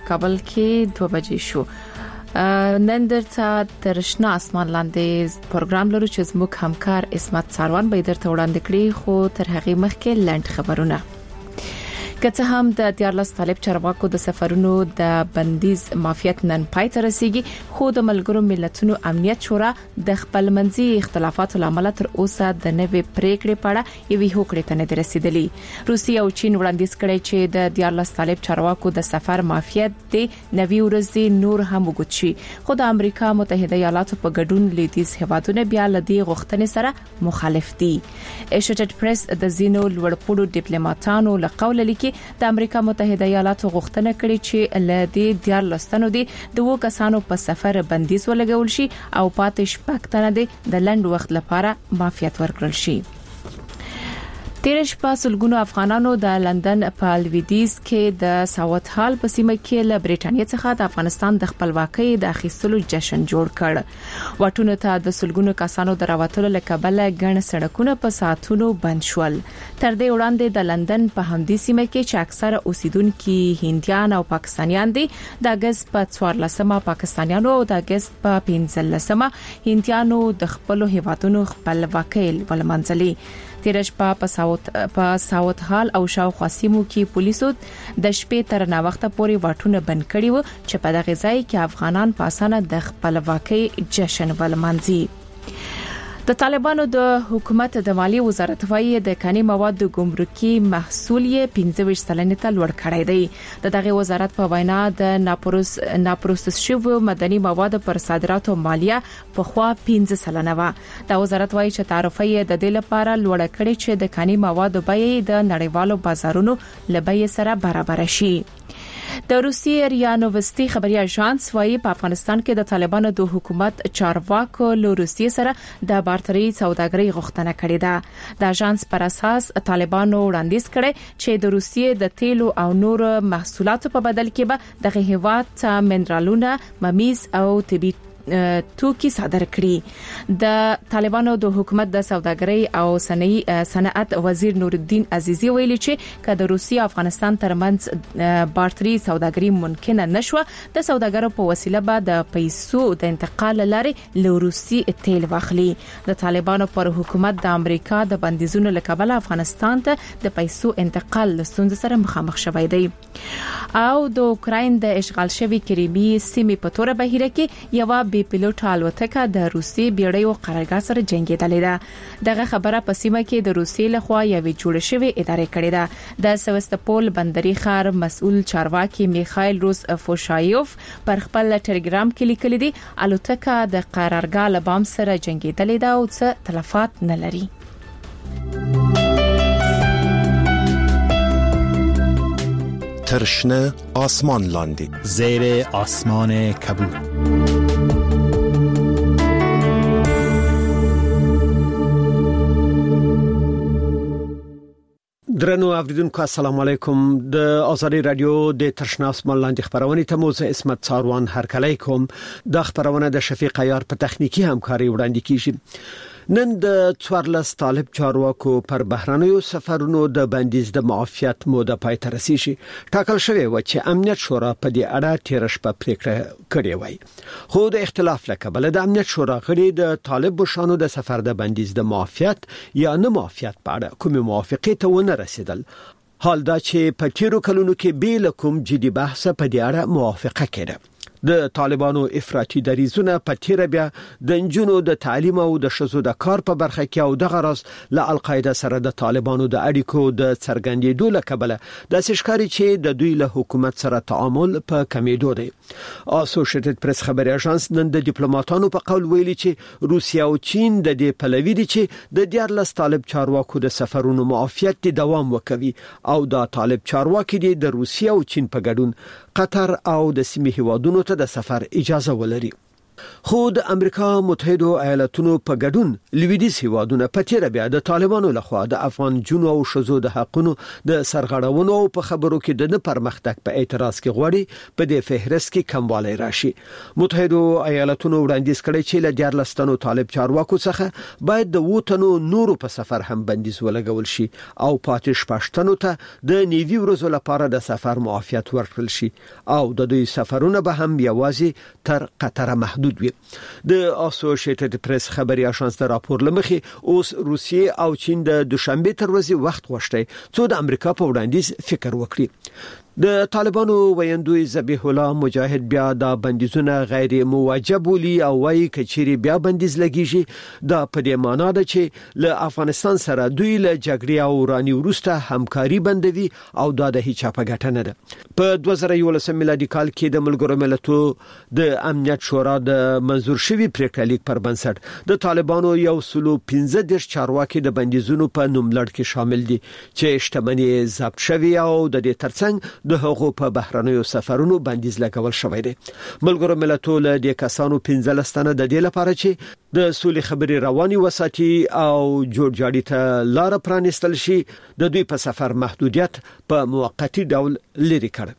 کابل کې 2 بجې شو. نن درته تر شنه اسمان لاندې پروګرام لرو چې زموږ همکار اسمت ساروان به درته وړاندې کړي، خو تر هغه مخکې لنډ خبرونه. که څه هم د دیارلس طالب چارواکو د سفرونو د بندیز معافیت نن پای ته رسیدي، خو د ملګرو ملتونو امنیت شورا د خپل منځي اختلافاتو لامل تر اوسه د نوې پریکړې په اړه یوې هوکړې ته نه رسیدلي. روسیه او چین وړاندیز کړی چې د دیارلس طالب چارواکو د سفر معافیت د نوې ورځې نور هم وګت شي، خو د امریکا متحده ایالاتو په ګډون لیدیز هیوادونه بیا لدی غوښتنې سره مخالف دي. ایشوټډ پریس د زینو لوړپوړو ډیپلوماټانو له قول لیکي د امریکا متحده ایالاتو غوښتنه کړې چې لدی دیارلس تنو دي دوه کسانو په سفر بندیز ولګول شي او پاتې شپږ تنه دي د لنډ وخت لپاره معافیت ورکړل شي. تیرش په سلګونو افغانانو د لندن په لویدیز کې د ساوت هال په سیمه کې له بریټانیا څخه د افغانستان د خپلواکۍ د اخیستلو جشن جوړ کړ. واټونو ته د سلګونو کسانو د راوتلو لکبل غن سړکونه په ساعتونو بند شول. تر دې وړاندې د لندن په همدې سیمه کې چې اکثره اوسیدونکو هندیان او پاکستانیان دي، د اگست په 14مه پاکستانیانو او د اگست په 15مه هندیانو د خپل هیوادونو خپلواکۍ ولمنځلې. تیرش په ساوت هال او شاوخوا سیمو کې پولیسو د شپې تر نا وخته پورې واټونه بند کړي وو چې په دغه ځای کې افغانان په اسانه د خپلواکۍ جشن ولمانځي. د طالبانو د حکومت د مالی وزارت وايي د کاني موادو ګمرکي محصول یې 15% ته لوړ کړی دی. دغه وزارت په وینا د ناپروسس شوو مدني موادو پر صادراتو مالیه په خوا 15% و. د وزارت وايي چې تعرفه یې د دې لپاره لوړ کړی چې د کاني موادو بیې د نړیوالو بازارونو لبې سره برابر شي. د روسیې ریا نووستي خبري اژانس وايي په افغانستان کې د طالبانو د حکومت چارواکو له روسیې سره د بارتري سوداګرۍ غوښتنه کړې ده. د اژانس پر اساس طالبانو وړاندیز کړي چې د روسیې د تیلو او نور محصولاتو په بدل کې به دغه هیواد منرالونه، ممیز او طبي توکي صادر کړي. د طالبانو د حکومت د سوداګرۍ او صنعت وزیر نور الدین عزیزی ویلي چې کله د روسیې او افغانستان ترمنځ بارتري سوداګرۍ ممکنه نشوه، د سوداګرو په وسیله به د پیسو د انتقال لاري له روسي تیل واخلي. د طالبانو پر حکومت د امریکا د بندیزونو لکبل افغانستان ته د پیسو انتقال لستونز سره مخامخ شوی دی. او د اوکراین د اشغال شوی کریمي سیمې په تور بهیره کې یو بي پیلوټ الوتکه د روسي بیړیو قرارګاه سره جنگیدلې ده. دغه خبره په سیمه کې د روسي لخوا یوې جوړ شوی ادارې کړې ده. د سوستپول بندري ښار مسؤل چارواکي میخایل روس فوشایوف پر خپل ټلګرام کې لیکلي دي الوتکه د قرارګاه له بام سره جنگیدلې ده او څه تلفات نه لري. ترشنه آسمان لاندی زیر آسمان کبود. درنو اوریدونکو السلام علیکم. د آزادی رادیو د ترشنه آسمان لاندې خبرونه ته موزه اسمت ساروان هرکلی کوم. د خبرونه د شفیق عیار په تخنیکی همکاري وړاندې کیږي. نن د 14 طالب چارواکو پر بهرنیو سفرونو د بندیز د معافیت موده پای ته رسیدي. ټاکل شوی و چې امنیت شورا په دې اړه تیرش په پریکړه کړې وای، خو د اختلاف لکبل د امنیت شورا غړي د طالب بشانو د سفر د بندیز د معافیت یا نه معافیت په اړه کومه موافقه ته ونه رسیدل. حال دا چې په تیرو کلونو کې بیل کوم جدي بحث په دې اړه موافقه کړه. د طالبانو افراطي دریزونه په تیر بیا د انجونو د تعلیم او د شذو د کار په برخه کې او د غرض له القاعده سره د طالبانو د اړیکو د څرګندېدو لکبل د سشکاري چې د دوی له حکومت سره تعامل په کمیدو دی. اسوسییټډ پریس خبري اژانس نن د ډیپلوماټانو په قول ویلي چې روسیا او چین د دې پلوي دي چې د 14 طالب چارواکو د سفرونو معافیت دوام وکوي او د طالب چارواکي د روسیا او چین په ګډون قطر او د سیمې هیوادونو ته د سفر اجازه ولري. خو د امریکا متحده ایالاتونو په ګډون لویدیځ هیوادونه په تیر بیا د طالبانو لخوا د افغان جنو او شذو د حقونو د سرغړونو او په خبرو کې د پرمختګ په اعتراض کې غواړي په دې فهرست کې کموالی راشي. متحده ایالاتونو وړاندیز کړی چې له 14 تنو طالب چارواکو څخه باید د وټنو نورو په سفر هم بندیز ولګول شي او پاتې شپږ ته د نیوي ورځو لپاره د سفر معافیت ورکړل شي او د دوی سفرونه به هم یوازې تر قطر محدود وي. د اسوسییټډ پریس خبري اژانس د راپور لمخې اوس روسیې او چین د دوشنبه تر ورځې وخت غوښتي څو د امریکا په وړاندیز فکر وکړي. د طالبانو ویندوی ذبیح الله مجاهد بیا د بندیزونه غیر موجب ولي او وايي کچيري بیا بندیز لګیږي د په دې معنی ده چې له افغانستان سره دوی له جګړې او ورانی ورسته همکاري بندوي او دا د هیڅ په ګټه نه ده. په 2011 میلادي کال کې د ملګرو ملتونو د امنیت شورا د منزور شوی پریکړه لیک پر بنسټ د طالبانو 115 چارواکي د بندیزونو په نوملړ کې شامل دي چې شتمنۍ ضبط شوی او د دې ترڅنګ د هغو په بهرنیو سفرونو بندیز لګول شوی دی. ملګرو ملتونو له دې کسانو 15 تنه د دې لپاره چې د سولې خبري رواني وساتي او جوړجاړي ته لار پرانستل شي د دوی په سفر محدودیت په موقتی ډول لري کړ.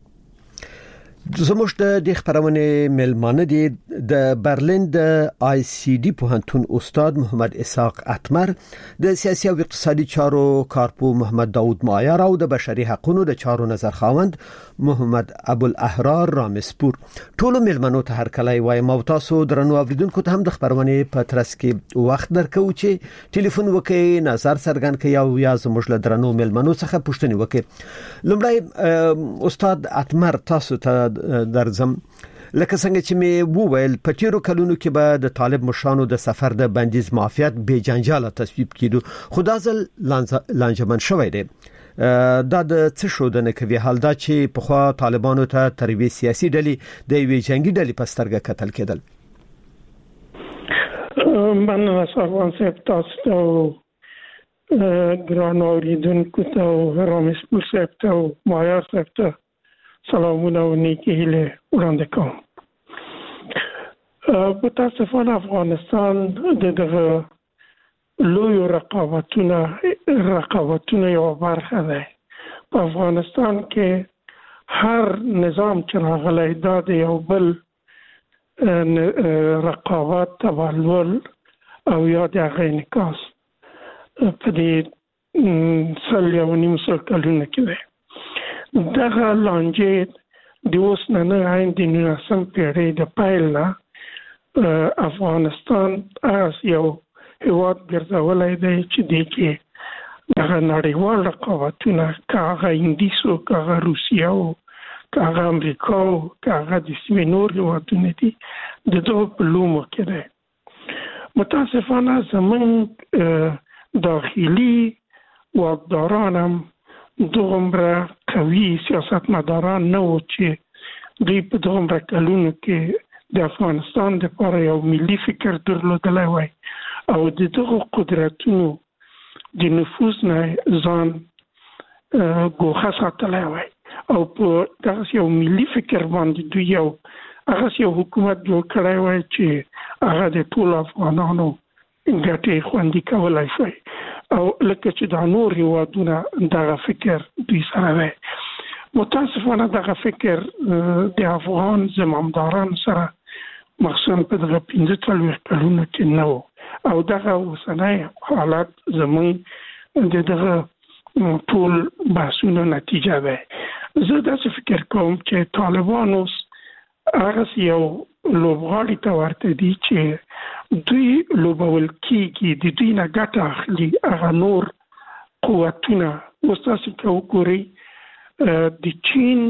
زموږ د خبرونه ملمانه دي د برلین د آی سی ډي پوهنتون استاد محمد اسحاق اتمر، د سیاسي او اقتصادي چارو کارپو محمد داوود مایار او د بشري حقوقو د چارو نظر خاوند محمد ابو الاحرار رامسپور. ټول ملمنو ته هر کله وایم او تاسو درنو اوریدونکو ته هم د خبرونه په ترڅ کې وخت درکو چې ټلیفون وکړئ، نظر څرګند کړئ او یا زموږ له درنو ملمنو څخه پوښتنه وکړئ. لومړی استاد اتمر، تاسو ته درځم. لکه څنګه چې می وویل په تیرو کلونو کې به د طالب مشرانو د سفر د بندیز معافیت به جنجاله تصویب کړي، خو دا ځل لانجمن شوی دی. دا د څه شو د نکوي حال دا چې په خوا طالبانو ته ترویج سیاسي ډلې د وی جنگي ډلې په سترګه کتل کېدل. من سروان صاحب تاسو ګران اوریدونکو ته رامسپور صاحب ته مایار صاحب ته سلامونه او نیکی هیله وړاندې کوم. متاسفانه افغانستان دغه لوی رقابتونه یو برخه ده. په افغانستان کې هر نظام چې راغلی دا د یو بل رقابت تبلور او یا د هغه انعکاس په دې سل یو نیم سل کلونه کې ده. دغه لانجې د اوس نه عین د 19 پیړۍ د پیل نه افغانستان از یو هیواد ګرځولای دی چې د کې دغه نړیوال رقابتونه کاغه انګلیسو، کاغه روسیه او کاغه امریکا او کاغه د سیمې نور هیوادونه دي د دوه په لومو کې ده. متاسفانه زمونږ داخلي واکداران هم دومره قوي سیاستمداران نه و چې دوی په دومره کلونو کې د افغانستان لپاره یو ملي فکر درلودلی وای او د دغه قدرتونو د نفوذ نه ځان ګوښه ساتلی وای او په دغه یو ملي فکر باندې دوی یو هغه یو حکومت جوړ کړی وای چې هغه د ټول افغانانو ګټې خوندي کولای شي او لکه چې د نور هیوادونه دغه فکر دوی سره دی. متاسفانه دغه فکر د افغان زمامداران سره مخصوصا په دغه 15 کلونو کې نه و او دغه اوسنی حالت زمونږ د دغه ټول بحثونو نتیجه ده. زه داسې فکر کوم چې طالبان اوس هغه یو لوبغاړي ته ورته دي چې دوی لوبول کېږي، د دوی نه ګټه اخلي هغه نور قوتونه. اوس تاسو که وګورئ د چین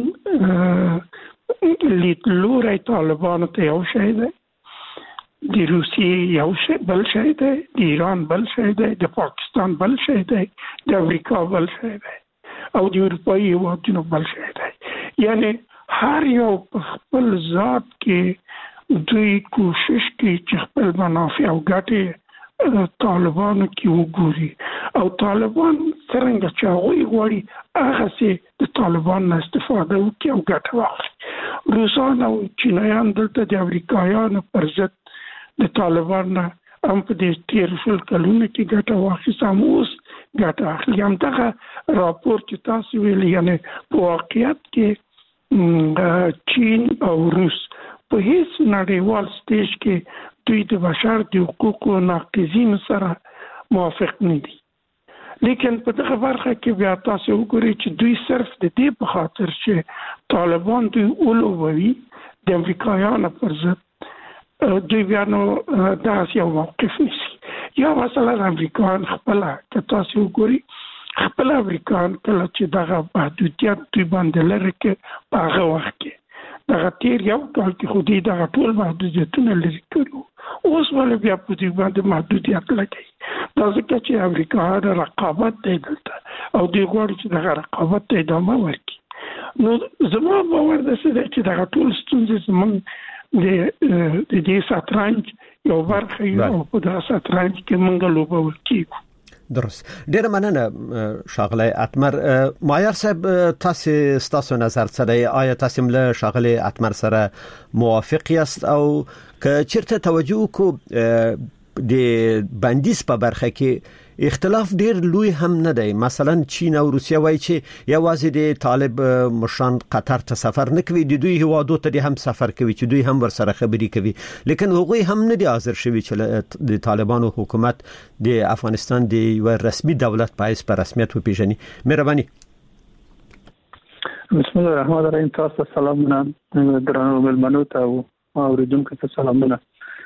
لیدلوری طالبانو ته یو شی دی، د روسیې یو شی بل شی دی، د ایران بل شی دی، د پاکستان بل شی دی، د امریکا بل شی دی او د اروپایي هیوادونو بل شی دی. یعنی هر یو په خپل ذات کې دوی کوشش کوي چې خپل منافع او ګټې طالبانو کې وګوري او طالبان څنګه چې هغه غواړي هغه سي د طالبان نه استفاده وکړي او ګټه واخلي. روسان او چینایان دلته د امریکایانو پر ضد د طالبان نه هم په دې تیر شل کلونو کې ګټه واخیسته، هم اوس ګټه اخلي. همدغه راپور چې تاسو ویل یعنی په واقعیت کې چین او روس په هیڅ نړیوال سټیج کې دوی د بشر د حقوقو ناقضین سره موافق نه دي. لیکن په دغه برخه کې بیا تاسو وګورئ چې دوی صرف د دې په خاطر چې طالبان دوی اولووي د امریکایانو پر ضد دوی بیا نو داسې یو موقف نیسي. یا مثلا امریکایان خپل که تاسو وګورئ خپل امریکایان کله چې دغه محدودیت دوی باندې لري کې په هغه وخت کې دغه تیر یو کال کې خو دې دغه ټول محدودیتونه لري کړو، اوس ولې بیا په دې باندې محدودیت لګي؟ دا ځکه چې امریکایان رقابت دی دلته او دوی غواړي چې دغه رقابت ته ادامه ورکړي. نو زما باور ده چې دغه ټول ستونزې زموږ د دې ساترنج یو برخه یو په دغه ساترنج کې موږ لوبه وکړو. درست. ډیر مننه شاغلی اتمر. مایار صاحب تاسو نظر څه دی؟ آیا تاسو له شاغلی اتمر سره موافق یاست او که چیرته توجه کو د بندیز په برخه کې اختلاف ډیر لوی هم نه دی؟ مثلا چین او روسیه وایي چې یوازې د طالب مشران قطر ته سفر نه کوي، د دوی هوادو ته هم سفر کوي چې دوی هم ورسره خبري کوي، لیکن هغوی هم نه دي حاضر شوي چې د طالبانو حکومت د افغانستان د یو رسمي دولت په حیث په رسمیت وپیژني. مهرباني. بسم الله الرحمن الرحیم. تاسو سلامونه درنو ملمنو ته او اوریدونکو ته سلامونه.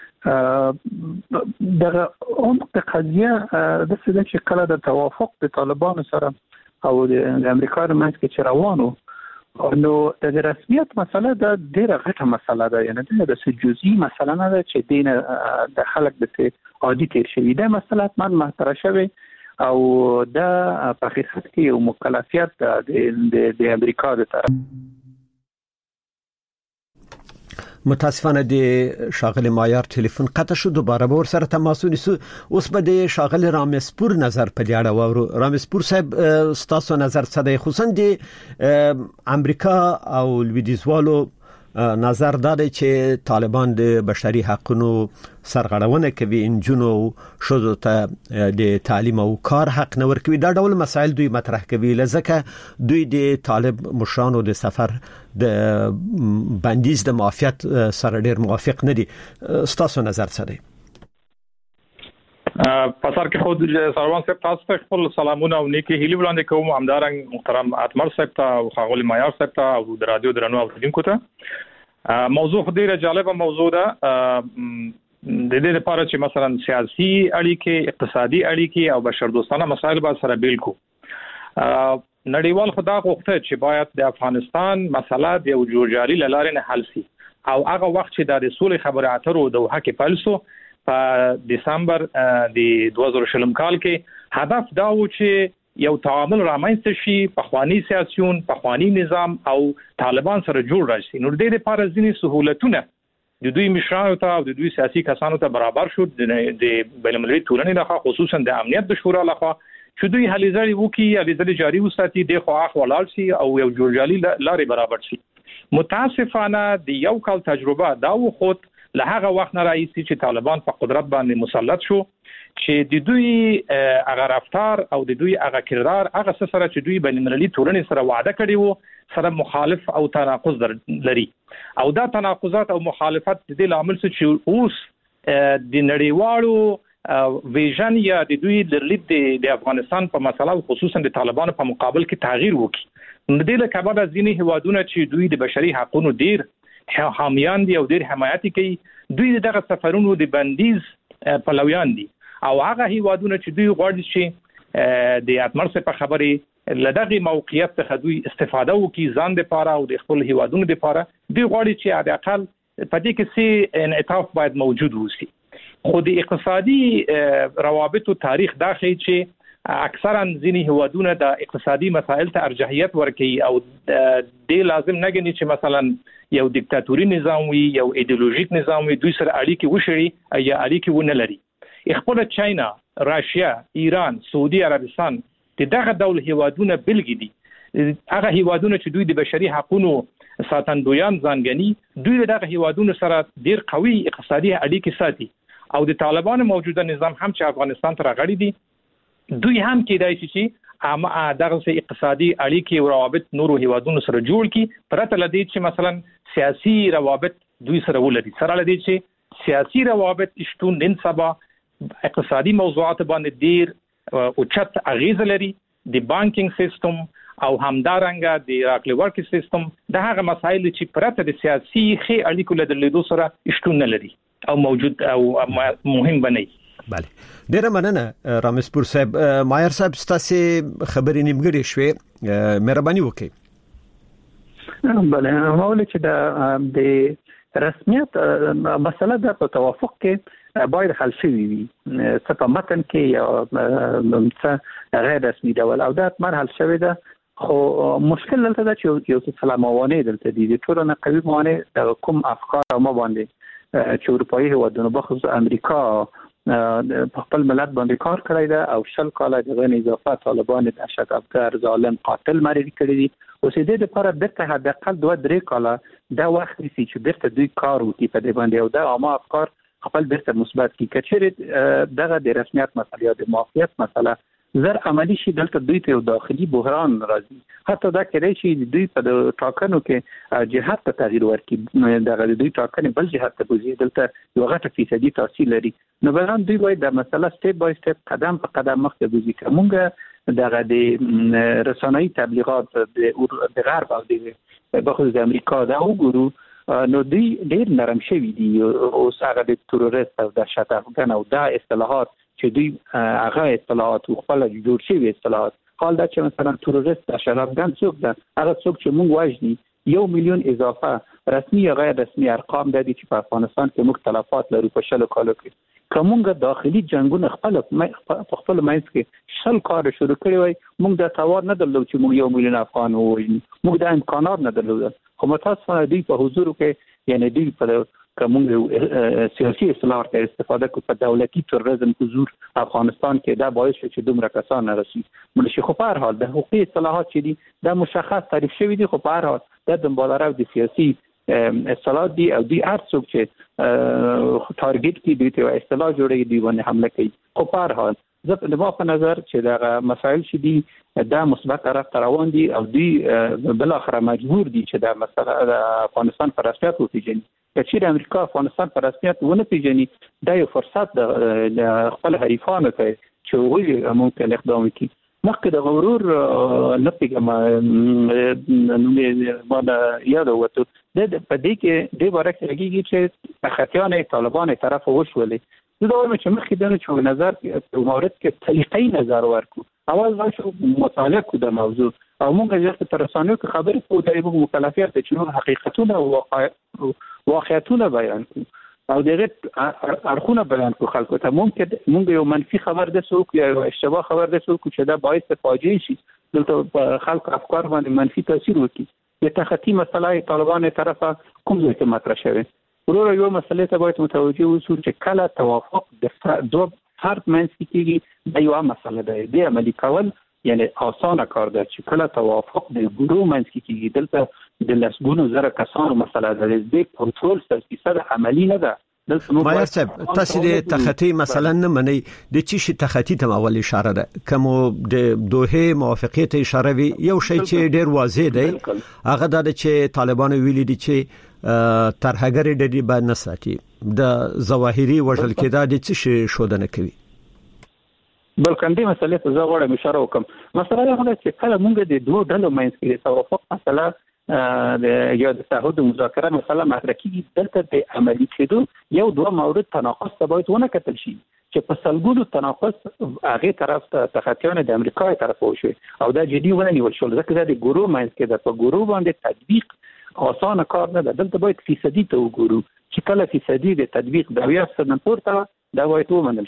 دغه عمق قضیه د څه چې کله د توافق د طالبانو سره او د امریکا منځ کې روانو نو د رسمیت مسله د ډیره غټه مسله ده، یعنی د جزئی مسله نه ده چې دین د خلک د عادي تیر شوی ده. مسله من مطرح شوی او د په حقیقت کې یو مکلفیت د امریکا د طرف. متاسفانه د شاغلی مایار ټلیفون قطع شو، دوباره به ور سره تماس ونیسو. اوس به د شاغلی رامسپور نظر په دې اړه واورو. رامسپور صاحب ستاسو نظر څه دی؟ خصوصا د امریکا او لویدیځوالو نظر دا دی چې طالبان د بشري حقوقو سرغړونه کوي، انجونو شوزو ته د تعلیم او کار حق نه ورکوي. دا ډول مسایل دوی مطرح کوي، لکه دوی د طالب مشرانو د سفر د بندیز د معافیت سره ډیر موافق نه دي. ستاسو نظر څه دی؟ پسار کې خود سروان صاحب تاسو ته خپل سلامونه او نیکی هیلې وړاندې کوم. همدارنګ محترم اتمر صاحب ته او خاغلی مایار صاحب ته او د رادیو درنو اوریدونکو ته. موضوع ډیره جالبه موضوع ده. د دې لپاره چې مثلا سیاسي اړیکې، اقتصادي اړیکې او بشردوستانه مسایل به سره بیل کو. نړیوال خدا غوښته چې باید د افغانستان مسله د یو جوړجاري لارې نه حل شي او هغه وخت چې د سولې خبرې اترو د دوحه کې پیل شو په دسمبر د 2020 کال کې، هدف دا و چې یو تعامل رامنځته شي، پخوانی سیاسيون، پخوانی نظام او طالبان سره جوړ راشي. نو د دې لپاره ځینې سہولتونه د دوی مشرانو ته او د دوی سیاسي کسانو ته برابر شو د بین‌المللي ټولنې لخوا، خصوصا د امنیت د شورا لخوا، چې دوی هلې ځلې وکړي، هلې ځلې جاري وساتي، د خو اخ ولاړ شي او یو جوړجالي لارې برابر شي. متاسفانه د یو کال تجربه دا وخت له هغه وخت نه راځي چې طالبان په قدرت باندې مسلط شو چې د دوی هغه رفتار او د دوی هغه کردار هغه سره چې دوی بین‌المللي ټولنې سره وعده کړی وو سره مخالف او تناقض لري. او دا تناقضات او مخالفت د دې لامل چې اوس د نړیوالو ویژن یا د دوی لید د افغانستان په مسله او خصوصا د طالبانو په مقابل کې تغییر وکړي. د دې لپاره د ځینې هوادونو چې دوی د بشري حقوقو ډیر حامیان دي او ډیر حمایت کوي، دوی دغه سفرونو د بندیز پلویان دي او هغه هوادونو چې دوی غواړي چې د اتمر څخه خبرې لدغه موقعیت څخه دوی استفاده وکړي ځان لپاره او د خپل هوادونو لپاره، دوی غواړي چې علي اقل په دې کې سي انعطاف باید موجود وي. خو د اقتصادي روابطو تاریخ دا ښيي چې اکثرا ځینې هوادونه د اقتصادي مسایل ته ارجحیت ورکوي او د لازم نه ګڼي چې مثلا یو دیکتاتوري نظام وي، یو ایدئولوژیک نظام وي، دوی سره اړیکې وشړي یا اړیکې ونه لري. خپل چاینا، راشیا، ایران، سعودي عربستان د دغه ډول هیوادونه بلګي دي هغه هیوادونه چې دوی د بشري حقوقو ساتندویان ځانګني دوی دغه هیوادونو سره ډیر قوي اقتصادي اړیکې ساتي او د طالبانو موجوده نظام هم چې افغانستان ته راغلي دي دوی هم کېدای شي چې دغه اقتصادي اړیکې او روابط نورو هیوادونو سره جوړ کړي پرته لدی چې مثلا سیاسي روابط دوی سره ولري سره لدی چې سیاسي روابط شتون نن سبا اقتصادي موضوعات باندې ډیر اوچت اغیز لري د بانکینګ سیستم او همدارنګه د راکړې ورکړې سیستم د هغه مسایل چې پرته د سیاسي خې اړیکو له لیدو سره شتون نه لري او موجود او مهم بنئ. بله ډیره مننه رامسپور صاحب. مایر صاحب ستاسو خبرې نیمګړې شوې مهرباني وکړئ. بله مولوی چې د رسمیت مسله د په توافق کې باید حل شوی وي څه په متن کې یا څه غیر رسمي ډول او دا مرحله شوی ده خو مشکل دلته دا چې یو څه موانع دلته دي د ټولو نه قوي موانع د کوم افکار ما باندې چې اروپאי هیوادونو بخصوص امریکا په خپل ملت باندې کار کړی ده او 20 کال د غن اضافه طالبان دهشتګرد ظالم قاتل معرفي کړی دي او سې د لپاره د حد اقل 2-3 کال دا وخت چې بیرته دوی کار وکړي په دې باندې او دا عامه افکار خپل بیرته مثبت کی کچېره دغه د رسمیت مسله یا د موافقت مسله زر عملی شي دلته دوی ته یو داخلي بحران راځي حتی دا کېدای شي دوی په ټاکنو کې جهاد ته تغییر ورکړي دغه دوی ټاکنې بل جهاد ته بوزي دلته یو غټه فیصدي تاثیر لري نو بلان دوی باید د مسله سټیپ بای سټیپ قدم په قدم مخکې بوزي کومه دغه د رسنۍ تبلیغات د غرب او د بخصوص د امریکا دا وګورو نو دوی ډیر نرم شوي دي او هغه د تروریست او د شتافګن او دا اصطلاحات چې دوی هغه اصطلاحات خپل جوړ شوي اصطلاحات حال دا چې مثلا تروریست د شتافګن څوک ده هغه څوک چې موږ وایي 1 میلیون اضافه رسمي یا غیر رسمي ارقام د دې چې په افغانستان کې مختلفات لري په شلو کالو کې کومه داخلي جنگونه خپل مینس کې شل کار شروع کړی وای موږ د توان نه درلود چې موږ 1 میلیون افغان ووینو موږ د امکانات نه درلود خو متاسفانه دوی په حضور کې یعنی دوی په کومه سیاسي اصلاحات استفاده کوي په دولتي تروریزم حضور افغانستان کې دا باعث شو چې دومره کسان راسي ملشي خو په هر حال د حقوقي اصلاحات چې دي دا مشخص تعریف شوی دي خو په هر حال د مبادره د سیاسي اصلاحات دي او دوی هر څوک چې ټارګټ کې دوی ته اصلاح جوړي دی باندې حمله کوي خو په هر حال زه په نظر چې دا مسائل چې دي دا مثبت طرف روان دي او دوی بل اخر مجبور دي چې دا مسله د افغانستان پر رسمیت وپیژني چې امریکا افغانستان پر رسمیت ونه پیژني دا یو فرصت د خپل حریفانو ته چې وګړي ممکن اقدام وکړي مخکې د غرور نه پیګم نو ما یاد وته د په دې کې د ورکه لګیږي چې خطیانه طالبان طرف وشولې زه دا وایم چې مخکې د نو نظر په مورد کې طریقې نظر ورکو اول ځکه مطالعه کو د موضوع او موږ ځکه تر رسانیو کې خبرې کوو د یو مکلفیت چې حقیقتونه او واقعیتونه بیان کوو او دغه ارخونه بیان کو خلکو ته ممکن موږ یو منفي خبر د سوق یا اشتباه خبر د سوق چې دا باعث فاجعه شي دلته خلک افکار باندې منفي تاثیر وکړي د تخطی مسله طالبان طرفه کوم ځای ته مطرح شوی ورور یو مسله ته باید متوجه اوسو چې کله توافق د دوه فرد منځ کېږي دا یو مسله ده د عملي کول یعنی آسانه کار ده چې کله توافق د ګروه منځ کېږي دلته د لسګونو زره کسانو مسله ده د کنټرول 100% عملی نه ده مایر صاحب تاسو د تخطی مثلا نه منئ د چی شي تخطی ته اول اشاره ده کوم د دوه موافقت اشاره وی یو شی چې ډیر واضح دی هغه د چې طالبان ویلي دي چې ترهګری د دې باندې ساتي د ظواهري وجل کېدا د چی شي شودنه کوي بلکې دې مسلې ته زه غواړم اشاره وکم مثلا دا چې کله موږ د دوه ډلو منځ کې توافق مثلا د یو د تعهد مذاکره مثلا مطرح کیږي دلته د عملي کېدو یو دوه مورد تناقض ته باید ونه کتل شي چې په سلګونو تناقض هغه طرف ته تخطیونه د امریکا طرف وشوي او دا جدي ونیول شو ځکه د ګورو منځ کې د په ګورو باندې تطبیق آسان کار نه ده دلته باید فیصدي ته وګورو چې کله فیصدي د تطبیق د 20% پورته دا باید ومنل شي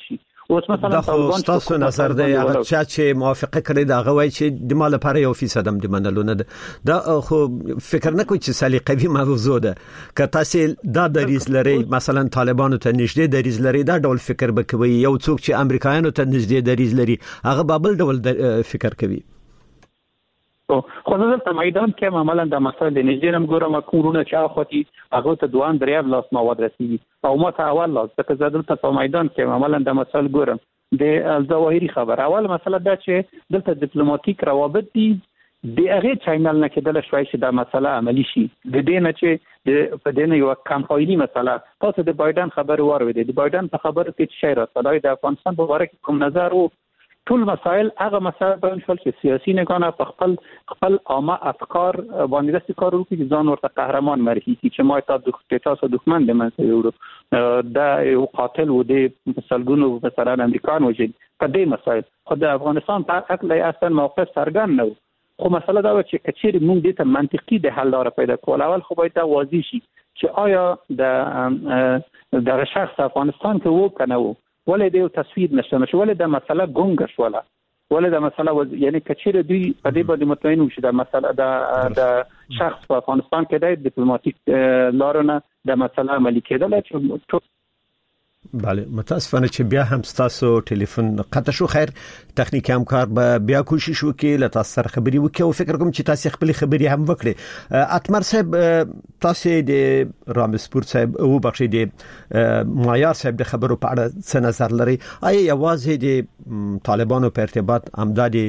اوس مثلا طالبان تاسو نظر دی هغه چې موافقه کړی دا غوي چې د مال لپاره 1% هم د منلونه دا خو فکر نه کوي چې سلیقوي موضوع ده که تاسو دا دریز لري مثلا طالبانو ته نږدې دریز لري دا ډول فکر وکوي یو څوک چې امریکایانو ته نږدې دریز لري هغه بابل ډول فکر کوي خو زه په میدان کې عملاً د مسایل د نږدې ګورم کومونه چې اخوتي هغه ته دوان دریاب لاس مواد رسیدي او ما ته اول لاس ځکه زه دلته په میدان کې عملاً د مسایل ګورم د ظواهري خبر اول مسله دا چې دلته ډیپلوماټیک روابط دي د هغه چینل نه کېدل شوی چې دا مسله عملی شي د دې نه چې په دې نه یو کمپایني مسله تاسو د بایدن خبر واورئ د بایدن په خبره کې چې راځي د افغانستان په اړه کوم نظر وو ټول مسائل هغه مسائل په شول چې سیاسي نگانه په خپل عامه افکار باندې داسې کار وکړي چې ځان ورته قهرمان معرفي کړي چې ما تاسو دښمن دي منځ یو دا یو قاتل و دی مسلګونو مثلا امریکایان وجه په دې مسائل خو د افغانستان په اړه اصلا موقف څرګند نه خو مسله دا و چې کچېر موږ دې ته منطقي د حل لار پیدا کول اول خو باید دا واضح شي چې آیا د شخص افغانستان کې وو کنه وو ولې د تصویر نشته ولې د مسله ګونګ شوله ولې د مسله یعنی کچېر دوی په دې باندې مطمئن وشي د مسله د شخص په افغانستان کې د ډیپلوماټیک لارونه د مسله عملي کېدل چې بله متاسفانه چې بیا هم تاسو ټلیفون قطع شو خیر تخنیکی همکار به بیا کوشش وکړي له تاسو سره خبري وکړي او فکر کوم چې تاسو خپل خبري هم وکړي اتمر صاحب تاسو د رامسپور صاحب او بخشي د معیار صاحب د خبرو په اړه څه نظر لري آیا یوازې د طالبانو په ارتباط امدادي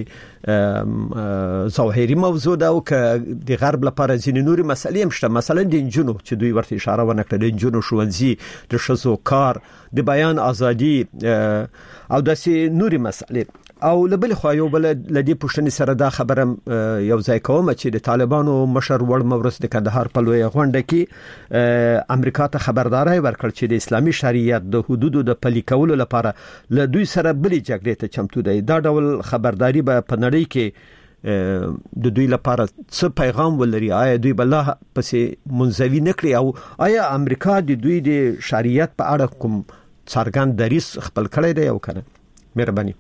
ظاهري موضوع ده او که د غرب لپاره ځینې نوري مسلې هم شته مثلا د انجونو چې دوی ورته اشاره ونکړه د انجونو ښوونځي د شذو کار د بیان ازادي او داسې نوري مسلې او لبل خو یو بل لدی پښتني سره دا خبره یو ځای کوم چې د طالبانو مشر وړ مورس د کندهار په لوی غونډه کې امریکا ته خبرداري ورکړ چې د اسلامي شریعت د حدودو د پلي کولو لپاره له دوی سره بلې جګړې ته چمتو دی دا ډول خبرداري به په نړۍ کې د دوی لپاره څه پیغام ولري آیا دوی بل پسې منځوي نکړي او آیا امریکا د دوی د شریعت په اړه کوم څرګند دریس خپل کړی دی او کنه مهرباني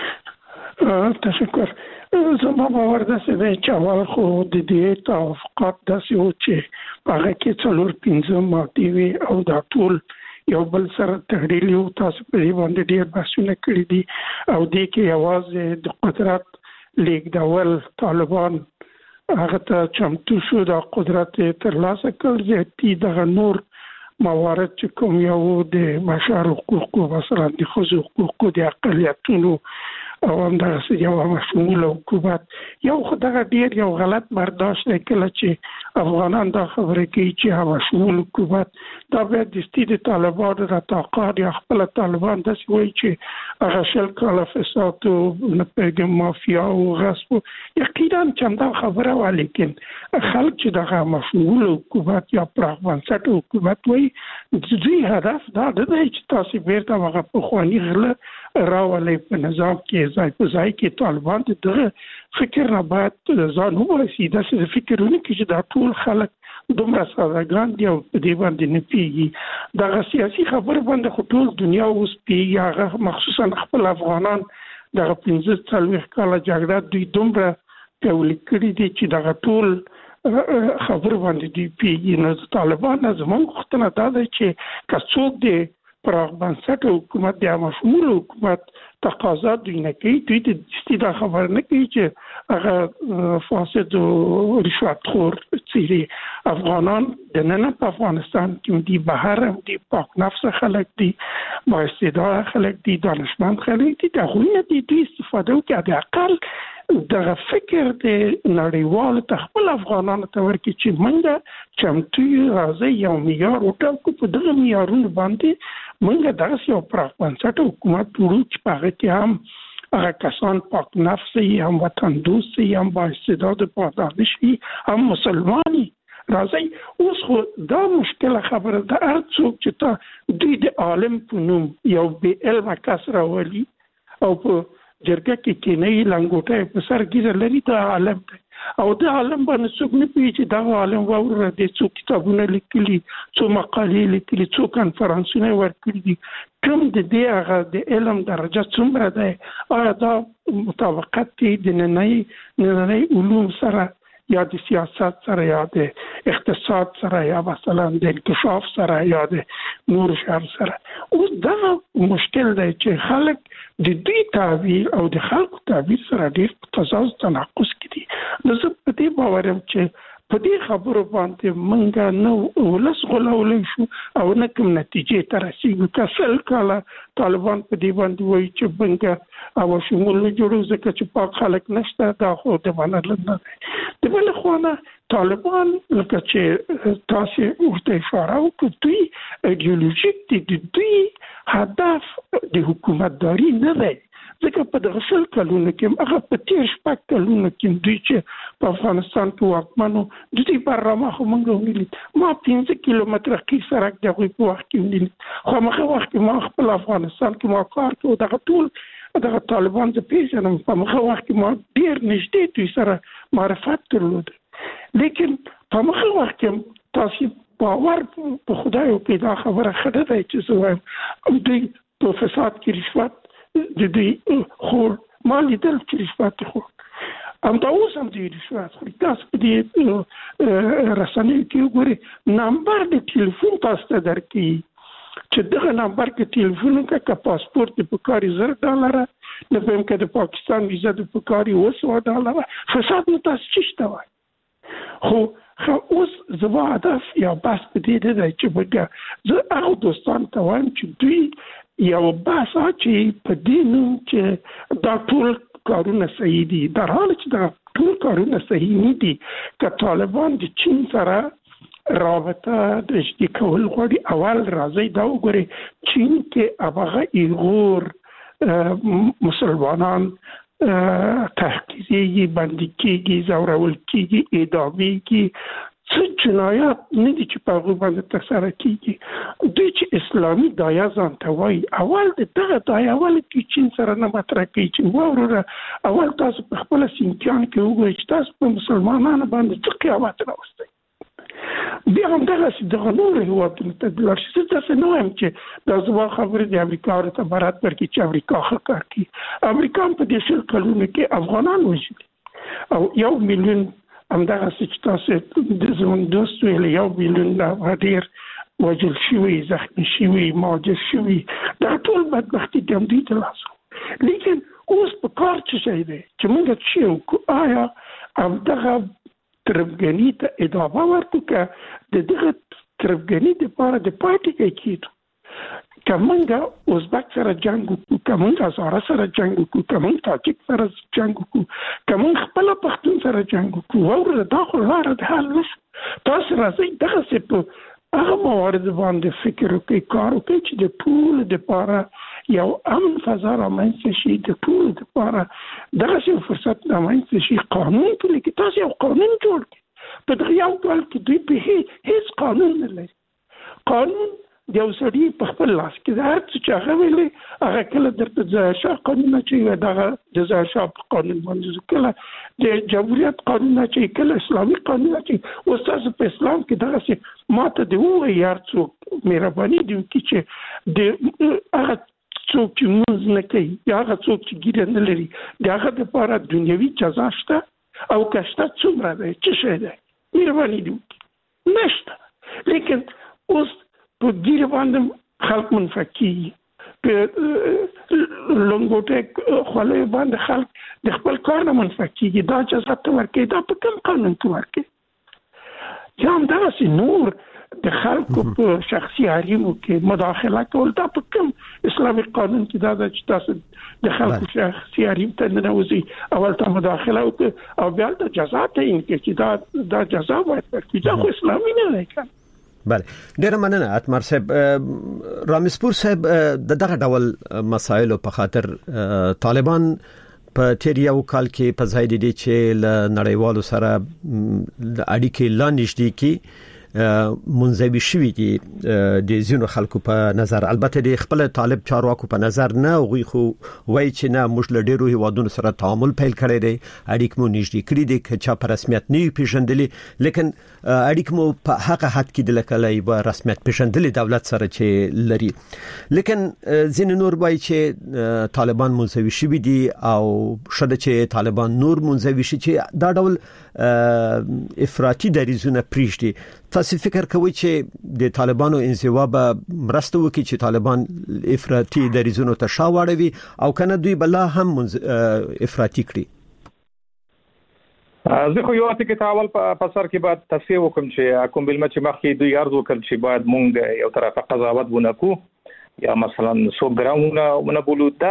تشکر زما باور ده چې د اول خو د دې توافقات داسې و چې هغه کې څلور پنځه ماده وي او دا ټول یو بل سره تړلي او تاسو په دې باندې ډېر بحثونه کړي دي او دې کې یوازې د قدرت لیږدول طالبان هغه ته چمتو شو د قدرت ترلاسه کړ چې دغه نور موارد چې کوم یو د بشر حقوقو مثلا د ښځو حقوقو د اقلیتونو او همدغه یو مشمول حکومت یو خدای ډیر یو غلط برداشت کله چې افغانان دا خبره کوي چې هغه مشمول حکومت دا به د استید طالبانو د تاقاد یا خپل طالبان د سوي چې هغه شل کاله فساد او نپګ مافیا او غصب یقینا چنده خبره ولیکن خلک چې دغه مشمول حکومت یا پراخبنسټ حکومت وي د دې هدف دا دی چې تاسو بیرته هغه په خواني غله راولې په نظام کې ځای په ځای کې طالبان د فکر نه باید ځان وباسي دا چې فکرونه کې چې دا ټول خلک دومره سادهګان دي او په دې باندې نه پیږي دا سیاسي خبره باندې خو ټول دنیا اوس پیږي هغه مخصوصا خپل افغانان دغه 15 کاله جګړه دوی دومره پیاوړي کړي دي چې دغه ټول خبره باندې دی پیږي نو طالبان زموږ وختونه دا دی چې کڅوک دی پراخبنسټ حکومت د مشمول حکومت تقاضا دوی نه کوي دوی د استیدا خبر نه کوي چې هغه فاسد او رشوت خور چیرې افغانان د نن په افغانستان کې دی بهر دی پاک نفس خلک دی با استعداد خلک دی دانشمند خلک دی دا خو نه دی دوی استفاده کوي د اقل دغه فکر د نړیوال تخپل افغانانو ته ورکی چې منګه چمتو راځي یو معیار وټاکو په دغه معیارونو باندې منګه دغه یو پراخبنسټ حکومت جوړو چې هغه کې هم هغه کسان پاک نفس هم وطن دوست هم با استعداد با دانش هم مسلمانی راځي اوس خو دا مشکل خبره ده هر څوک چې تا دوی د عالم په نوم یو بې علمه کس راولي او په جرګه کې کینې لنګوټه په سر ګیره لري دا عالم دی او دا عالم باندې څوک نه پیږي دا عالم وره د څو کتابونه لیکلي څو مقالې لیکلي څو کانفرنسونه ورکړي دي کوم د دې هغه د علم درجه څومره ده آیا دا مطابقت دي د نننۍ علوم سره یا د سیاست سره یا د اقتصاد سره یا مثلا د انکشاف سره یا د نور شهر سره او دا مشکل دی چې خلک د دې تعبیر او د خلکو تعبیر سره ډېر تضاد تناقض کوي نو زه په دې باور یم چې په دې خبرو باندې منګه نو ولس غولولې شو او نه کوم نتیجې ته رسیږي کسل کاله طالبان په دې باندې وایي چې بنګه او شمول جوړو ځکه چې پاک خلک نشته دا خو د منل نه دی بل خو نه طالبان لکه چې تاسو ورته اشاره وکړئ دوی ایدئولوژیک دي دوی هدف د حکومتداري نه دی ځکه په دغه شل کلونو کې هغه په تیر شپږ کلونو کې دوی چې په افغانستان کې واکمنو د دې برنامه خو موږ ویلي ما 15 کیلومتره کې سړک دغه په وخت کې ویلي خو مخه وخت کې ما خپل افغانستان کې ما کار کوم دغه ټول دغه طالبان د پیژنم په مخه وخت کې ما ډیر نږدې دوی سره معرفت درلود لیکن په مخه وخت کې تاسو باور په خدای او په دا خبره خده دی چې زه دوی په فساد کې رشوت د دې خو مالی دل چې رشوت خو ام دا اوس هم دې رشوت خو تاسو په دې رسنۍ کې وګورئ نمبر د ټلیفون تاسو ته درکې چې دغه نمبر کې ټلیفون کې پاسپورت د پکاري $10 نه پم کې د پاکستان ویزا د پکاري $200 فساد نو تاسو چشته وای خو اوس زما هدف یا بس په دې دی چې بګه زه هغه دوستان ته وایم چې دوی یو بس چې په دې نوم چې دا ټول کارونه صحیح دي در حال چې دا ټول کارونه صحیح نه دي که طالبان د چین سره رابطه د شتي کول غواړي اول راځي دا وګوري چین کې هغه ایغور مسلمانان تحقیقی بندی کیږي زورول کیږي اعدامي کیږي څه جنایات نه دي چې په هغه باندې ترسره کیږي دوی چې اسلامي دایا ځان ته وایي اول دغه دایا اول کې چین سره نه مطرح کوي چې وروره اول تاسو په خپل سینکیان کې وګورئ چې تاسو په مسلمانانو باندې څه قیامت راوستئ بیا هم دغه نور هیوادونو ته د لاړ شي تاسو نو هم چې دا زما خبرې د امریکا ته برات ورکړي چې امریکا ښه کار کوي امریکا په دې شل کلونو کې افغانان وژلي او 1 میلیون همدغه چې تاسو د زموږ دوست ویل 1 میلیون دا ډیر وژل شوي زخمي شوي ماجر شوي دا ټول بدبختي د دوی ته لاسو لیکن اوس په کار څه شي دی چې موږ چې آیا همدغه تربګنی ته ادامه ورکړو د دغه تربګنی لپاره د پارټي کېدو کومنګ ازبک سره جنگ وکړو کومنګ هزاره سره جنگ وکړو کومنګ تاجک سره جنگ وکړو کومنګ خپل پښتون سره جنگ وکړو ورته دا خو لار د حل نشو تاسو راځي دغه څه په هغه موارد باندې فکر وکړئ کار وکړئ چې د ټول لپاره یو امن فضا رامنځته شي د ټول لپاره دغه څه فرصت رامنځته شي قانون په کې تاسو یو قانون جوړ کړئ په دغه یو ډول کې دوی په هیڅ قانون نه لري قانون د یو سړي په خپل لاس کې د هر څه چې هغه ویلي هغه کله درته ظاهرشاه قانون چې دغه د ظاهرشاه په قانون باندې کله د جمهوریت قانون چې کله اسلامي قانون چې اوس په اسلام کې دغه څه ماته دی وایي یار څوک مهرباني دی چې د هغه څوک چې موږ نه کوي یا هغه څوک چې ګیره نه لري دغه لپاره دنیوي جزا شته او کشته څومره دی چې شه دی مهرباني دی نشته لیکن اوس په ګیره باندې خلک منفقي په لنګوټه خلک باندې خلک د خپل کار نه منفقي دا جزا ته ورکړي دا په کوم قانون کې ورکړي یا هم دا نور د خلکو په شخصي حریمو کې مداخله کول دا په کوم اسلامي قانون کې دا چې تاسو د خلکو شخصي حریم ته نه نوځي اول ته مداخله وکړي او بیا د جزا ته ان کې دا جزا باید ورکړي دا خو اسلامي نه دی بله ډیره مننه اتمر صاحب رامسپور صاحب دغه ډول مسایل په خاطر طالبان په تیر یو کال کې په ځای دي چې له نړیوالو سره اړیکې لا نږدې کی منځوي شوی دي د زینو خلکو په نظر. البته د خپل طالب چارواکو په نظر نه غوي خو وای چې نه موږ له ډیرو هیوادونو سره تعامل پیل کړی دی، اړیکې مو نږدې کړې دي چې په رسمیت نه پیژندلې، لیکن اړیکې مو په هغه حد کې د لکلای په رسمیت پیژندلې دولت سره چې لري. لیکن ځین نور وای چې طالبان منځوي شوی دي او شته چې طالبان نور منځوي شي چې دا ډول افراطي دریزونه پریږدي. تاسو فکر کوئ چې د طالبانو انزوا به مرسته وکړي چې طالبان افراطي دریزونو ته شاوړوي او کنه دوی بلا هم افراطي کړي؟ زه خو یو څه کې تاول په سر کې بعد تصفیه وکم چې کوم بل مچ مخکې دوی ارزو کړ چې بعد مونږ یو طرفه قضاوت ونکو یا مثلا سو ګراونه بولو دا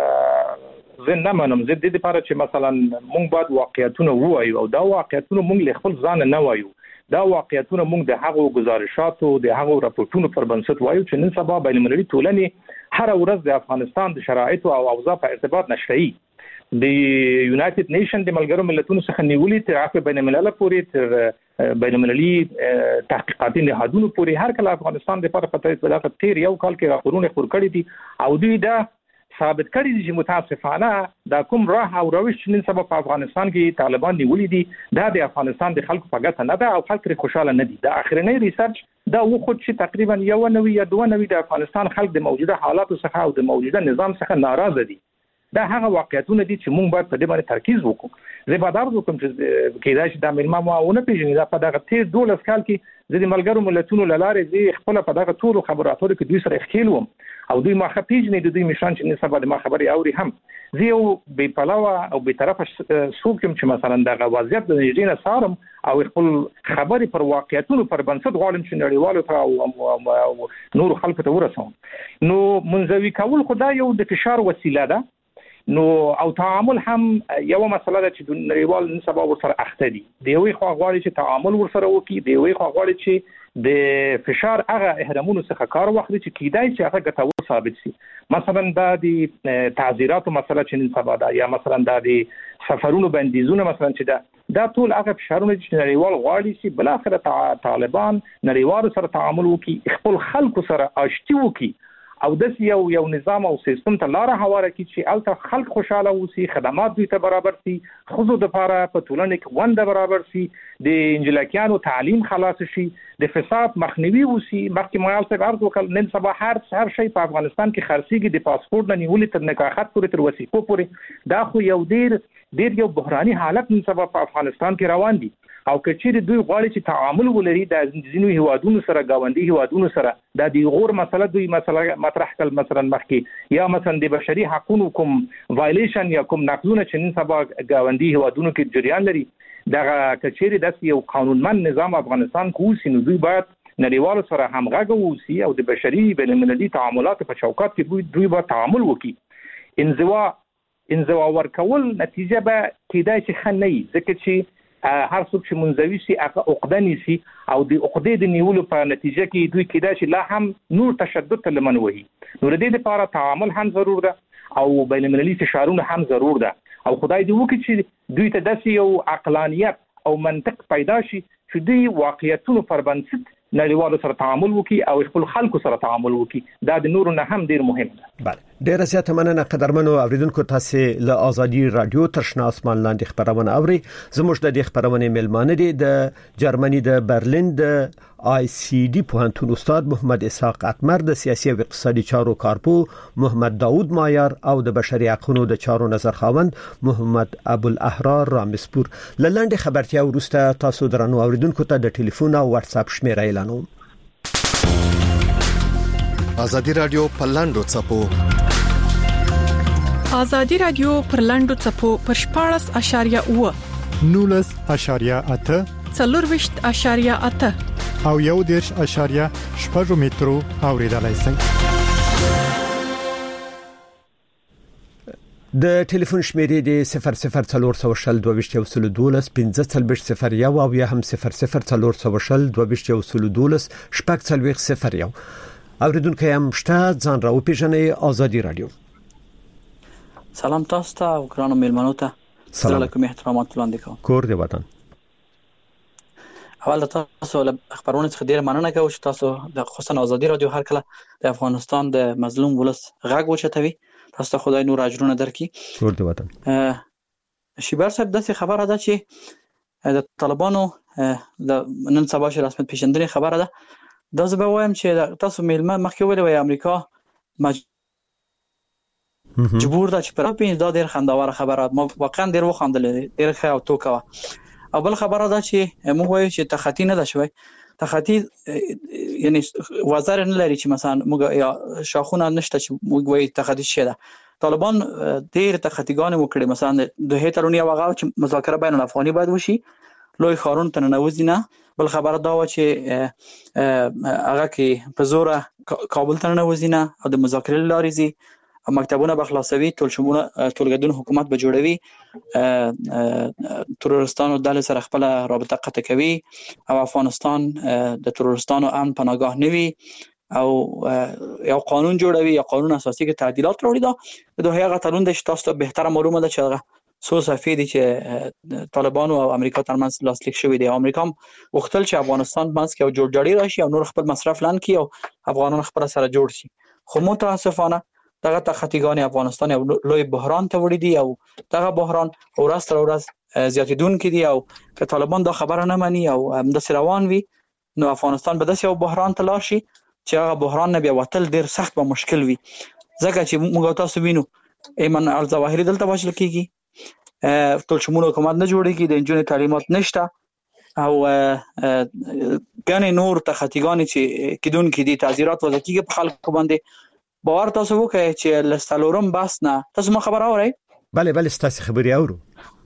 زه نه منم. زه د دې لپاره چې مثلا مونږ بعد واقعیتونه وایو او دا واقعیتونه مونږ له خپل ځان نه وایو، دا واقعیتونه مونږ د هغو گزارشاتو د هغو راپورټونو پر بنسټ وایو چې نن سبا بین المللي ټولنې هر ورځ د افغانستان د شرایطو او اوضاع په ارتباط نشري. د یونایټډ نیشن د ملګرو ملتونو څخه نیولې تر عفو بین المللي پورې تر بین المللي تحقیقاتي نهادونو پورې هر کله افغانستان د لپاره په دغه تیر یو کال کې راپورونه خور کړی دي او دوی دا ثابت کړی دي چې متاسفانه دا کوم راه او روش چې نن سبا په افغانستان کې طالبان نیولې دي دا د افغانستان د خلکو په ګټه نه ده او خلک لري خوشاله نه دي. دا اخرنی ریسرچ دا وخت چې تقریبا 1.9 یا 2.9 د افغانستان خلک د موجوده حالاتو څخه او د موجوده نظام څخه ناراضه دي. دا هغه واقعیتونه دي چې موږ باید په دې باندې ترکیز وکړو. زه به دا ارزو کوم چې کېدای شي دا ملما ماونه پیژني دا په دغه تیر 12 کال کې د ملګرو ملتونو لاره زی خپل په دغه ټولو خبراتو کې دوی سره ښکیلوم او دوی ما خپېجنې د دوی مشان چې نسبت د ما خبري اوري هم زه یو بې پلاوه او به طرفه سوق چې مثلا دغه وضعیت د نږدې سارم او خپل خبري پر واقعیتونو پر بنسټ غواړم چې نړیوالو ته او نور خلکو ته ورسوم. نو منځوي کول خدای یو د فشار وسیله ده، نو او تعامل هم یو مسله ده چې د نړیوال نسبه ورسره اخته دي. د یوې خوا غواړي چې تعامل ورسره وکړي، د یوې خوا غواړي چې د فشار هغه اهرامونو څخه کار واخلي چې کیدای شي هغه ګټور ثابت شي. مثلا دا د تعزیراتو مسله چې نن سبا ده یا مثلا دا د سفرونو بندیزونه مثلا چې دا ټول هغه فشارونه چې نړیوال غواړي چې بل اخر طالبان نړیوال سره تعامل وکړي، خپل خلکو سره آشتی وکړي او د یو نظام او سیستم ته لار هواره کی چې الته خلک خوشاله وسی، خدمات دوی ته برابر سي، خصوصا د لپاره په ټولنه کې ونده برابر سي، د انجلیکانو تعلیم خلاص شي، د فساد مخنیوي وسی. مخکې مایال څخه عرض وکړ نن سبا هر شی په افغانستان کې خرڅيږي، د پاسپورت نه نیولې تر نکاحت پورې تر وثیقو پورې. دا خو یو ډیر یو بحراني حالت نن سبا په افغانستان کې روان دي او کچېر دوی غواړي چې تعامل ولري د ځینو هیوادونو سره، گاونډي هیوادونو سره، د دې غور مسله دوی مسله مطرح کړل مثلا مخکې یا مثلا د بشري حقوقو کوم وایلیشن یا کوم نقضونه چې نن سبا گاونډي هیوادونو کې جریان لري، دغه کچېر د یو قانونمند نظام افغانستان کوسي نو دوی باید نړیوالو سره همغږي ووسی او د بشري بین المللي تعاملات په چوکاټ کې دوی به تعامل وکړي. انزوا ورکول نتیجه به کېدای شي خنۍ ځکه چې هر څوک چې منځوي شي هغه عقده نیسي او د عقدې د نیولو په نتیجه کې دوی کېدای شي لا هم نور تشدد ته لمن وهي. نو د دې لپاره تعامل هم ضرور ده او بین المللي فشارونه هم ضرور ده او خدای دې وکړي چې دوی ته داسې یو عقلانیت او منطق پیدا شي چې دوی واقعیتونو پر بنسټ نړیوالو سره تعامل وکړي او خپل خلکو سره تعامل وکړي. دا د نورو نه هم ډیر مهم ده. بله، ډیر زیاته مننه قدرمنو اوریدونکو. تاسو له ازادي رادیو ترشنا اسمان لاندې خبرونه اوري. زموږ د دې خبرونه ملمانه دي د جرمني د برلین د آی سی ډي پوهنتون استاد محمد اسحاق اتمر، د سیاسي او اقتصادي چارو کارپو محمد داوود مایار او د بشري حقوقو د چارو نظر خاوند محمد ابو الاحرار رامسپور. لاندې خبرتیا ورسته تاسو درنو اوریدونکو ته د ټلیفون او واتس اپ شمیره اعلانوم. ازادي رادیو په لاندو چپو ازادي رادیو پر لاندو چپو پر 14.8 19.8 40.8 او 1.8 مترو اوریدلای شئ. د ټلیفون شمیرې د 00402212 1540 او یا هم 00402212 شپږ اوریدونکو هم شته ځان راو پیژنې. ازادي رادیو. سلام تاسو ته او ګرانو مېلمنو ته. سلام علیکم، احترامات وړاندې کوم. کور دی وطن. اول تاسو له خبرونه څخه ډیر مننه کوم چې تاسو د خصوصا ازادي رادیو هر کله د افغانستان د مظلوم ولس غږ وچتوي. تاسو ته خدای نور اجرونه درکړي. کور د وطن شیبر صاحب داسې خبره ده چې د طالبانو د نن سبا چې رسمیت پیژندنې خبره ده. دا زه به وایم چې تاسو میلمه مخکې ویلي وای امریکا مجبور ده چې پر پین دا ډیر خنداوره خبره ما واقعا ډیر وخندل ډیر ښه او توکه. او بل خبره ده چې موږ وایو چې تخطی نه ده شوی. تخطی یعنی وزر نه لري چې مثلا موږ یا شاخونه نشته چې موږ وایو تخطی شي ده. طالبان ډیر تخطیګان وکړي، مثلا د هیترونی واغاو چې مذاکره بین الافغاني باید وشي، لوی خارون ته ننوځي نه. بل خبره دا و چې هغه کې په زور کابل ته ننوځي نه او د مذاکرې لارې زی مکتبونه به خلاصوي، ټولګدون حکومت به جوړوي، ترورستانو ډلې سره خپل رابطه قطع کوي او افغانستان د ترورستانو امن پناهگاه نوي او یو قانون جوړوي یا قانون اساسي کې تعدیلات راوړي. دا هغه قانون د تاسو ته بهتره معلومه ده چې هغه څو صفحې دي چې طالبانو او امریکا ترمنځ لاسلیک شوی دی. امریکا وختل چې افغانستان باندې کې یو جوړجاړی راشي او نور خپل مصرف لاند کی او افغانان خپل سره جوړ شي. خو متاسفانه دغه تخطیګان افغانستان یو لوی بحران ته وړي دي او دغه بحران ورځ تر ورځ زیاتیدونکې دي او که طالبان دا خبره نه مني او همداسې روان وي نو افغانستان به داسې یو بحران ته لاړ شي چې هغه بحران نه بیا وتل ډیر سخت به مشکل وي. ځکه چې موږ تاسو وینو ایمن الظواهري دلته وژل کیږي، ټول شمول حکومت نه جوړیږي، د انجونې تعلیمات نشته او ګڼې نور تخطیګان چې کیدونکې دي تعزیرات وضع کیږي په خلکو باندې. باور تاسو وکړئ چې لسلورم بحث نه تاسو ما خبر اورئ؟ بله ستاسو خبري اورو.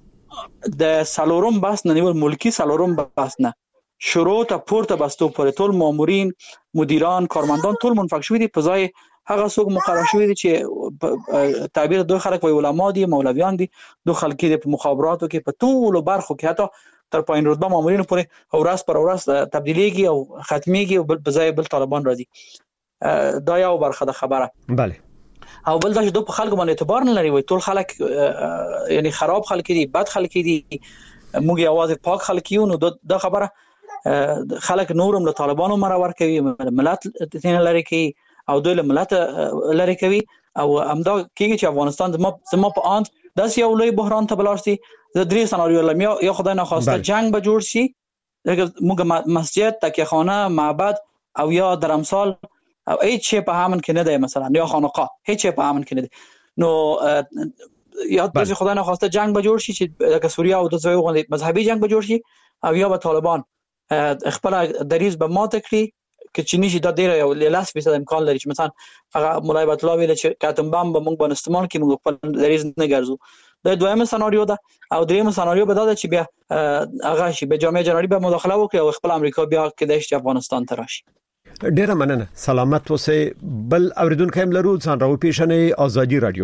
د سلورم بحث نه نیول ملکی سلورم بحث نه شروع ته پورته بستو پر ټول مامورین، مدیران، کارمندان ټول منفک شوی دي په ځای هغه څوک مقرر شوی دي چې تعبیر دوه خلک وی علما دي، مولویان دي، دوه خلک دي په مخابراتو کې په ټولو برخو کې حتی تر پایین رتبه مامورین پورې ورځ پر ورځ تبدیلیږي او ختميږي او په ځای بل طالبان راځي. دا یو برخه د خبره. بله. او بل دا چې دوه خلک باندې اعتبار نه لري، وي ټول خلک یعنی خراب خلک دي، بد خلک دي، موږ یوازې پاک خلک یو. نو دا خبره خلک نورم له طالبانو مرور کوي، ملت تین لري کوي او دوی له ملت لري کوي او همدا کېږي چې افغانستان زما په اند داسې یو لوی بحران ته بلار شي. د درې سناریو لم یا خدای نه خواسته جنگ به جوړ شي، موږ مسجد، تکیه خانه، معبد او یا درمسال او هیڅ شی په امن کې نه دی، مثلا یا خانقاه هیڅ شی په امن کې نه دی. نو یا د خدای نه خواسته جنگ به جوړ شي چې د سوریه او د ځایو غوندي مذهبي جنگ به جوړ شي او یا به طالبان خپل دریز به ماته کړي که چینی شي. دا ډیر یو لاس به امکان لري چې مثلا هغه مولای بیت الله ویل چې کاتم بم به موږ باندې استعمال کړي، موږ خپل دریز نه ګرځو. دا دویمه سناریو ده. او درېمه سناریو به دا ده چې بیا هغه شي به جامعه جنرالي به مداخله وکړي او خپل امریکا بیا کېدای شي افغانستان ته راشي. ډیره مننه، سلامت اوسئ. بل اوریدونکو هم لرو، ځان راو پیښنې ازادي رادیو.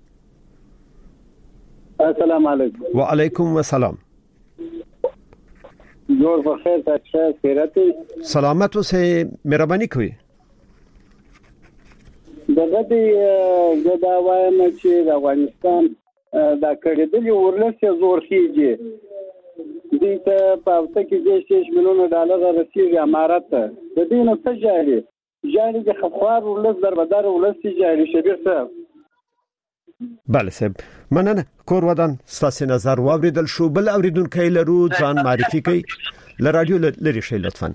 السلام علیکم. وعلیکم السلام. جوړ په خیر تاسو خیرته. سلامت اوسئ، مهرباني کوئ. دغه دې دا وایم چې د افغانستان دا کړهدلې ورلسه زور خيږي. دې ته په هفته کې 6 میلیون ډالر رسیدي امارات ته. د دې نه څه جاري د خفوار ولس دربدار ولس جاري شبیر صاحب. بله صاحب، مننه. کور ودان ستاسو نظر واوریدل شو. بل اوریدونکو لرو، ځان معرفي کوي، ل رادیو لري شي لطفا.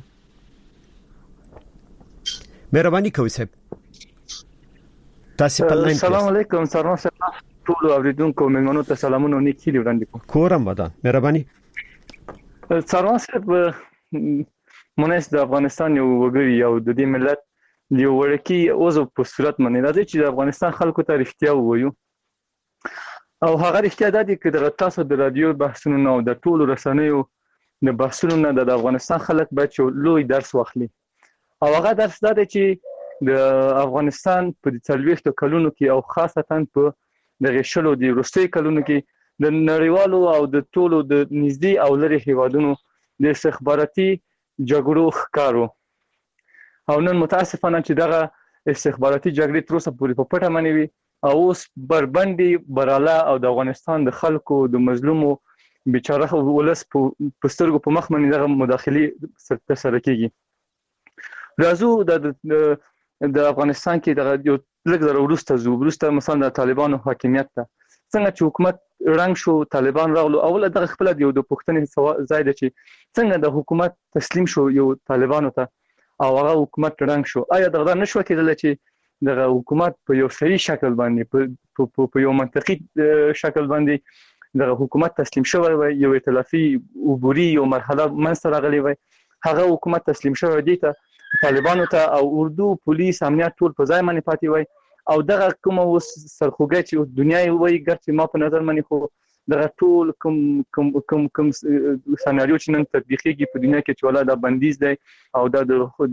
مهرباني کوئ صاحب. تاسو په لاین. السلام علیکم سلام صاحب، ټول اوریدونکو مېلمنو ته سلامونه نیکی وړاندې کوم. کورم ودان، مهرباني. سلام صاحب، مونږ د افغانستان یو وګړي او د دې ملت یو ورکی اوسو په صورت باندې راځي چې د افغانستان خلکو ته رښتیا ووایو او هغه رښتیا ده چې د تاسو د رادیو بحثونو او د ټولو رسنیو د بحثونو نه د افغانستان خلک باید لوی درس واخلي. او هغه درس ده چې د افغانستان په 40 کلونو کې او خاصتا په د غشلو د روسي کلونو کې د نړیوالو او د ټولو د نږدې او لري هیوادونو د استخباراتي جګړو ښکارو. او نن متاسفانه چې دغه استخباراتي جګړې تر اوسه پورې په پټه باندې وي او اوس بربندي براله او د افغانستان د خلکو د مظلومو بیچاره ولس په سترګو په مخ باندې دغه مداخله سره کیږي. راځو د افغانستان کې د یو لږ زره وروسته مثلا د طالبانو حاکمیت ته څنګه چې حکومت رنګ شو، طالبان راغلو، اوله دغه خپل یو د پښتنې ځای دی چې څنګه د حکومت تسلیم شو یو طالبانو ته او هغه حکومت رنګ شو. آیا دغه نشو کېدل چې دغه حکومت په یو صحیح شکل باندې په یو منطقي شکل باندې دغه حکومت تسلیم شوی وي، یو ائتلافي عبوري یو مرحله منځته راغلی وي، هغه حکومت تسلیم شوی دی ته طالبانو ته او اردو پولیس امنیت ټول په ځای باندې پاتې وي او دغه کوم اوس سرخوږی چې دنیا یې وایي ګرځي ما په نظر باندې خو دغه ټول کوم سناریو چې نن تطبیقېږي په دنیا کې چې ولا دا بندیز دی او دا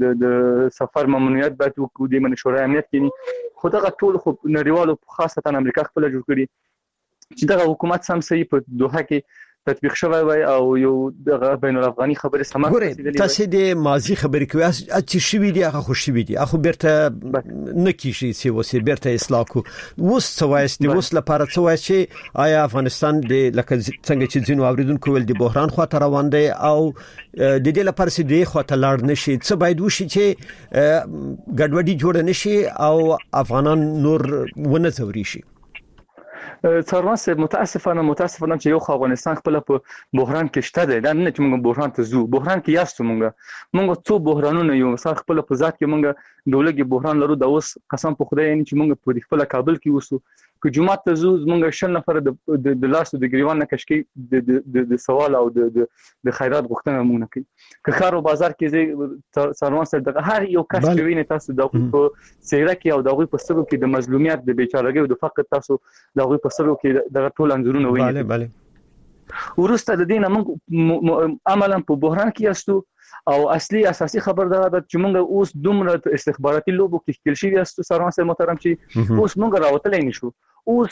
د سفر ممنوعیت باید وکړو د من شورای امنیت کې خو دغه ټول خو نړیوالو خاصتا امریکا خپل جوړ کړي چې دغه حکومت سم صحیح په دوحه کې تطبیق شوی وي او یو دغه بین الافغاني خبره سمه ګورې تاسو د ماضي خبرې کوي چې شوي دي هغه خو شوي دي اخو بیرته نکیږي چې وسه بیرته اصلاح کو وس سوایس دی وس لپاره سوایس چې آیا افغانستان د لکه څنګه چې ځینو اوریدونکو ول د بحران خو ته روان دی او د دې لپاره چې دی خو ته لاړ نشي څه باید وشي چې ګډوډي جوړ نشي او افغانان نور ونه زوري شي. څاروان سره متاسفانه چې یو افغانستان خپل په بحران کې شته دی دا نه چې موږ بحران ته زو بحران کې یاستو موږ څو بحرانونه یو مثلا خپل په ذات کې موږ دولګي بحران لرو د اوس قسم په خدای چې موږ په خپل کابل کې وسو که جمعه ته زو موږ شل نفر د لاسو د ګریوان نه کشکي د سوال او د خیرات غوښتنه موږ نه کوي که کار او بازار کې څاروان سره د هر یو کس چې ویني تاسو د په سیره کې او د په سترګو کې د مظلومیت د بیچارهګۍ او د فقر تاسو د په سترګو کې د ټول انځورونه ویني. بله ورسته د دینه موږ عملاً په بحران کې یاستو او اصلي اساسي خبر دا ده چې موږ اوس دومره استخباراتي لوبو کې ښکیل شوي یاستو سروان سره محترم چې اوس موږ راوتلای نشو اوس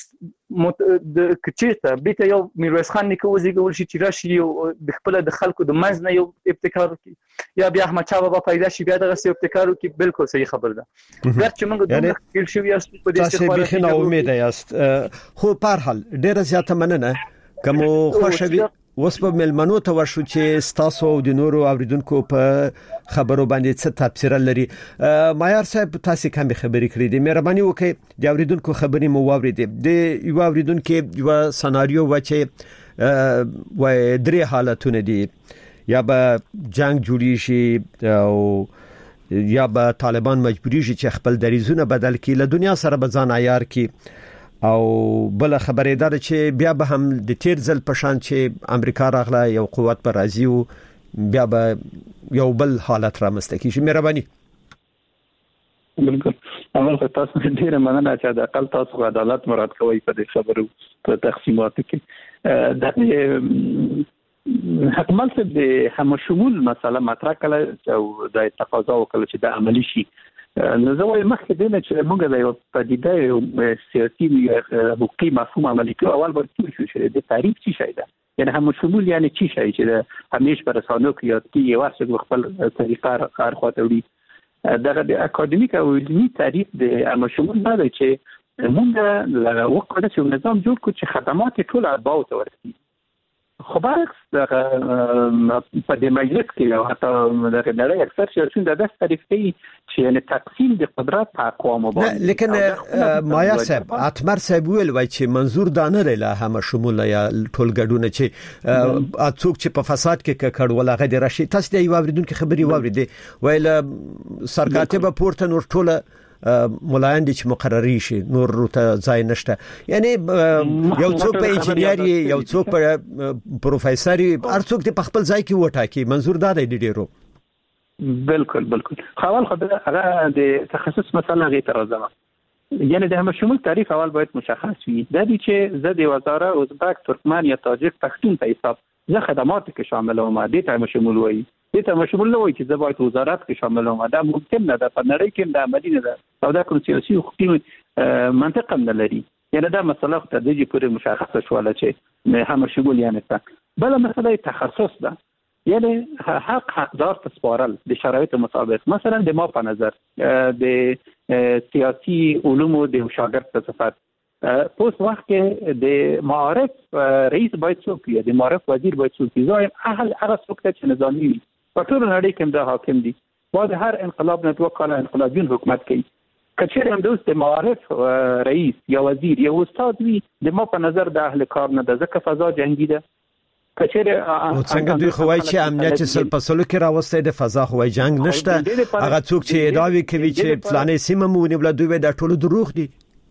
د کچېته بیت یو میرویس خان نیکه وزیګول شي چې راشي د خپل د خلکو د منځ نه یو ابتکار وکړي یا بیا احمد شاه بابا پیدا شي بیا دغه ابتکار وکړي بالکل صحیح خبر ده ګرچې موږ دومره ښکیل شوي یاستو په دې استخباراتي لوبو کې امید یاست خو په هر حال ډیره زیاته مننه کوم خوشوي اوس په ملمنو ته ورشو چې ستاسو او د نورو اوریدونکو په خبرو باندې څه تفسیر لري. مایار صاحب تاسو کوم خبرې کړې دي مهرباني وکړئ د اوریدونکو خبرې مو واوریدې د یو اوریدونکو یو سناریو و چې و درې حالتونه دي یا به جنگ جوړی شي او یا به طالبان مجبوری شي چې خپل دریزونه بدل کړي له دنیا سره به ځان عیار کړي او بل خبرې دار چې بیا به هم د تیر ځل پشان چې امریکا راغله یو قوت پر راځي او بیا به یو بل حالت را مستکی شي. مهرباني. بالکل اول خو تاسو ډیره مننه چې د اقل تاسو عدالت مراد کوي په دې خبرو په تقسیماتو کې د حکومت د همشمول مسله مطرح کړه او د تقاضا وکړه چې د عملی شي نو زه وایم مخکې دینه چې موږ د یو پدیده یو سیاسي حقوقي مفهوم عملي کوو اول باید څه شي د تعریف څه شي ده یعنی هم شمول یعنی څه شي چې همیشه پر رسانو کې یاد کی یو ورڅ خپل طریقه کار خاطر وړي دغه د اکاډمیک او علمي تعریف د هم شمول نه دی چې موږ له وقته چې نظام جوړ کړو چې خدمات ټول ارباو ته ورسي خو برعکس په دې مجلس کې او حتی د نړۍ اکثر شرطونه د تعریف کوي چې یعنی تقسیم د قدرت په اقوام باندې لیکن مایا صاحب اتمر صاحب ویل وای چې منظور دانه له هم شمول یا ټول ګډونه چې اڅوک چې په فساد کې کړه ولغه د راشي تاسو د یو اوریدونکو خبري واوریدې ویل سرکاتبه پورته نور ټوله مولایان دي چې مقرري شي نور ته ځای نشته یعنی یو څوک په انجینری یو څوک په پروفیسوري ارڅوک په خپل ځای کې وټاکي منظور دا دی ډیرو بالکل اول خبره هغه د تخصص مثلا غي ترازمه یعنی د هم شمول تعریف اول باید مشخص وي د دې چې زه د وزاره ازبک ترکمن یا تاجک پښتون په حساب زه خدمات کې شامل وم د ته مشمول وي د ته مشمول نه وي چې زه باید وزارت کې شامل وم دا ممکن نه ده په نړۍ کې د عملی نه ده او دا کوم سیاسي حقوقي منطق نه لري یعنی دا مسله ته د دې پورې مشخصه شواله چې هم شمول یعنی څه بل مسله تخصص ده یعنی حقدار تسپارل د شرایط مطابق مثلا د ما په نظر د سیاسي علومو د شاګرد په صفت پوس وخت کې د معارف رئیس باید څوک وي د معارف وزیر باید څوک وي زایم هغه څوک چې نظامی وي په ټول نړۍ کې دا حاکم دي بعد هر انقلاب نه دوه کاله انقلابیون حکومت کوي کچېر هم دوست معارف رئیس یا وزیر یا استاد وي د ما په نظر د اهل کار نه د ځکه فضا جنگي ده کچېر څنګه دوی خوای چې امنیت سل په سلو کې راوسته د فضا خوای جنگ نشته هغه څوک چې ادعاوی کوي چې فلانه سیمه مونږ بل دوی د ټولو دروغ دي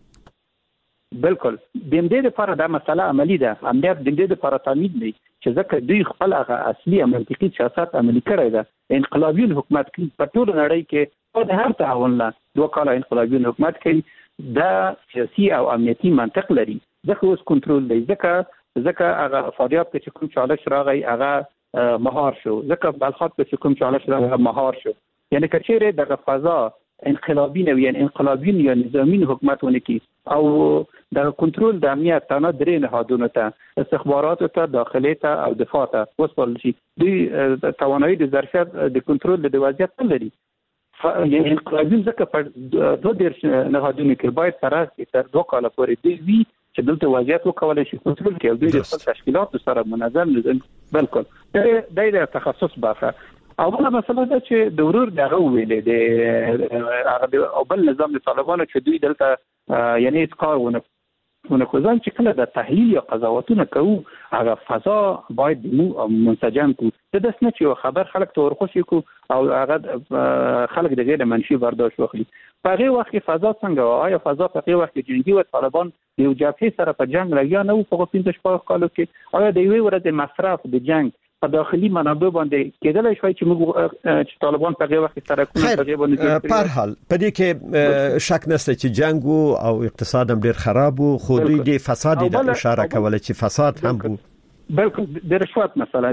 بالکل د دې لپاره دا مسله عملی ده امنیت د دې لپاره تامین دی چې ځکه دوی خپل هغه اصلي منطقي سیاست عملي کړی ده انقلابیون حکومت کوي په ټول نړۍ کې د هر تعاون له دوه کاله انقلابیون حکومت کوي دا سیاسي او امنیتي منطق لري ځکه اوس کنټرول دی ځکه هغه فاریاب کې چې کوم چالش راغی هغه مهار شو ځکه بلخاب کې چې کوم چالش راغی مهار شو یعنی کچېره دغه فضا انقلابی نه وي انقلابیون یا نظامی حکومتونه کی او د کنټرول د امنیت تنه درې نهادونه ته استخبارات ته داخلي ته او دفاع ته وسپارل شي دوی توانایي د ظرفیت د کنټرول د وضعیت لري یعنی انقلابیون ځکه په دوه ډیر نهادونه کې باید سره تر دوه کاله پورې دی وی چې دلته وضعیت وکولای شي کنټرول کوي دوی د خپل تشکیلات سره منظم بالکل د تخصص برخه او بل مسله ده چې د ورور دغه ویلې د هغه بل نظام د طالبانو چې دوی دلته یعنی کارونه کوزان چې کله د تحلیل یا قضاوتونه کوي هغه فضا باید منسجم کو د داسنه چې خبر خلک ته ورخوشي کو او هغه خلک د غیر منفي برداشت وکړي په هغه وخت کې فضا څنګه آیا فضا په هغه وخت کې جنگي او طالبان یو جبهه سره په جنگ لګیا نه وو په 15 کالو کې آیا د یوې ورځې مصرف د جنگ په داخلي منابع باندې کېدلای شي چې موږ چې طالبان په هغه وخت سره کومه په باندې په هر حال په دې کې شک نشته چې جنگ او اقتصاد هم ډیر خراب وو خو دوی د فساد د اشاره کوله چې فساد هم وو بالکل د رشوت مسله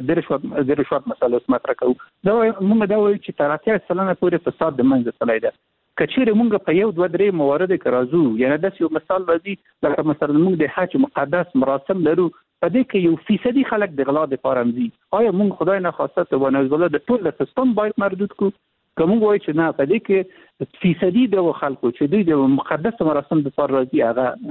اوس مطرح کوو دا موږ دا وایو چې تر 80% پورې فساد د منځ تللی ده کچېره موږ په یو دوه درې موارد کې راځو یعنی د یو مثال راځي لکه مثلا موږ د حج مقدس مراسم لرو په دې کې یو فیصدي خلک د غلا د پارمزي آیا موږ خدای نه خواسته ته ونزله د ټول سیستم باید محدود کو کوم وایي چې نه په دې کې فیصدي د خلکو چې دوی د مقدس مراسم د پر راځي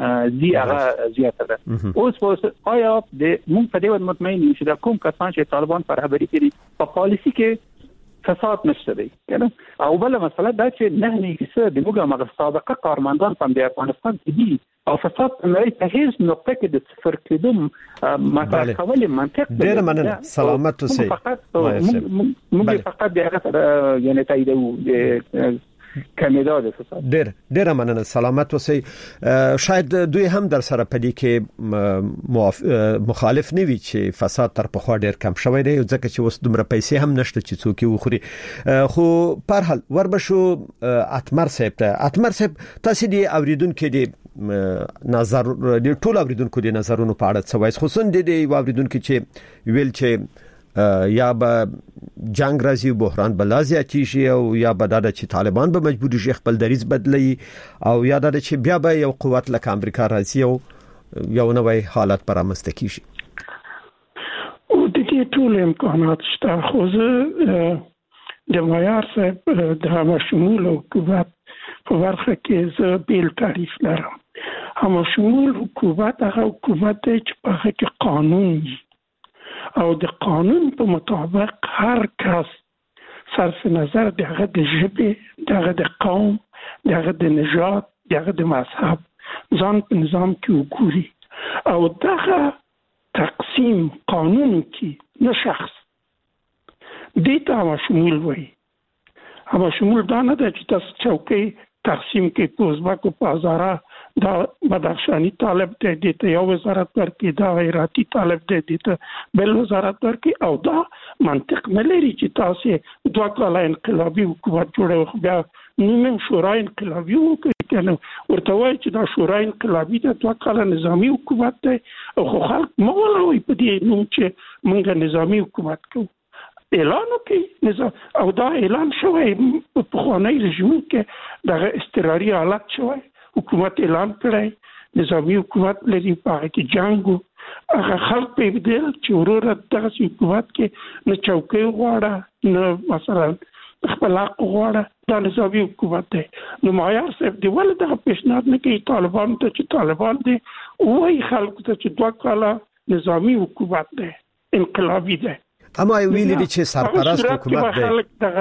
هغه زیاته ده اوس آیا د موږ په دې مطمئن یو چې د کوم کسان چې طالبان پر خبري کوي په پالیسی کې فساد نشته دی کنه او بل مسله دا چې نه کیسه د موږ مغه سابقه کارمندان په افغانستان کې دي او فساد په نړۍ په هیڅ نقطه کې د صفر کېدو مطرح کول منطق ډیر مننه سلامت اوسئ موږ فقط دغه یعنی تاییدو کمیدا د فساد ډیر مننه سلامت اوسئ شاید دوی هم در سره پدې کې مخالف نه وي چې فساد تر پخوا ډیر کم شوی دی ځکه چې اوس دومره پیسې هم نشته چې څوک یې وخوري خو په هر حال وربشو اتمر صاحب تاسو دی اوریدونکو دی نظر د ټول اوریدونکو دی نظرونو په اړه څه وایي خصوصا د اوریدونکو چې ویل چې یا به جنگ راځي بحران بلازیاتی شي او یا به د چې طالبان به مجبور شي خپل دریز بدلی او یا د چې بیا به یو قوت لکه امریکا راځي او یو نوې حالت پرامسته کیږي او د دې ټول امکانات شته خو د معیار صاحب د همشمول حکومت په برخه کې زه بیل تعریف لرم همشمول حکومت هغه حکومت دی چې په هغه کې قانون او د قانون په مطابق هر کس صرف نظر دغه د ژبې دغه د قوم دغه د نژاد دغه د مذهب ځان په نظام کې وګوري او دغه تقسیم قانون کې نه شخص دې ته همشمول وایي همشمول دا نه ده چې تاسو چوکۍ تقسیم کې په ازبکو په هزاره دا بدخشانی طالب دی د یو وزارت ورکې دا غیرتی طالب دی د بل وزارت ورکې او دا منطق نه لري چې تاسو دوه کاله انقلابي حکومت جوړوي بیا نیمه شورای انقلابي وکړي کنه ورته وایي چې دا شورای انقلابي د دوه کاله نظامی حکومت دی او خو خلک مغولوي په دې نوم چې موږ نظامی حکومت کوو اعلان وکړي او دا اعلان شوی په خوانی رژیم کې دغه استقراري حالت شوی حکومت اعلان کړی نظامی حکومت لري په کې جنگ هغه خلک په دې چې ورور دغه حکومت کې نه چوکۍ غواړي نه مثلا خپل حق غواړي دا نظامي حکومت دی. نو معیار صاحب دی ولې دغه پیشنهاد نه کوي طالبان ته چې طالبان دی وایي خلکو ته چې 2 کاله نظامي حکومت دی انقلابي دی. اما ویل دي چې سرپرست حکومت دی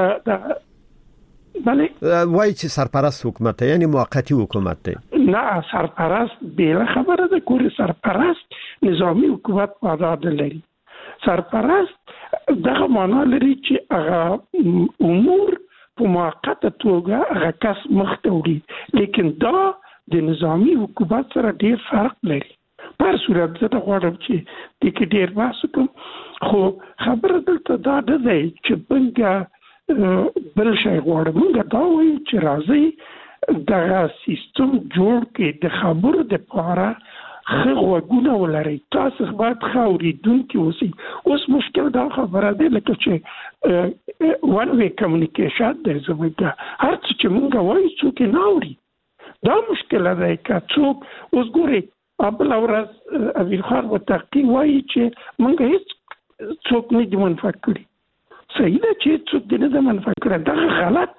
بله وایي چې سرپرست حکومت دی یعنی موقتی حکومت دی. نه سرپرست بیل خبره ده کوری سرپرست نظامی حکومت پاداد لري. سرپرست دغه معنا لري چې هغه امور په موقته توګه هغه کس مخته وړي لیکن دا د نظامی حکومت سره ډیر فرق لري. پر صورت زه غواړم چې د کې ډیر بحث وکړم خو خبره دلته دا ده چې څنګه بل شي غواړم موږ دا وایو چې راځي دغه سیستم جوړ کې د خبرو د پاره خغوګونه ولري تاسو باید خوریدونکي اوسئ. اوس مشکل دا خبره ده لکه چې one way communication د زموږ هر څه چې موږ وایو څوک نه اوري. دا مشکل ده چې څوک اوس ګوري ابل اورز امیر خان وتقی وایي چې موږ هیڅ څوک نه دی منفکري. صحیح ده چې څوک دې نه منفکر دا غلط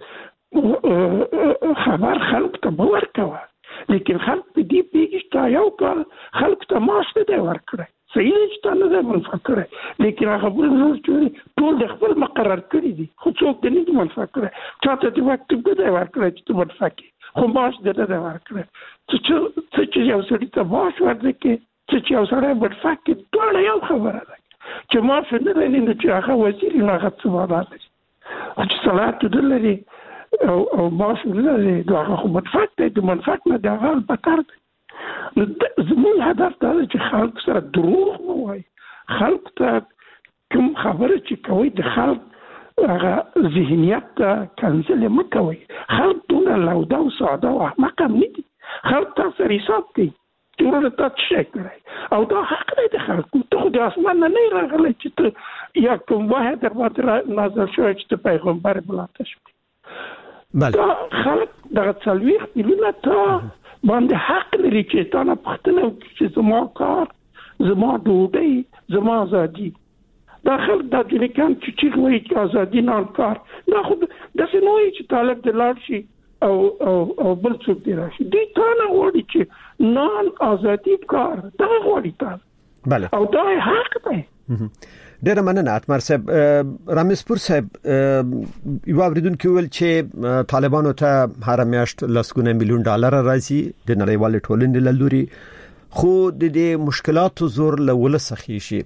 خبر خلق ته باور کوي لیکن خلق دې پیګشتا یو کال خلق ته ماش نه ورکړي. صحیح ده چې نه منفکر لیکن هغه بل نور چې ټول د خپل مقرر کړی دي خو څوک دې نه منفکر چاته دې وخت دې ورکړي چې منفکر خو ماش دې نه ورکړي چې یو سړی ته ماش ورکړي چې یو سړی منفکر ټول یو خبره ده چې ما څنګه لري چې هغه وزیر نه غوښتل چې صلاحیت لري او ما څنګه لري دا خو منفعت دی د منفعت نه دا غل بکر دی. زموږ هدف دا چې خلک سره دروغ نه وایي. خلک ته کوم خبره چې کوي د خلک هغه ذهنیت ته کنځل مه کوي. خلک دونه لوده او ساده او احمق هم نه دي. خلک تاسو حساب کوي ټول ته څه کوي او دا حق دی د خلکو. ته خو د اسمان نه راغلی چې ته یا کوم واحد در باندې نازل شوی چې پیغمبر بلاته شي. دا خلک دغه څلويخ ملیونه ته باندې حق لري چې تا نه پښتنه چې زما کار زما ډوډۍ زما ازادي. دا خلک د امریکان چې وایي چې ازادي نه کار دا خو داسې نه وایي چې طالب د لاړ شي او بل څوک دی راشي. دوی تا نه غواړي چې نان ازادي کار دا غواړي تا بله او دا حق دی. ډیر مننه اتمر صاحب. رامسپور صاحب یو اوریدونکو ول چې طالبانو ته هر میاشت لسګونه میلیون ډالر راځي د نړیوال ټولنې له لوري خو د دې مشکلاتو زور له ولسخي شي.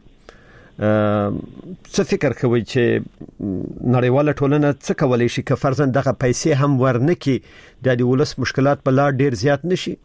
څه فکر کوي چې نړیواله ټولنه څه کولای شي که فرضاً دغه پیسې هم ورنکي د ولس مشکلات په لا ډیر زیات نشي؟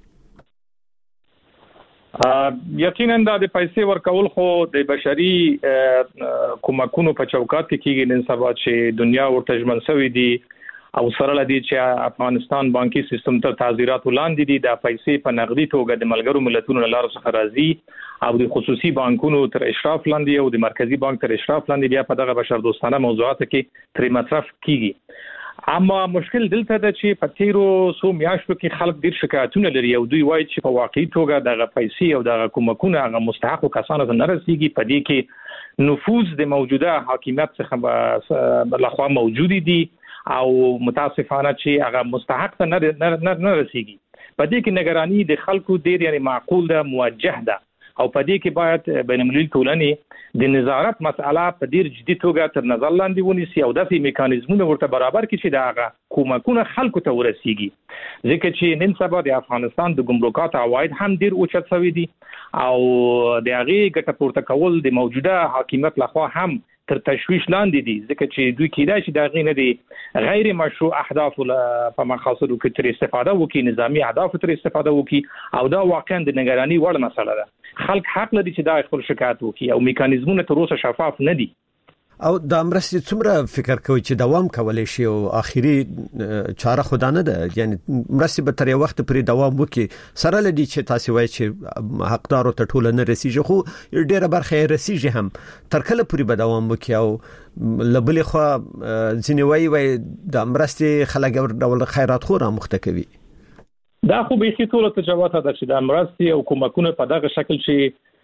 یقینا د پیسې ورکول خو د بشري کومکونو په چوکاټ کې کېږي. نن سبا چې دنیا ورته ژمن شوې دي او سره لدی چې افغانستان بانکي سیستم ته تعزیرات ولاندې دي د پیسې په نقدي توګه د ملګرو ملتونو لاره څخه راځي او د خصوصي بانکونو تر اشراف لاندې او د مرکزی بانک تر اشراف لاندې بیا په دغه بشر دوستانه موضوعاتو کې تر مصرف کیږي. اما مشکل دلته ده چې په تیرو سو میاشتو کې خلک ډیر شکایتونه لري او دوی وایي چې په واقعي توګه دغه پیسې او دغه کومکونه هغه مستحق کسانو ته نه رسیږي. په دې کې نفوذ د موجوده حاکمیت څخه لخوا موجود دي او متاسفانه چې هغه مستحق ته نه رسیږي. په دې کې نگرانی د خلکو ډیر یعنی معقول ده موجه ده او په دې کې باید بین المللي ټولنې د نظارت مسأله په ډیر جدي توګه تر نظر لاندې ونیسي او داسې میکانیزمونه ورته برابر کړي چې دا کومکونه خلکو ته ورسیږي. ځکه چې نن سبا د افغانستان د ګمرکات عواید هم ډیر اوچت شوي دي او د هغې ګټه پورته کول د موجوده حاکمیت لخوا هم تر تشویش لاندې دي. ځکه چې دوی کېدای شي د هغې نه دي غیر مشروع اهداف په مقاصدو کې تر استفاده وکړي، نظامی اهداف تر استفاده وکړي او دا واقعا د نگرانی وړ مسله ده. خلک حق لري چې دا خپل شکایت وکړي او میکانیزمونه تر اوسه شفاف نه دي. او د امرستي څومره فکر کوي چې دوام کولای شي او اخیری چاره خدانه ده یعنی مرستي به تر یو وخت پرې دوام وکړي سره لدی چې تاسو وایي چې حقدارو ته ټول نه رسیږي خو ډیره برخه رسیږي هم تر کله پرې به دوام وکړي او لبلې خو ځینې وایي د امرستي خلک ډول خیرات خو را مخته کوي. دا خو به هیڅ ټول ته جواب ده چې د امرستي او کومکونه په دغه شکل چې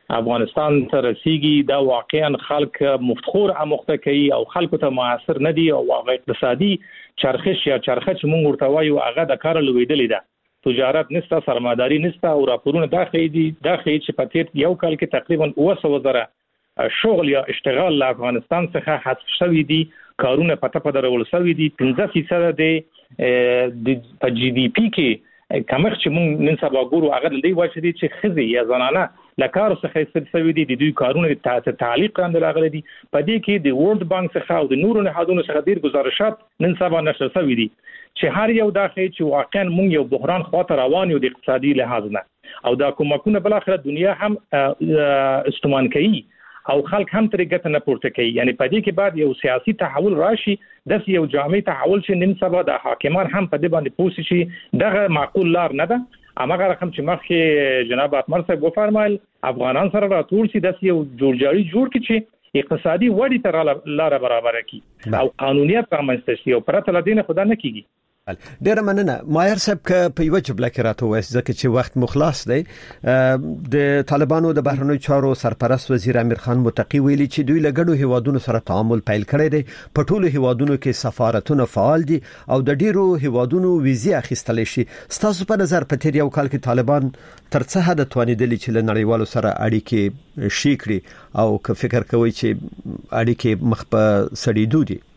افغانستان ته رسیدي دا واقعا خلک مفتخور اموخته کوي او خلکو ته موثر نه دي او واقع اقتصادي چرخش یا چرخه چې مونږ ورته وایو هغه د کار لویدلې ده تجارت نسته سرمایداری نسته او راپورونه داخلي دي داخلي چې په تیر یو کال کې تقریبا 200,000 شغل یا اشتغال له افغانستان څخه حذف شوی دي کارونه پټه درول شوی دي 15% د جی ډي پی کې کمښت چې مونږ نن سبا ګورو هغه د دې وجه دي چې خزي یا زنانه لکار څخه استفاده دي د دوی کارونه ته تعلیق کړل راغلي دي په دې کې د ورلد بانک څخه او د نورو نهادونو څخه ډیر گزارشات نن سبا نشر شوي دي چې هر یو داخلي چې واقعا مونږ یو بحران خاطر روان یو د اقتصادي لحاظ نه او دا کومکونه بل اخر دنیا هم استمان کوي او خلک هم طریقه نه پورته کوي یعنی په دې کې بعد یو سیاسي تحول راشي د یو جامع تحول چې نن سبا د حاکمان هم په دې باندې پوښتنه شي دغه معقول لار نه ده اماغه رقم چې مخکې جناب اتمر صاحب وفرمایل افغانان سره راټول شي د یو جوړجاړي جوړ کړي چې اقتصادي وړي تر لار برابر کړي او قانونیت رامنځته شي او پرته لدینه خدا نه کیږي ډیر مننه مایر صاحب که په یو جبل کې راته وایي ځکه چې وخت مخلص دی د طالبانو د بهرنیو چارو سرپرست وزیر امیر خان متقی ویلي چې دوی لګړو هیوادونو سره تعامل پیل کړی دی په ټولو هیوادونو کې سفارتونه فعال دي او د ډیرو هیوادونو ویزه اخیستل شي ستاسو په نظر په تیر یو کال کې طالبان تر څه حد توانیدل چې له نړیوالو سره اړیکې شي کړي او که فکر کوي چې اړیکې مخ په سړېدو دي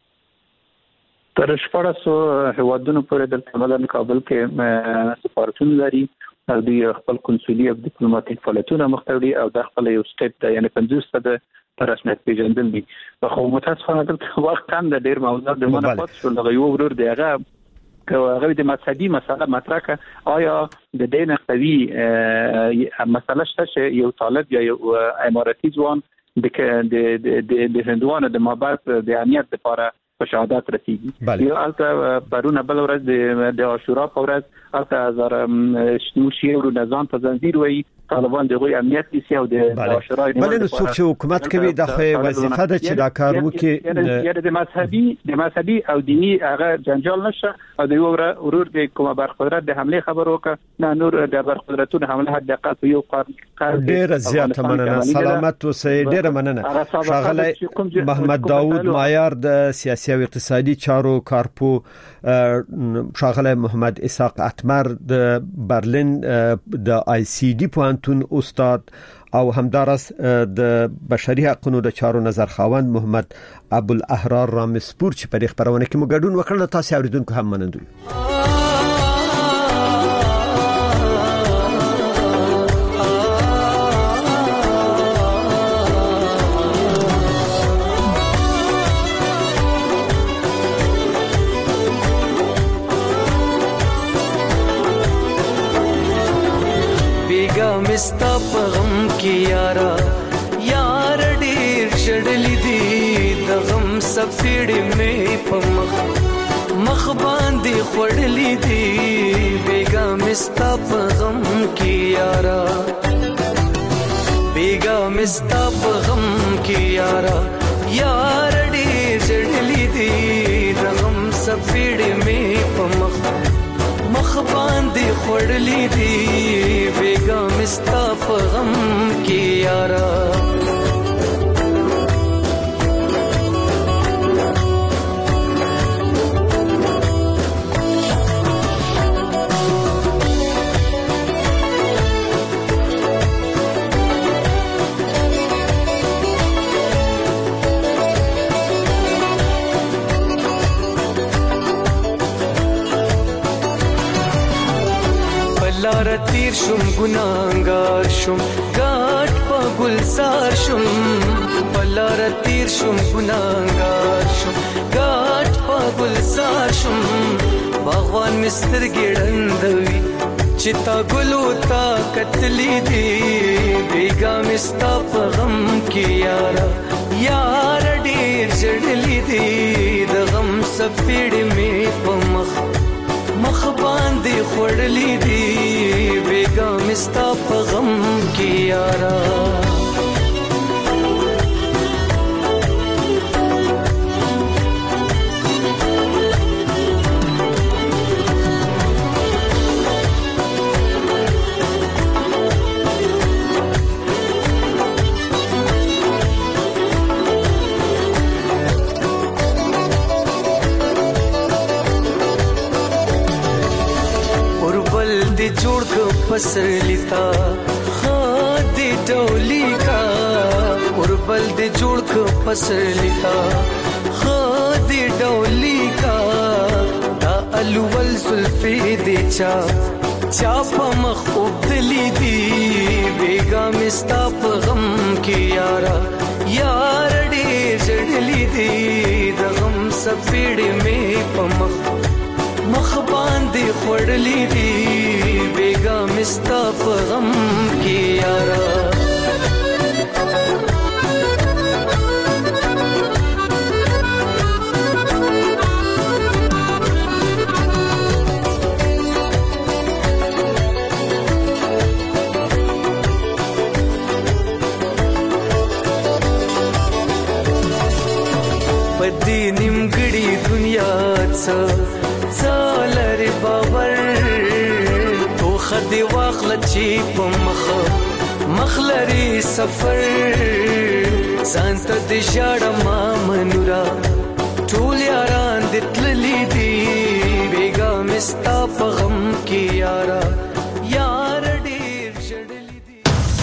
تر 1400 هیوادونو پورې د تمدن کابل کې سفارتونه لري او د خپل کنسولي او ډیپلوماټیک فعالیتونه مختوي او د خپل یو سټیټ د یعنی 50% پر رسمیت پیژندل دي خو متاسفانه دلته وخت کم د ډیر موضوعات د منه پات شو د یو ورور دیغه هغه د مذهبي مسله مطرح کړه آیا د دین قوي مسله شته یو طالب یا یو اماراتي ځوان د هندوانو د مابعد د امنیت لپاره په شهادت رسیدي یو البته پرونه بل ورځ د عاشورا په ورځ البته شنوشي او نظام په زنجیر وي طالبان دغه امنیت دي او د عاشورا بل نو څوک چې حکومت کوي د وظیفه ده چې دا کار وکړي د مذهبي او دینی هغه جنجال نشه او د ورور د کومه برخوردت د حمله خبر وکړه نه نور د برخوردتون حمله حد اقل په یو قرن ډیر زیاته مننه سلامت اوسئ ډیر مننه شاغله محمد داوود مایار د سیاسي او اقتصادي چارو کارپو شاغله محمد اسحاق اتمر د برلین د آی سی ډي پوهنتون استاد او همدارس د بشري حقوقو د چارو نظر خاوند محمد ابوالاحرار رامسپور چې په خبرونه کې مو ګډون وکړل تاسو اوریدونکو هم منندوی مستا پغم کی یارا یار ډیر شړلې دي د غم سفیړې مې په مخ باندې خړلې دي بیگا مستا پغم کی یارا بیگا مستا پغم کی یارا یار ډیر شړلې دي د غم سفیړې مې په مخ باندې خړلې دي بیگا مستا په غم کې یارا لار تیر شم ګناګار شم ګاټ په ګلزار شم بلار تیر شم ګناګار شم ګاټ په ګلزار شم باغوان مستر ګړندوي چې تا ګلو تا کتلی دی بیگا مستا په غم کې یارا یار ډیر جړلی دی د غم سپېړې مې په مخ باندې خړلې دي بیگا مستا په غم کې یارا پسرلیتا خادي ډولیکا وربل دې جوړ ک پسرلیتا خادي ډولیکا دا الول زلفي دې چا په مخ وبدلی دی بیگا مستا په غم کې یارا یار ډېر جړلی دی د غم سپېړې مې په مخ باندې خړلې دی بیگا مستا په غم کې یارا پدې نیمګړې دنیا څالره باور تو خدي واخل چې په مخ لري سفر سانت دې شړ ما منورا ټول یاران دې تللې دي بیگا مستا په غم کې یارا یار ډېر شړلې دي.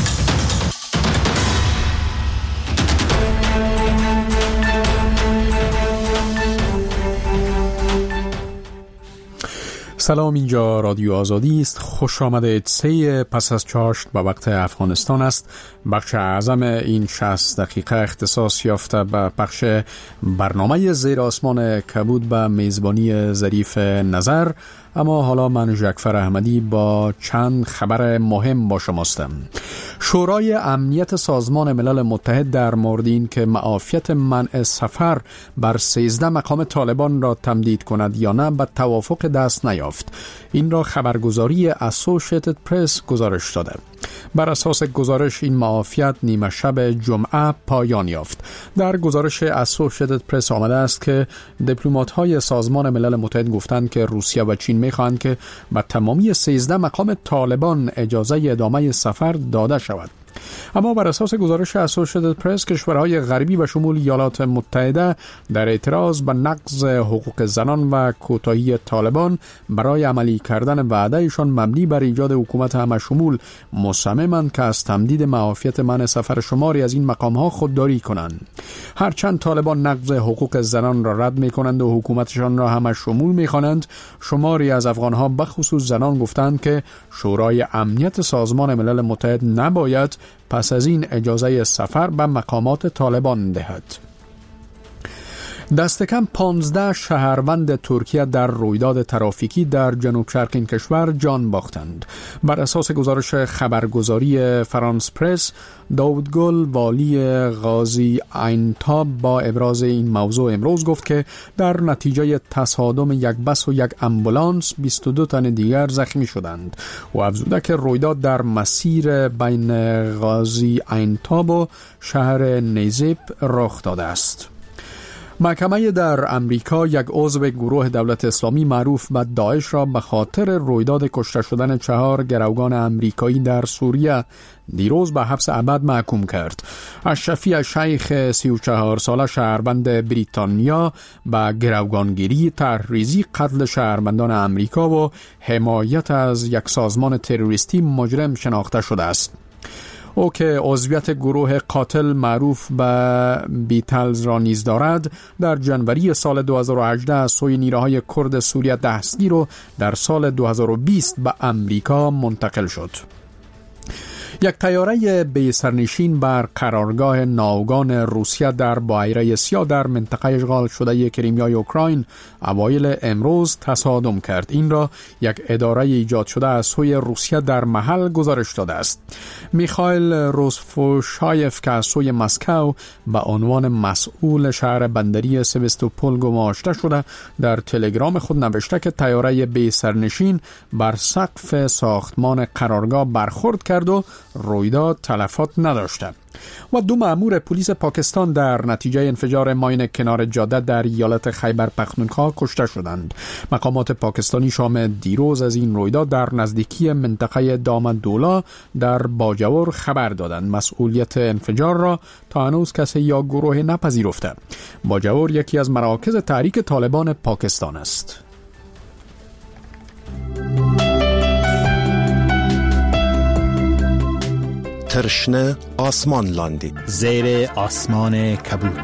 سلام، اینجا رادیو آزادی است. خوش آمدید. 3 پس از چاشت به وقت افغانستان است. بخش اعظم این 60 دقیقه اختصاص یافته به پخش برنامه زیر آسمان کبود به میزبانی ظریف نظر. اما حالا من جعفر احمدی با چند خبر مهم با شماستم. شورای امنیت سازمان ملل متحد در مورد این که معافیت منع سفر بر 13 مقام طالبان را تمدید کند یا نه به توافق دست نیافت. این را خبرگزاری اسوسییتد پرس گزارش داده. بر اساس گزارش این معافیت نیمه شب جمعه پایان یافت. در گزارش اسوسییتد پرس آمده است که دیپلمات‌های سازمان ملل متحد گفتند که روسیه و چین می‌خواهند که به تمامی 13 مقام طالبان اجازه ادامه سفر داده شود. اما بر اساس گزارش اسوسییتد پرس کشورهای غربی و شمول ایالات متحده در اعتراض به نقض حقوق زنان و کوتاهی طالبان برای عملی کردن وعدهشان مبنی بر ایجاد حکومت همشمول مصممند که از تمدید معافیت منع سفر شماری از این مقام‌ها خودداری کنند. هرچند طالبان نقض حقوق زنان را رد می‌کنند و حکومتشان را همشمول می‌خوانند، شماری از افغان‌ها بخصوص زنان گفتند که شورای امنیت سازمان ملل متحد نباید پس از این اجازه سفر به مقامات طالبان دهد. دست کم 15 شهروند ترکیه در رویداد ترافیکی در جنوب شرق این کشور جان باختند. بر اساس گزارش خبرگزاری فرانس پرس، داودگل والی غازی اینتاب با ابراز این موضوع امروز گفت که در نتیجه تصادم یک بس و یک امبولانس 22 تن دیگر زخمی شدند و افزوده که رویداد در مسیر بین غازی اینتاب و شهر نیزیپ رخ داده است. محکمه در امریکا یک عضو گروه دولت اسلامی معروف به داعش را به خاطر رویداد کشته شدن 4 گروگان امریکایی در سوریه دیروز به حبس ابد محکوم کرد. اشرفی شیخ 34 ساله شهروند بریتانیا به گروگانگیری، تحریزی قتل شهروندان امریکا و حمایت از یک سازمان تروریستی مجرم شناخته شده است. او که عضویت گروه قاتل معروف به بیتلز را نیز دارد، در جنوری سال 2018 از سوی نیروهای کرد سوریه دستگیر و در سال 2020 به امریکا منتقل شد. یک طیاره بی سرنشین بر قرارگاه ناوگان روسیه در بحیره سیاه در منطقه اشغال شده کریمیای اوکراین اوایل امروز تصادم کرد. این را یک اداره ایجاد شده از سوی روسیه در محل گزارش داده است. میخائیل روسفوشایف که از سوی مسکو به عنوان مسئول شهر بندری سوستوپول گماشته شده در تلگرام خود نوشته که طیاره بی سرنشین بر سقف ساختمان قرارگاه برخورد کرد و رویداد تلفات نداشته. و 2 مأمور پلیس پاکستان در نتیجه انفجار ماین کنار جاده در ایالت خیبر پختونخوا کشته شدند. مقامات پاکستانی شام دیروز از این رویداد در نزدیکی منطقه دامدولا در باجور خبر دادند. مسئولیت انفجار را تا هنوز کسی یا گروه نپذیرفته. باجور یکی از مراکز تحریک طالبان پاکستان است. ترشنه آسمان لاندی زیر آسمان کبود.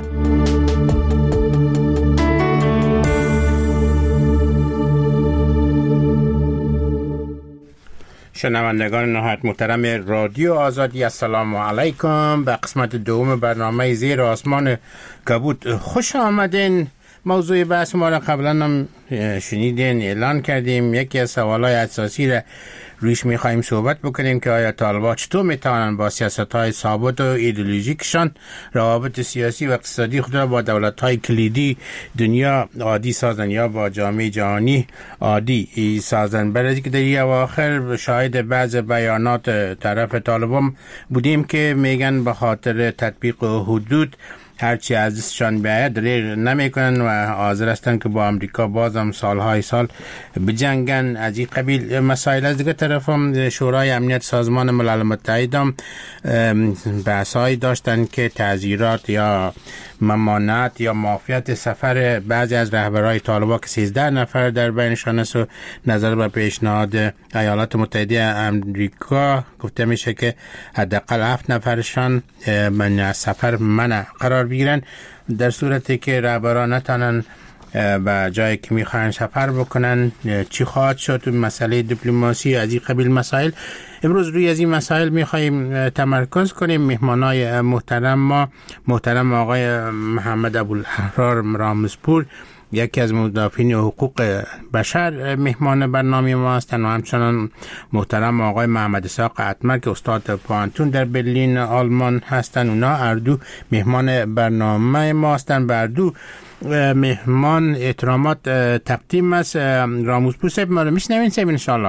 شنوندگان نهایت محترم رادیو آزادی، السلام علیکم. به قسمت دوم برنامه زیر آسمان کبود خوش آمدین. موضوع بحث ما را قبلا هم شنیدین، اعلان کردیم. یکی از سوالای اساسی را رویش میخواییم صحبت بکنیم که آیا طالبان چطور میتوانند با سیاست‌های ثابت و ایدئولوژیکشان روابط سیاسی و اقتصادی خود را با دولت‌های کلیدی دنیا عادی سازند یا با جامعه جهانی عادی سازند. برای که در این اواخر شاهد بعض بیانات طرف طالبان بودیم که میگن به خاطر تطبیق حدود هرچی ازشان بیاید دریغ نمیکنن و حاضر هستن که با امریکا بازم سالهای سال بجنگن. از این قبیل مسائل. از دیگه طرف هم شورای امنیت سازمان ملل متحد هم بحثایی داشتن که تعزیرات یا ممانعت یا معافیت سفر بعضی از رهبران طالبان که 13 نفر در بینشان است و نظر به پیشنهاد ایالات متحده امریکا گفته میشه که حداقل 7 نفرشان من سفر منع قرار بگیرن، در صورتی که رهبران نتونن به جایی که میخوان سفر بکنن. چی خواهد شد؟ مسئله دیپلماسی از این قبیل مسائل. امروز روی از این مسائل میخواییم تمرکز کنیم. مهمانای محترم آقای محمد ابوالحرار رامزپور، یکی از مدافعین حقوق بشر، مهمان برنامه ما هستند و همچنان محترم آقای محمد اسحاق اتمر که استاد پانتون در برلین آلمان هستند. اونا اردو مهمان برنامه ما هستند. اردو مهمان احترامات تقدیم است. رامزپور صاحب ما رو میشنوین صاحب ان شاء الله؟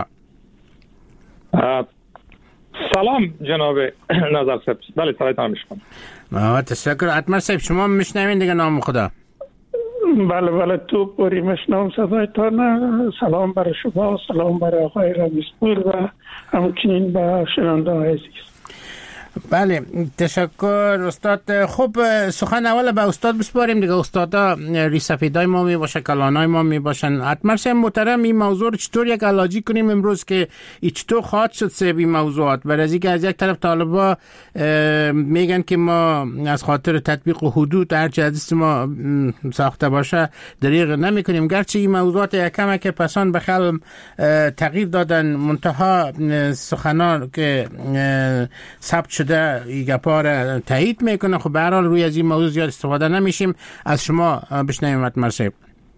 سلام جناب نظر صاحب. بله سلام میشم. تشکر. اتمر صاحب شما میشنوین دیگه؟ نام خدا. بله تو پوری مشنوم صدایتان. سلام برای شما، سلام برای آقای رامزپور و همچنین به شنوندگان عزیز. بله تشکر استاد. خب سخن اول به استاد بسپاریم دیگه. استادا ریسفیدای ما می باشه، کلانای ما می باشن. اتمر صاحب محترم این موضوع رو چطور یک علاجی کنیم امروز که چطور خواهد شد سبی موضوعات؟ برای اینکه از یک طرف طالبا میگن که ما از خاطر تطبیق حدود هرچی از ما ساخته باشه دریغ نمی کنیم، گرچه این موضوعات یکم که پسان به خلم تغییر دادن، منتها سخنان که ثبت شده این گپا را تایید میکنه. خب به هر حال روی از این موضوع زیاد استفاده نمیشیم. از شما بشنویم اتمر صاحب.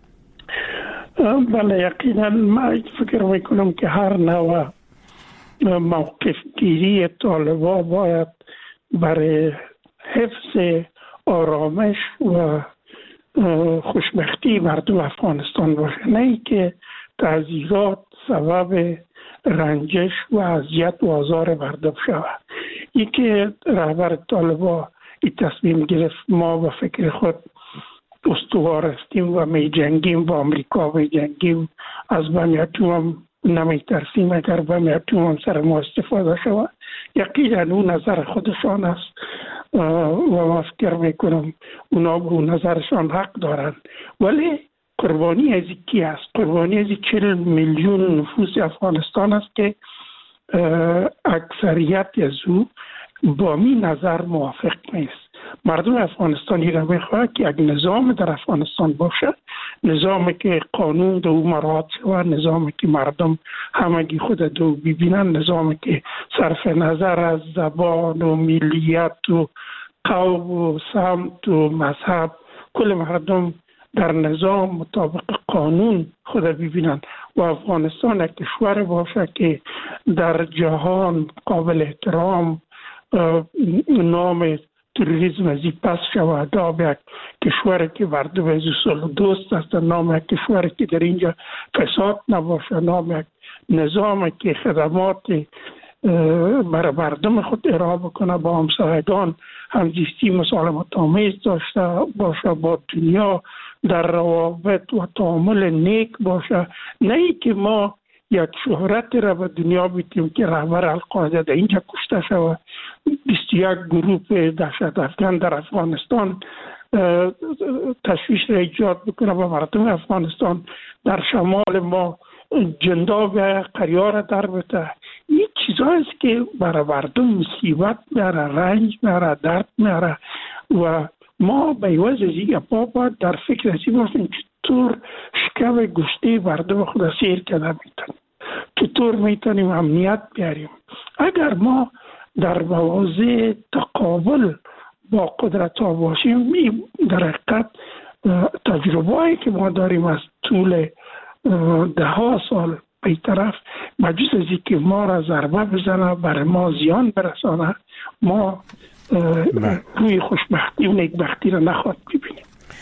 بله یقینا من فکر میکنم که هر نوع موقف گیری طالبا باید برای حفظ آرامش و خوشبختی مردم افغانستان باشه، نه ای که تعزیرات سبب رنجش و اذیت و آزار مردم شود. یکی رهبر طالبان این تصمیم گرفت ما به فکر خود استوار هستیم و می جنگیم با امریکا، می جنگیم از بمی اتم هم نمی ترسیم اگر بمی اتم هم سر ما استفاده شود. یقینا اون نظر خودشان است و ما فکر میکنم اونا به نظرشان حق دارند، ولی قربانی از کی است؟ قربانی از 40 میلیون نفوس افغانستان است که اکثریت از او با می نظر موافق نیست. مردم افغانستانی را میخواهد که یک نظام در افغانستان باشه، نظامی که قانون دو مراعات شود، نظامی که مردم همگی خود دو ببینن، نظامی که صرف نظر از زبان و ملیت و قوم و سمت و مذهب کل مردم در نظام مطابق قانون خود ببینند و افغانستان یک کشور باشه که در جهان قابل احترام نام تروریسم از این پس شود. نام یک کشوری که مردم از صلح دوست است، نام یک کشوری که در اینجا فساد نباشه، نام یک نظامی که خدمات برای مردم خود ارائه بکنه، با همسایگان همزیستی مسالمت آمیز داشته باشه، با دنیا در روابط و تعامل نیک باشه، نه ای که ما یک شهرت را به دنیا بیتیم که رهبر القاعده در اینجا کشته شود، 21 گروه دهشت افغان در افغانستان تشویش را ایجاد بکنه و مردم افغانستان در شمال ما جنداب قریار در بته. این چیز چیزهاییست که برای مردم مصیبت میاره، رنج میاره، درد میاره و ما به عوض از این باید در فکر از این باشیم چطور شکم گشته مردم خود سیر کرده میتونیم، چطور میتونیم امنیت بیاریم. اگر ما در مواضع تقابل با قدرت ها باشیم، در حقیقت تجربه هایی که ما داریم از طول ده ها سال به طرف مجلس از این که ما را ضربه بزنه، برای ما زیان برسانه، ما روی خوشبختی و نیکبختی را نخواهد ببینیم.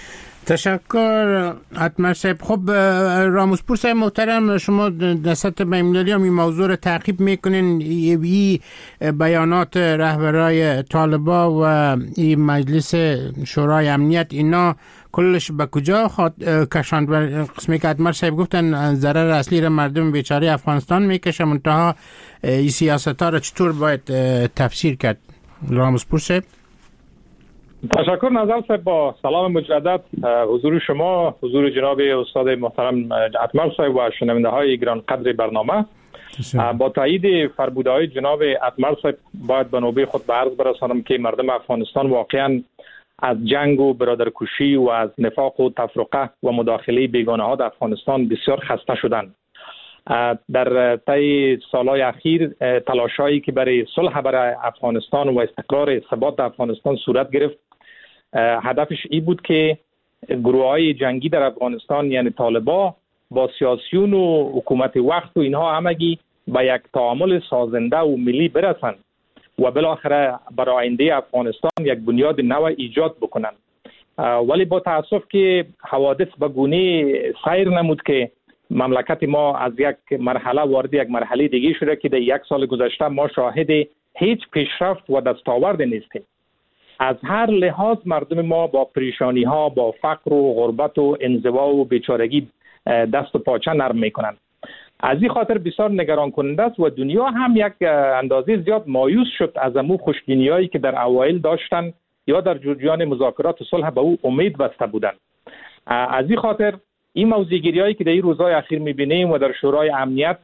تشکر اتمر صاحب. خب راموزپور صاحب محترم، شما دست بین‌المللی هم این موضوع رو تعقیب میکنین، این بیانات رهبرای طالبان و این مجلس شورای امنیت اینا کلش به کجا کشاند؟ قسمی که اتمر صاحب گفتن ضرر اصلی را مردم بیچاره افغانستان میکشه، منتها این سیاست ها را چطور باید تفسیر کرد؟ راموزپور صاحب. تشکر نظر صاحب، با سلام مجدد حضور شما، حضور جناب استاد محترم اتمر صاحب و شنونده های گران قدر برنامه. با تایید فرموده‌های جناب اتمر صاحب باید به نوبه خود به عرض برسانم که مردم افغانستان واقعا از جنگ و برادرکشی و از نفاق و تفرقه و مداخله بیگانه ها در افغانستان بسیار خسته شدند. در طی سالهای اخیر تلاشایی که برای صلح برای افغانستان و استقرار ثبات افغانستان صورت گرفت، هدفش این بود که گروه‌های جنگی در افغانستان یعنی طالبان با سیاسیون و حکومت وقت و اینها همگی به یک تعامل سازنده و ملی برسند و بالاخره برای آینده افغانستان یک بنیاد نو ایجاد بکنند. ولی با تاسف که حوادث به گونه سیر نمود که مملکت ما از یک مرحله وارد یک مرحله دیگه شده که در یک سال گذشته ما شاهد هیچ پیشرفت و دستاورد نیستیم. از هر لحاظ مردم ما با پریشانی ها، با فقر و غربت و انزوا و بیچارگی دست و پاچه نرم میکنند. از این خاطر بسیار نگران کننده است و دنیا هم یک اندازه زیاد مایوس شد از امو خوشبینیایی که در اوایل داشتن یا در جریان مذاکرات صلح به او امید بسته بودند. از این خاطر این موضوعگیریایی که در این روزهای اخیر میبینیم و در شورای امنیت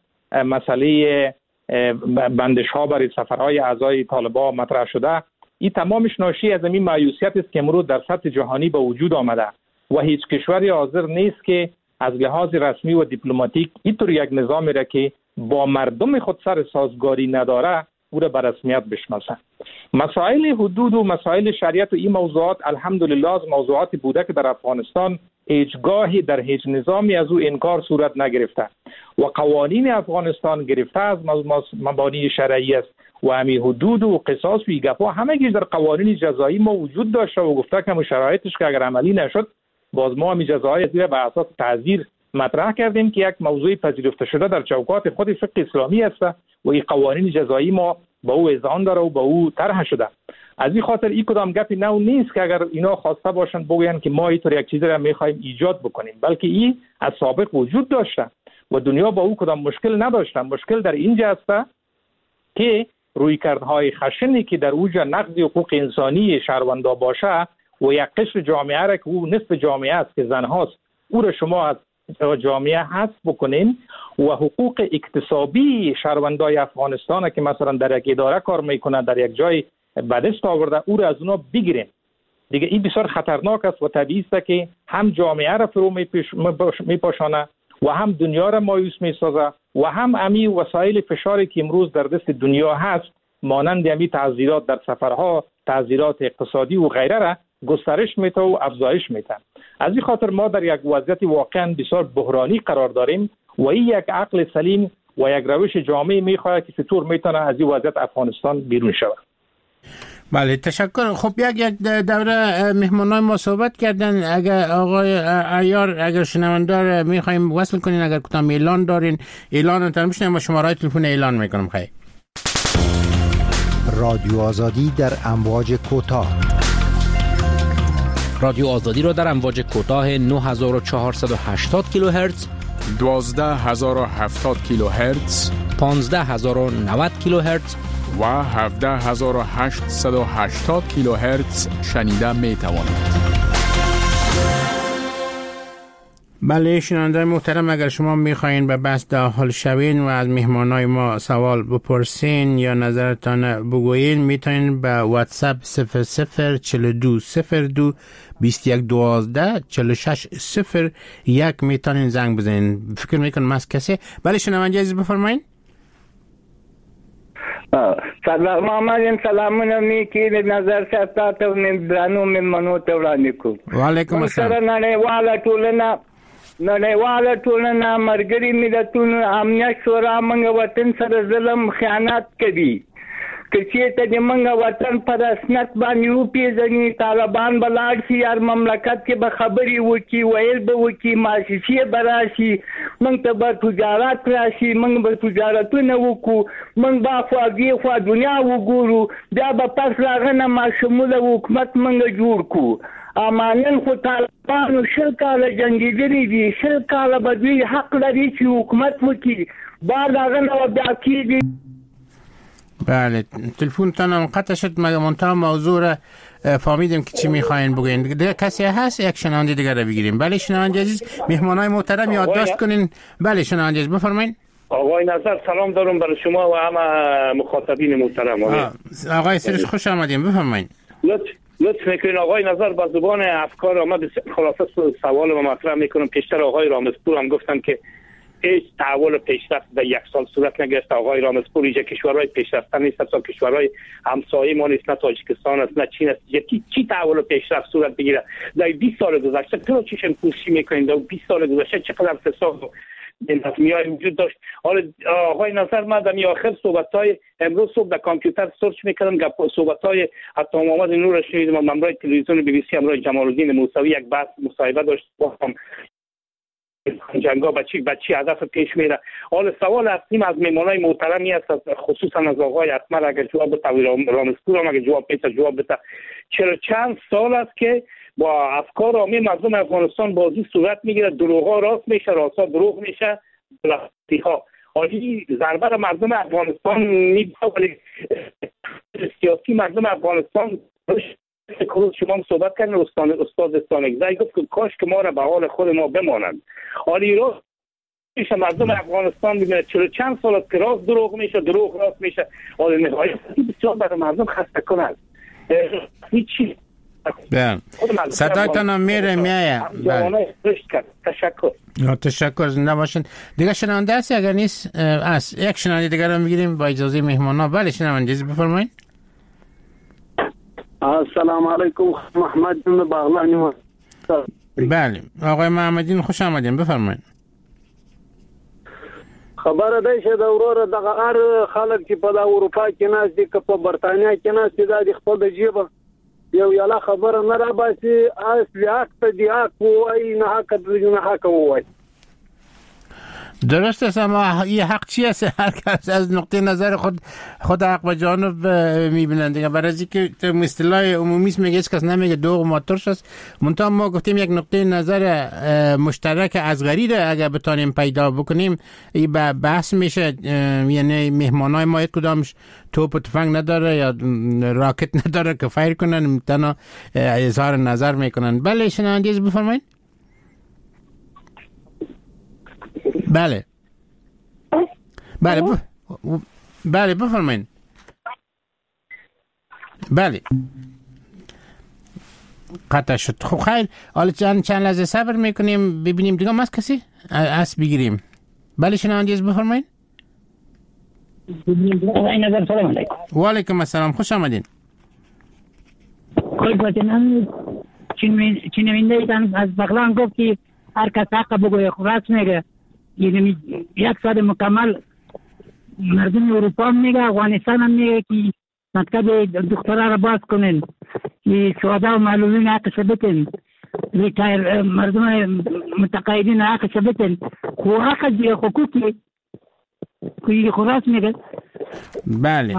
مسئله بندش ها برای سفرهای اعضای طالبان مطرح شده، این تمامش ناشی از این مایوسیت است که امروز در سطح جهانی به وجود آمده و هیچ کشوری حاضر نیست که از لحاظ رسمی و دیپلماتیک اینطور یک نظامی را که با مردم خود سر سازگاری نداره او را به رسمیت بشناسه. مسائل حدود و مسائل شریعت و این موضوعات الحمدلله از موضوعاتی بوده که در افغانستان هیچگاهی در هیچ نظامی از او انکار صورت نگرفته و قوانین افغانستان گرفته از مبانی شرعی است و همین حدود و قصاص و ایگفا همگیش در قوانین جزایی ما وجود داشته و گفته که شرایطش که اگر عملی نشد باز ما همین جزاهای زیر به اساس تعزیر مطرح کردیم که یک موضوع پذیرفته شده در چوکات خود فقه اسلامی است و این قوانین جزایی ما با او اذعان داره و با او طرح شده. از این خاطر این کدام گپی نو نیست که اگر اینا خواسته باشن بگوین که ما اینطور یک چیزی را می‌خوایم ایجاد بکنیم، بلکه این از سابق وجود داشته و دنیا با او کدام مشکل نداشته. مشکل در اینجا است که رویکردهای خشنی که در اوج نقض حقوق انسانی شهروندان باشه و یک قشر جامعه را که او نصف جامعه است که زن هاست او را شما از جامعه حذف بکنین و حقوق اکتسابی شهروندان افغانستان که مثلا در یک اداره کار میکنه در یک جای بدست آورده او را از اونا بگیرین، دیگه این بسیار خطرناک است و طبیعی است که هم جامعه را فرو میپاشانه و هم دنیا را مایوس میسازه و هم امی وسایل فشاری که امروز در دست دنیا هست مانند امی تعزیرات در سفرها، تعزیرات اقتصادی و غیره را گسترش میده و افزایش میده. از این خاطر ما در یک وضعیت واقعا بسیار بحرانی قرار داریم و این یک عقل سلیم و یک روش جامعی میخواهد که چطور میتونه از این وضعیت افغانستان بیرون شود. بله تشکر. خب یک دوره مهمانای ما صحبت کردن، اگر آقای عیار اگر شنونده میخوایم وصل کنین، اگر کدام اعلان دارین اعلان انتظار میشنیم و شماره تلفن اعلان میکنم. خیلی رادیو آزادی در امواج کوتاه. رادیو آزادی را در امواج کوتاه 9480 کیلوهرتز، 12070 کیلوهرتز، 15090 کیلوهرتز و 17880 کیلوهرتز شنیده می توانید. بله شنونده محترم، اگر شما میخواین به بحث داخل شوین و از مهمانای ما سوال بپرسین یا نظرتان بگوین، میتونین به واتساپ 004202 2112 4601 میتونین زنگ بزنین. فکر میکنم ماست کسی. بله شنونده عزیز بفرمایین. سلام آمدین، سلامونه میکی نظر شفتات و درانو ممنو تورانی کو. وعلیکم السلام. نړیواله ټولنه مرګري ملتونو امنیت شورا موږ وطن سره ظلم خیانت کوي. که چېرته د موږ وطن په رسمیت باندې وپېژني، طالبان به لاړ شي، هر مملکت کې به خبرې وکړي، ویل به وکړي، مؤسسې به راشي، موږ ته به تجارت راشي، موږ به تجارتونه وکړو، موږ به خوا دېخوا دنیا وګورو، بیا به پس له هغه نه ماشموله حکومت موږ جوړ کړو. امانن خو طالبانو 20 کاله جنګېدلي دي، 20 کاله به دوی حق لري چې حکومت وکړي، بعد هغه نه بیا کېږي. بله تلفنتان هم قطع شد، مگه منتها موضوع را فهمیدیم که چی میخواین بگوین. دیگه کسی هست یک شنونده دیگر را بگیریم. بله شنونده عزیز، مهمانای محترم یادداشت کنین. بله شنونده عزیز بفرمایید. آقای نظر سلام دارم برای شما و همه مخاطبین محترم. آقای سرش خوش آمدیم، بفرمایید. لطف میکنین آقای نظر با زبان افکار آمد خلاصه سوال و مطرح میکنم. پیشتر آقای رامزپور هم گفتن که هیچ تحول پیشرفت در یک سال صورت نگرفت. آقای رامزپور اینجا کشورهای پیشرفته نیست، تا کشورهای همسایه ما نیست، نه تاجیکستان است نه چین است. چی تحول پیشرفت صورت بگیره در 20 سال گذشته؟ چرا چیشم پوشی میکنین؟ در 20 سال گذشته چقدر فساد نظمیای وجود داشت. حالا آقای نظر من در آخر صحبت‌های امروز صبح در کامپیوتر سرچ میکردم، صحبت‌های حتی محمد نور شنیدم، ممرای تلویزیون بی بی سی همراه جمال الدین موسوی یک بحث مصاحبه داشت با هم جنگا بچی هدف پیش میره. حالا سوال هستیم از مهمانای محترمی است، خصوصا از آقای اکمل اگر جواب بده، رامزپور هم اگر جواب بده، چرا چند سال است که با افکار عامی مردم افغانستان بازی صورت میگیره، دروغا راست میشه، راستا دروغ میشه، ها حالی ضربه را مردم افغانستان میده، ولی سیاسی مردم افغانستان کروز شما هم صحبت کردن، استاد استانگزی گفت که کاش که ما را به حال خود ما بمانند. حالی راست میشه مردم افغانستان ببینه چرا چند سال است که راست دروغ میشه، دروغ راست میشه، حالی نهایت بسیار برای مردم خسته کنه است. هیچی بله صدایتان هم میره میایه. تشکر زنده باشین. دیگه شنونده هستی؟ اگر نیست یک شنونده دیگر رو میگیریم با اجازه مهمانا. بله شنونده عزیز بفرمایید. السلام علیکم، محمد بن باغلانی. بله آقای محمدین خوش آمدین، بفرمایید. خبره ده چې د وروره دغه هر خلک چې په اروپا کې ناست دي که په برتانیا کې ناست دي، دا د خپل د جیبه یو یاله خبره نه را باسي، اصلي حق ته دی حق وایي، نه حق ته نه حق وایي. درست است، اما این حق چی است؟ هر کس از نقطه نظر خود حق و جانب میبینند دیگه. برای از اینکه اصطلاح عمومی است میگه هیچ کس نمیگه دوغ ما ترش است، منتها ما گفتیم یک نقطه نظر مشترک اصغری را اگر بتانیم پیدا بکنیم این بحث میشه. یعنی مهمانای ما کدامش توپ و تفنگ نداره یا راکت نداره که فایر کنن، تنها اظهار نظر میکنن. بله شنونده عزیز بفرمایید. بله بله بفرمایید. بله قطع شد. خب خیر، حالا چند لحظه صبر میکنیم ببینیم دیگه ما از کسی اس بگیریم. بله شنونده عزیز بفرمایید. سلام علیکم. و علیکم السلام، خوش آمدین. خوش باشین. چنوینده از بغلان گفت که هر کس حق بگویه خب راست میگه. یعنی یک سال مکمل مردم اروپا هم میگه، افغانستان هم میگه که مکتب دکترا را باز کنن، شهدا و معلولین حقش بتن، مردم متقاعدین حقش بتن، خو حق حقوقی که خلاص میگه. بله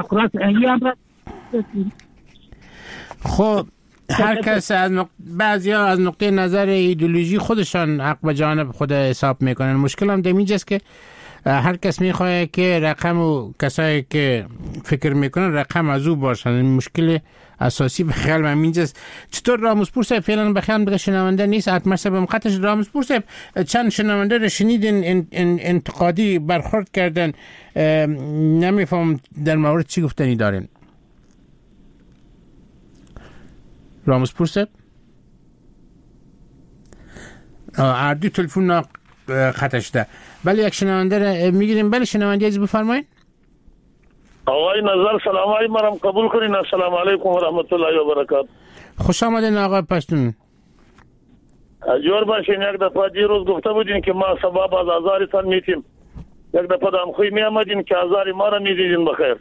خب هر کس از بعضیا از نقطه نظر ایدئولوژی خودشان حق به جانب خود حساب میکنن. مشکل هم دمیجاست که هر کس میخواد که رقم و کسایی که فکر میکنن رقم از او باشن. مشکل اساسی به خیال من اینجاست. چطور راموسپور صاحب فعلا بخیال دیگه شنونده نیست اتمر صاحب مقطعش. راموسپور صاحب چند شنونده رو شنیدین انتقادی برخورد کردن، نمیفهم در مورد چی گفتنی دارین؟ راموسپور صاحب اردو تلفن خطش ده. بله یک شنونده رو میگیریم. بله شنونده عزیز بفرمایید. آقای نظر سلام علیکم مرام قبول کنین. السلام علیکم و رحمت الله و برکاته. خوش آمدین آقای پشتون. جور باشین. یک دفعه دیروز گفته بودین که ما سبب از آزارتان میتیم، یک دفعه دمخوی میامدین که آزار ما را میدیدین بخیر.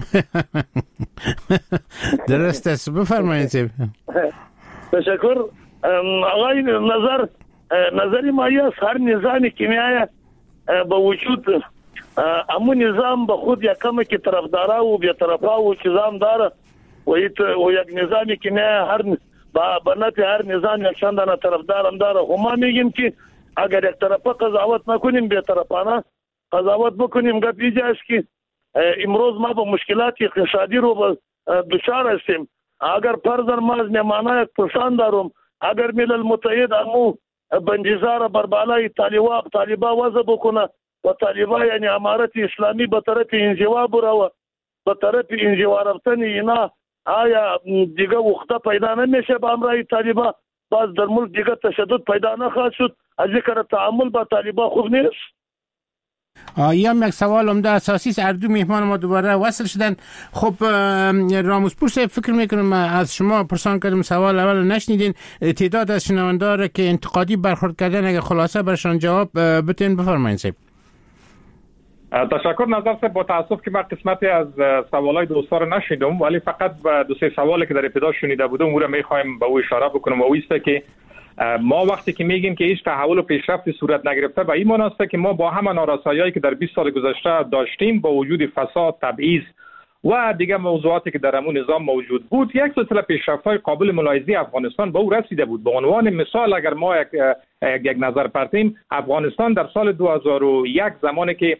درست است، بفرمایید. تشکر. آقای نظری ما است هر نظام کیمیایی با وجود امو نظام به خود یکم که طرفدارا و بی‌طرفا و چیزام داره و یک نظامی کیمیایی هر بنات هر نظام یک چندانه طرفدارم داره. و ما میگیم که اگر یک طرفه قضاوت نکنیم بی‌طرفانه قضاوت بکنیم گپ اینجاست که امروز ما به مشکلات اقتصادی رو دچار هستیم. اگر فرضاً ما از نمانه یک پرسان دارم، اگر ملل متحد امو بندیزار بر بالای طالبا وضع بکنه و طالبا یعنی امارت اسلامی به طرف انزوا بره به طرف انزوا رفتن اینا آیا دیگه وقته پیدا نمیشه به امرای طالبا؟ باز در ملک دیگه تشدد پیدا نخواهد شد. از ذکر تعامل با طالبا خوب نیست. هم یک سوال عمده اساسی است. اردو میهمان ما دوباره وصل شدن. خب راموسپور صاحب فکر میکنم از شما پرسان کردم سوال اول نشنیدین. تعداد از شنوندگان که انتقادی برخورد کردن اگه خلاصه برشان جواب بتین بفرمایید صاحب. تشکر نظر صاحب. با تاسف که من قسمتی از سوالای دوستا رو نشیدم، ولی فقط دو سه سوالی که در ابتدا شنیده بودم اون رو میخوایم به او اشاره بکنم. و است که ما وقتی که میگیم که هیچ تحول و پیشرفتی صورت نگرفته، به این معنی است که ما با همه نارسایی‌هایی که در 20 سال گذشته داشتیم با وجود فساد، تبعیض و دیگه موضوعاتی که در همون نظام موجود بود، یک سلسله پیشرفت‌های قابل ملاحظه افغانستان به او رسیده بود. به عنوان مثال اگر ما یک نظر پرتیم، افغانستان در سال 2001 زمانی که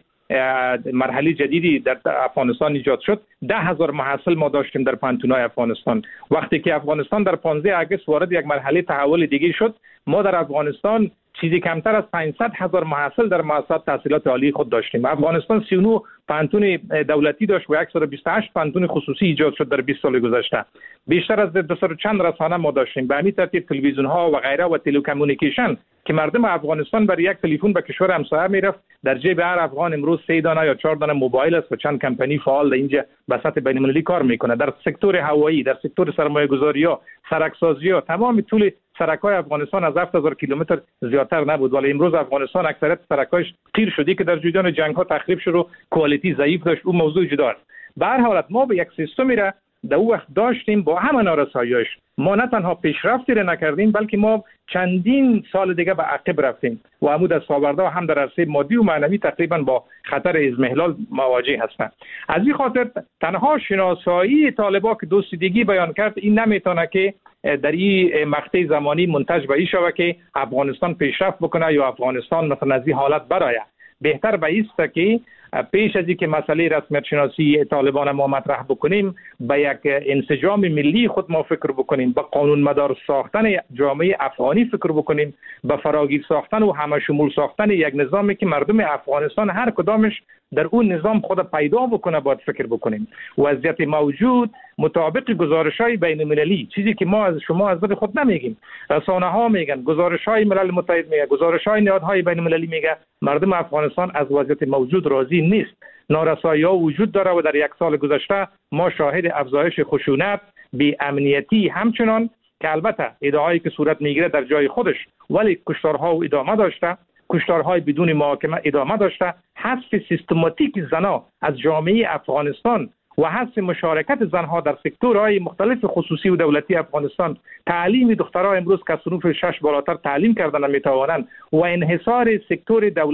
مرحله جدیدی در افغانستان ایجاد شد 10,000 محصل ما داشتیم در پانتونای افغانستان. وقتی که افغانستان در 15 آگوست وارد یک مرحله تحول دیگه شد، ما در افغانستان چیزی کمتر از 500,000 محصل در مؤسسات تحصیلات عالی خود داشتیم. افغانستان 39 پانتون دولتی داشت و 128 پانتون خصوصی ایجاد شد در 20 سال گذشته. بیشتر از 200 چند رسانه ما داشتیم. به همین ترتیب تلویزیون ها و غیره و تلکومونیکیشن که مردم افغانستان برای یک تلفن به کشور همسایه میرفت، در جیب هر افغان امروز 3 دانه یا 4 دانه موبایل است و چند کمپانی فعال در اینجا به سطح بین المللی کار میکنه. در سکتور هوایی، در سکتور سرمایه گذاری ها، سرکسازی ها، تمام طول سرک‌های افغانستان از 7000 کیلومتر زیادتر نبود، ولی امروز افغانستان اکثریت سرک‌هاش تیر شده که در جریان جنگ‌ها تخریب شد و کوالیتی ضعیف داشت. اون موضوع جدا است. به هر حالت ما به یک سیستمی را در اون وقت داشتیم با همه نارسایی‌هاش. ما نه تنها پیشرفتی را نکردیم بلکه ما چندین سال دیگه به عقب رفتیم و عمود از ساورده هم در عرصه مادی و معنوی تقریبا با خطر اضمحلال مواجه هستند. از این خاطر تنها شناسایی طالبان که دوستیدگی بیان کرد این نمیتونه که در این مقطع زمانی منتج به این شوه که افغانستان پیشرفت بکنه یا افغانستان مثلا از این حالت برآید. بهتر به است که پیش از اینکه مسئله رسمیت شناسی طالبان ما مطرح بکنیم به یک انسجام ملی خود ما فکر بکنیم، به قانون مدار ساختن جامعه افغانی فکر بکنیم، به فراگیر ساختن و همه شمول ساختن یک نظامی که مردم افغانستان هر کدامش در اون نظام خود پیدا بکنه باید فکر بکنیم. وضعیت موجود مطابق گزارش‌های بین‌المللی، چیزی که ما از شما از خود نمیگیم، رسانه‌ها میگن، گزارش‌های ملل متحد میگه، گزارش‌های نهادهای بین‌المللی میگه، مردم افغانستان از وضعیت موجود راضی نیست. نارسایی‌ها وجود داره و در یک سال گذشته ما شاهد افزایش خشونت، بی‌امنیتی همچنان که البته ادعایی که صورت میگیره در جای خودش، ولی کشتارها و ادامه داشته، کشتارهای بدون محاکمه ادامه داشته، حذف سیستماتیک زنها از جامعه افغانستان و حذف مشارکت زنها در سکتورهای مختلف خصوصی و دولتی افغانستان، تعلیم دخترها امروز که صنوف 6 بالاتر تعلیم کردن نمیتوانند و انحصار سکتور دولتی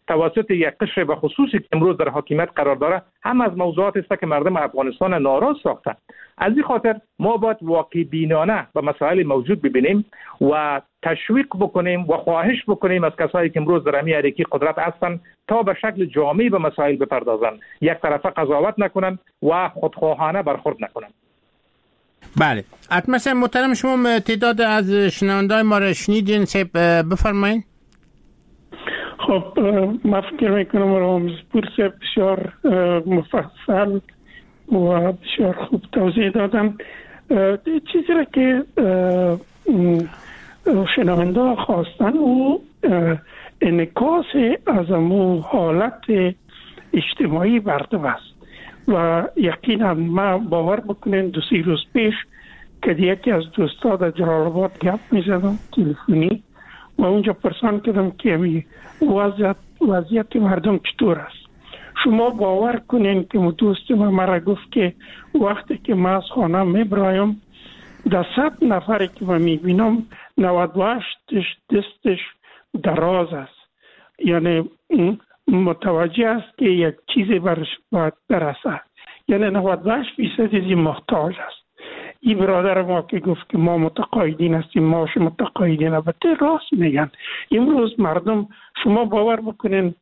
توسط یک قشر به خصوصی که امروز در حاکمیت قرار داره هم از موضوعات است که مردم افغانستان ناراض ساختن. از این خاطر ما باید واقع بینانه به مسائل موجود ببینیم و تشویق بکنیم و خواهش بکنیم از کسایی که امروز در همین حرکت قدرت هستند تا به شکل جامعی به مسائل بپردازند، یک طرفه قضاوت نکنند و خودخواهانه برخورد نکنند. بله، حتما محترم شما تعداد از شنوندای ما را شنیدین، بفرمایید. خب من فکر میکنم رامزپور صاحب بسیار مفصل و بسیار خوب توضیح دادن. چیزی را که شنونده خواستن و انعکاس از امو حالت اجتماعی برده است و یقینا ما باور بکنین 2-3 روز پیش که یکی از دوستا در جلال آباد گپ میزدم تلفنی و اونجا پرسان کردم که وضعیت مردم چطور است. شما باور کنین که دوست مرا گفت که وقتی که ما از خانه میبرایم در 100 نفری که من میبینم 98 دستش دراز است، یعنی متوجه است که یک چیزی برش باید برسه، یعنی 98% از محتاج است. این برادر ما که گفت که ما متقاعدین هستیم، ماش متقاعدین، البته راست میگن. امروز مردم شما باور بکنین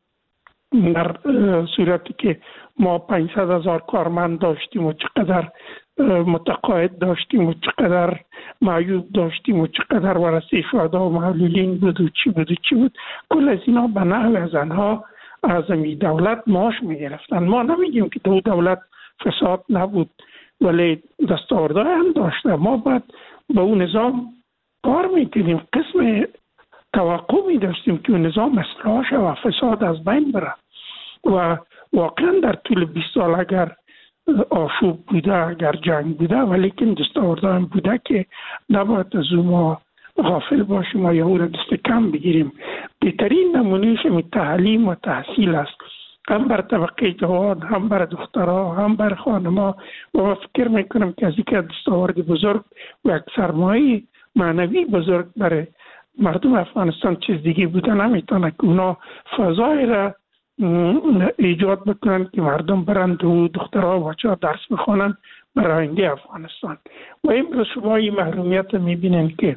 در صورتی که ما 500,000 کارمند داشتیم و چقدر متقاعد داشتیم و چقدر معیوب داشتیم و چقدر ورثه شهدا و معلولین بود و چی بود، کل از اینا به نحو از آنها از این دولت معاش میگرفتن. ما نمیگیم که دولت فساد نبود ولی دستاوردهای هم داشته. ما باید به اون نظام کار میکنیم، قسم توقع میداشتیم که اون نظام اصلاح شد و فساد از بین بره و واقعا در طول 20 سال اگر آشوب بوده، اگر جنگ بوده، ولیکن دستاوردهای هم بوده که نباید از ما غافل باشیم و یا او را دست کم بگیریم. بهترین نمونهش تعلیم و تحصیل است، هم بر طبقه جوان، هم بر دخترها، هم بر خانم‌ها. و من فکر میکنم که از این که دستاورد بزرگ و یک سرمایه معنوی بزرگ برای مردم افغانستان چیز دیگه بوده نمیتونه که اونا فضای را ایجاد بکنن که مردم برند و دخترها و بچه‌ها درس بخونن برای آینده افغانستان. و امروز شما این محرومیت میبینن که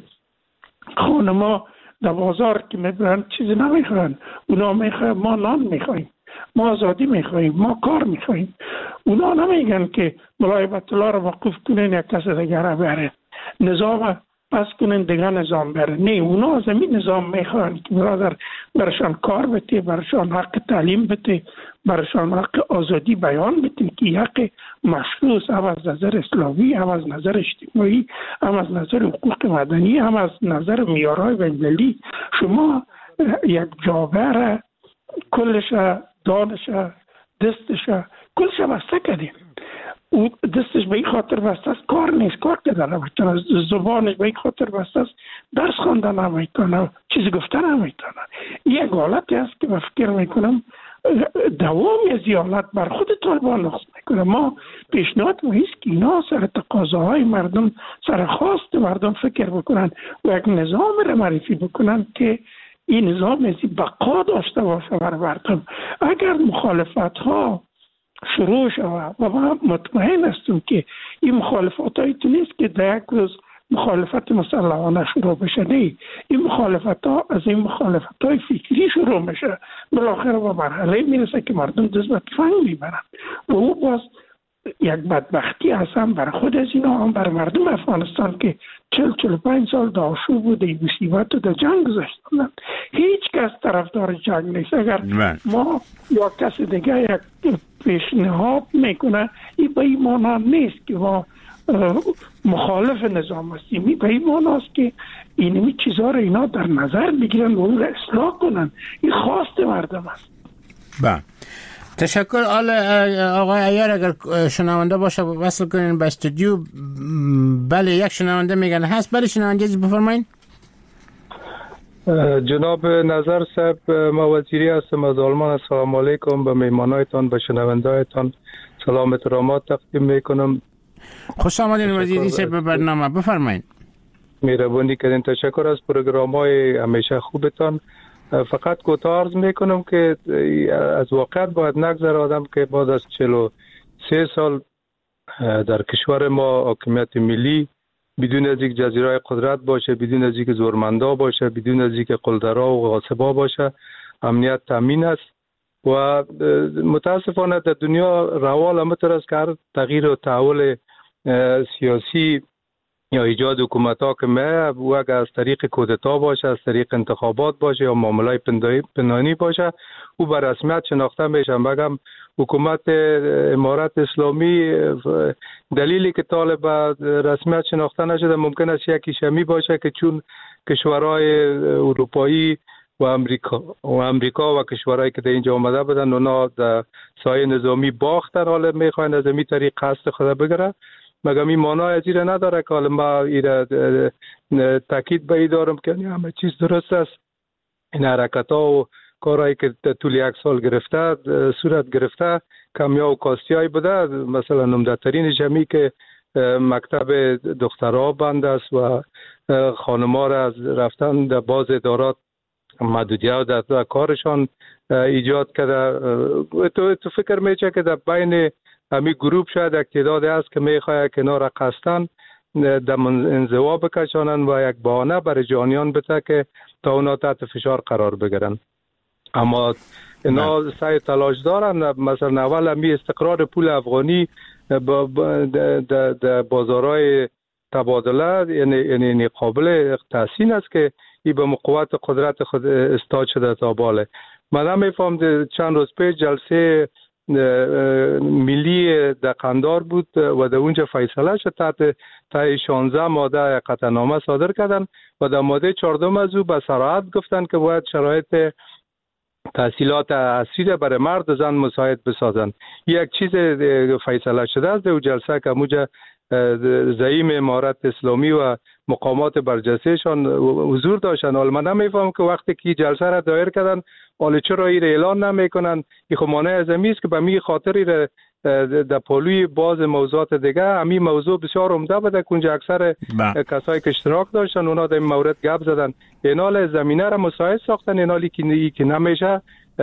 خانم‌ها در بازار که میبرن چیزی نمیخوان، اونا میخوان ما نان میخوایم، ما آزادی میخوایم، ما کار میخوایم. اونا نمیگن که ملای بیت الله رو موقوف کنین یک کس دیگر را بره، نظام پس کنین دیگر نظام بره. نه، اونا از این نظام میخوان که برادر برشان کار بده، برشان حق تعلیم بده، برشان حق آزادی بیان بده که حق مشروط هم از نظر اسلامی، هم از نظر اجتماعی، هم از نظر حقوق مدنی، هم از نظر معیارهای بین‌المللی. شما یک جامعه کلش، دانش، دستش، کلش بسته کردیم. او دستش به این خاطر بسته است کار نیست، کار کردن نمیتونه، زبانش به این خاطر بسته است درس خواندن نمیتونه، چیزی گفتن نمیتونه. یک حالتی است که من فکر میکنم دوام از این حالت بر خود طالبان نقص میکنه. ما پیشنهاد ما است که اینا سر تقاضاهای مردم، سر خواست مردم فکر بکنن و یک نظام را معرفی بکنن که این نظام از بقا داشته باشه برای مردم. اگر مخالفت ها شروع شود و ما مطمئن هستیم که این مخالفت هایی تو نیست که در یک روز مخالفت مسلحانه شروع بشه، نه، این مخالفت ها از این مخالفت های فکری شروع میشه، بالاخره به مرحله میرسه که مردم دست به تفنگ میبرن و او باز یک بدبختی هستن برای خود از اینا، هم برای مردم افغانستان که 40-45 سال در آشوب و در مصیبت و در جنگ گذاشتن. هیچ کس طرفدار جنگ نیست. اگر ما یا کس دیگه یک پیشنهاد میکنه، این به این معنی نیست که ما مخالف نظام هستیم. به این معنی است که اینمی چیزها رو اینا در نظر بگیرن و اون رو اصلاح کنن. این خواست مردم است. بله، تشکر. آقای عیار اگر شنونده باشه وصل کنین به استودیو. بله، یک شنونده میگن هست. بله شنونده بفرمایید. جناب نظر صاحب، ما وزیری هستم از آلمان. السلام علیکم به میمانایتان، به شنوندهایتان سلام احترامات تقدیم میکنم. خوش آمدین وزیری صاحب به برنامه، بفرمایید. مهربانی کردین. تشکر از پروگرام‌های همیشه خوبتان فقط کوتاه عرض میکنم که از واقعیت باید نگذره آدم که بعد از 43 سال در کشور ما حاکمیت ملی بدون از یک جزیره قدرت باشه، بدون از یک زورمندا باشه، بدون از یک قلدرها و غاصبا باشه، امنیت تامین است و متاسفانه در دنیا روال همطور است که هر تغییر و تحول سیاسی یا ایجاد حکومت ها که و اگر از طریق کودتا باشه، از طریق انتخابات باشه یا معاملات پنهانی باشه او به رسمیت شناخته میشه. بگم حکومت امارت اسلامی دلیلی که طالب رسمیت شناخته نشده ممکن است یکی شمی باشه که چون کشورهای اروپایی و امریکا و کشورهایی که در اینجا آمده بودن اونا در سایه نظامی باختن، حالا میخواین از این طریق قصد خود بگیرن. مگم این معنای ازیره نداره که حالا ما تاکید به ای دارم که همه چیز درست است. این حرکت ها و کارهایی که طول یک سال گرفته صورت گرفته کمیا و کاستیایی بوده. مثلا نمده‌ترین جمعی که مکتب دخترها بند است و خانم‌ها را از رفتن در باز ادارات محدودیت در کارشان ایجاد کرده. تو فکر میشه که در بین همین گروپ شاید یک تعداد است که میخواه کنار قصدن در انزوا بکشانن و یک بهانه برای جانیان بده که تا اونا تحت فشار قرار بگیرن. اما اینا سعی تلاش دارن. مثلا اول همی استقرار پول افغانی در بازارهای تبادله یعنی قابل تحسین است که این به قوت قدرت خود استاد شده تا باله. من هم میفهم چند روز پیش جلسه ملی در قندار بود و در اونجا فیصله شد تا 16 ماده قطعنامه صادر کردن و در ماده 14 از او به صراحت گفتن که باید شرایط تحصیلات عصری برای مرد و زن مساعد بسازن. یک چیز فیصله شده است در جلسه که موجه زعیم امارت اسلامی و مقامات برجستهشان حضور داشتن. حالا من نمیفهم که وقتی که جلسه را دایر کردن حالا چرا این اعلان نمیکنن. این خب مانع از امی است که به می خاطری در پالوی باز موضوعات دیگه همین موضوع بسیار عمده بوده که اونجا اکثر کسایی که اشتراک داشتن اونا در این مورد گپ زدن. اینال زمینه را مساعد ساختن، اینالی که نمیشه.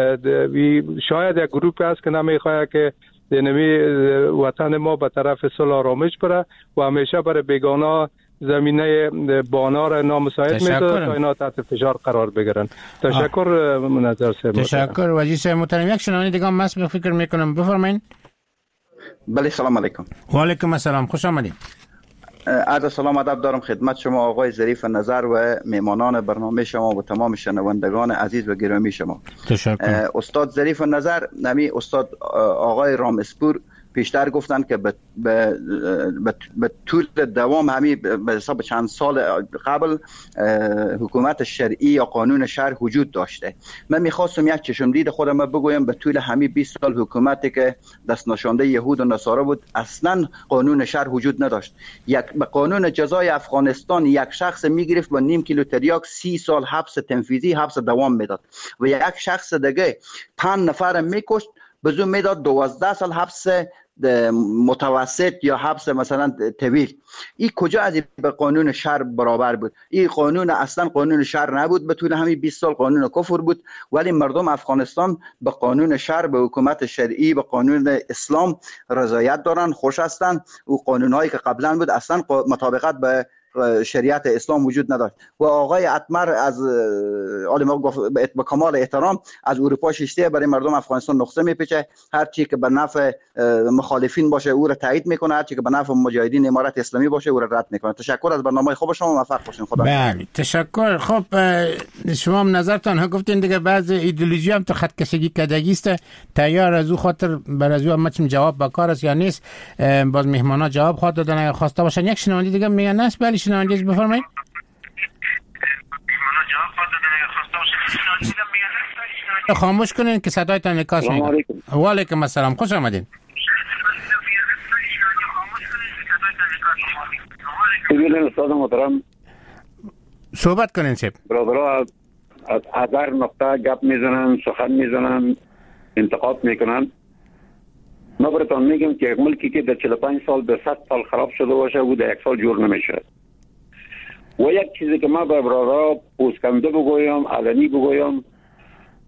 شاید یک گروپ هست که نمیخواد که نمی وطن ما به طرف صلح آرامش بره و همیشه برای بیگانه زمینه بانا را نامساعد می‌سازه تا اینا تحت فشار قرار بگیرن. تشکر منظر صاحب. تشکر وزیر صاحب محترم. یک شنونده دیگه هم مست فکر میکنم بفرمایید. بله سلام علیکم. و علیکم السلام، خوش آمدید. عرض سلام ادب دارم خدمت شما آقای ظریف نظر و میهمانان برنامه شما و تمام شنوندگان عزیز و گرامی شما. تشکر. استاد ظریف نظر نمی استاد آقای رامسپور پیشتر گفتن که به طول دوام همین به حساب چند سال قبل حکومت شرعی یا قانون شرع وجود داشته. من میخواستم یک چشمدید خودم بگویم به طول همین 20 سال حکومتی که دست نشانده یهود و نصارا بود اصلا قانون شرع وجود نداشت. به قانون جزای افغانستان یک شخص میگرفت با نیم کیلو تریاک 30 سال حبس تنفیذی حبس دوام میداد و یک شخص دیگه 5 نفر میکشت بزوم میداد 12 سال حبس متوسط یا حبس مثلا طویل. این کجا از به قانون شرع برابر بود؟ این قانون اصلا قانون شرع نبود، به طول همین 20 سال قانون کفر بود. ولی مردم افغانستان به قانون شرع، به حکومت شرعی، به قانون اسلام رضایت دارن، خوش هستن. و قانونهایی که قبلا بود اصلا مطابقت به شریعت اسلام وجود نداشت. و آقای اتمر از عالم گفت به کمال احترام از اروپا شیشته برای مردم افغانستان نقطه میپیچه. هر چی که به نفع مخالفین باشه او را تایید میکنه، هر چی که به نفع مجاهدین امارت اسلامی باشه او را رد میکنه. تشکر از برنامه خوب شما، موفق باشین. خدا. بله تشکر. خب شما هم نظرتان ها گفتین دیگه، بعض ایدئولوژی هم تو خط کشی کردگی است. تیار از او خاطر بر از او هم جواب با کار است یا نیست. باز مهمانا جواب خواهد دادن اگه خواسته باشن. یک شنونده دیگه میگن است. بله شنونده بفرمایید. خاموش کنین که صدایتان انعکاس میکنه. و علیکم السلام، خوش آمدین. ببینید استاد محترم صحبت کنین سیب. برادرها از هزار نقطه گپ میزنن، سخن میزنن، انتقاد میکنن. ما براتون میگم که یک ملکی که در 45 سال به 100 سال خراب شده باشه او در یک سال جور نمیشه. و یک چیزی که ما به برادرها پوسکنده بگویم، علنی بگویم،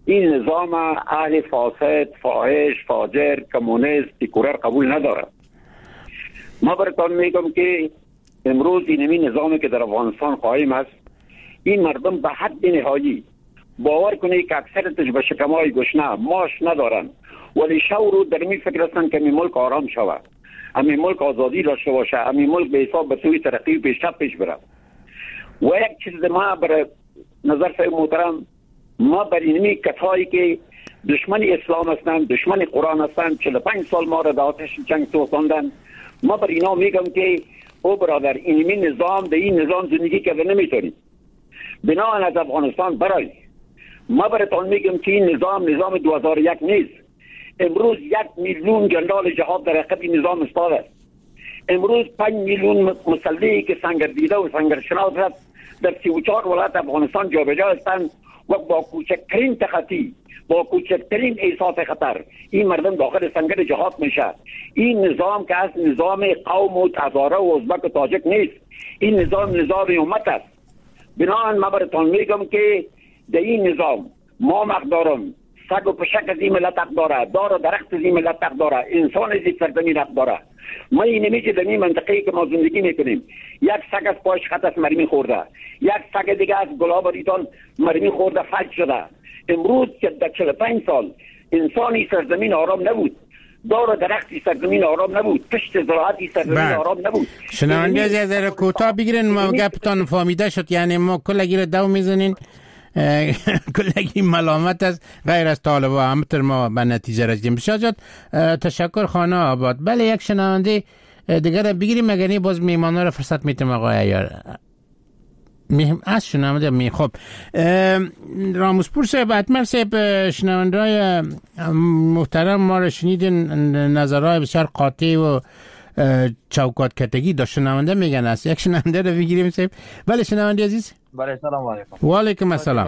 این نظام اهل فاسد، فاحش، فاجر، کمونیست، سکولار قبول نداره. ما براتون میگم که امروز این نظامی که در افغانستان قائم است، این مردم به حد نهایی باور کنید که اکثرتش به شکمای گشنه ماش ندارن، ولی شعور در می فکر هستن که این ملک آرام شود، این ملک آزادی داشته باشه، این ملک به حساب به سوی ترقی و پیشرفت پیش بره. و یک چیز ما بر نظر صاحب محترم، ما بر اینمی کسایی که دشمن اسلام هستند، دشمن قرآن هستند، 45 سال ما را در آتش جنگ سوزاندن، ما بر اینا میگم که او برادر اینمی نظام، در این نظام زندگی کرده نمیتونید. بنابراین از افغانستان برای ما براتون میگم که این نظام 2001 نیست. امروز 1 میلیون جندال جهاد در عقب نظام استاد است. امروز 5 میلیون مسلحی که سنگردیده و سنگرشناس در 34 ولایت افغانستان جابجا هستند و با کوچکترین تخطی، با کوچکترین احساس خطر این مردم داخل سنگر جهاد میشه. این نظام که از نظام قوم و هزاره و ازبک و تاجک نیست، این نظام امت است. بنابراین من براتون میگم که در این نظام ما مقدارم سگ و پشک از این ملت حق داره، دار و درخت از این ملت حق داره، انسان از این سرزمین حق داره. ما اینمی که در این منطقه‌ای که ما زندگی میکنیم، یک سگ از پاش خط از مرمی خورده، یک سگ دیگه از گلاب ریتان مرمی خورده فلج شده. امروز که در 45 سال انسانی سرزمین آرام نبود، دار و درختی سرزمین آرام نبود، پشت زراعتی سرزمین آرام نبود. شنونده از ذره کوتاه بگیرین، ما گپتان فهمیده شد. یعنی ما کلگی رو دو میزنین، کلگی ملامت است غیر از طالبا، همتر ما به نتیجه رسیدیم. بسیار زیاد تشکر خانه آباد. بله یک شنونده دیگر بگیریم، مگر نه باز میمانا رو فرصت میتیم آقای عیار. از شنونده می خب راموسپور صاحب، اتمر صاحب، شنونده های محترم ما رو شنیدین، نظرهای بسیار قاطع و چوکات کتگی داشت. شنونده میگن است، یک شنونده رو بگیریم صاحب. بله شنونده عزیز. بله سلام علیکم. و علیکم السلام.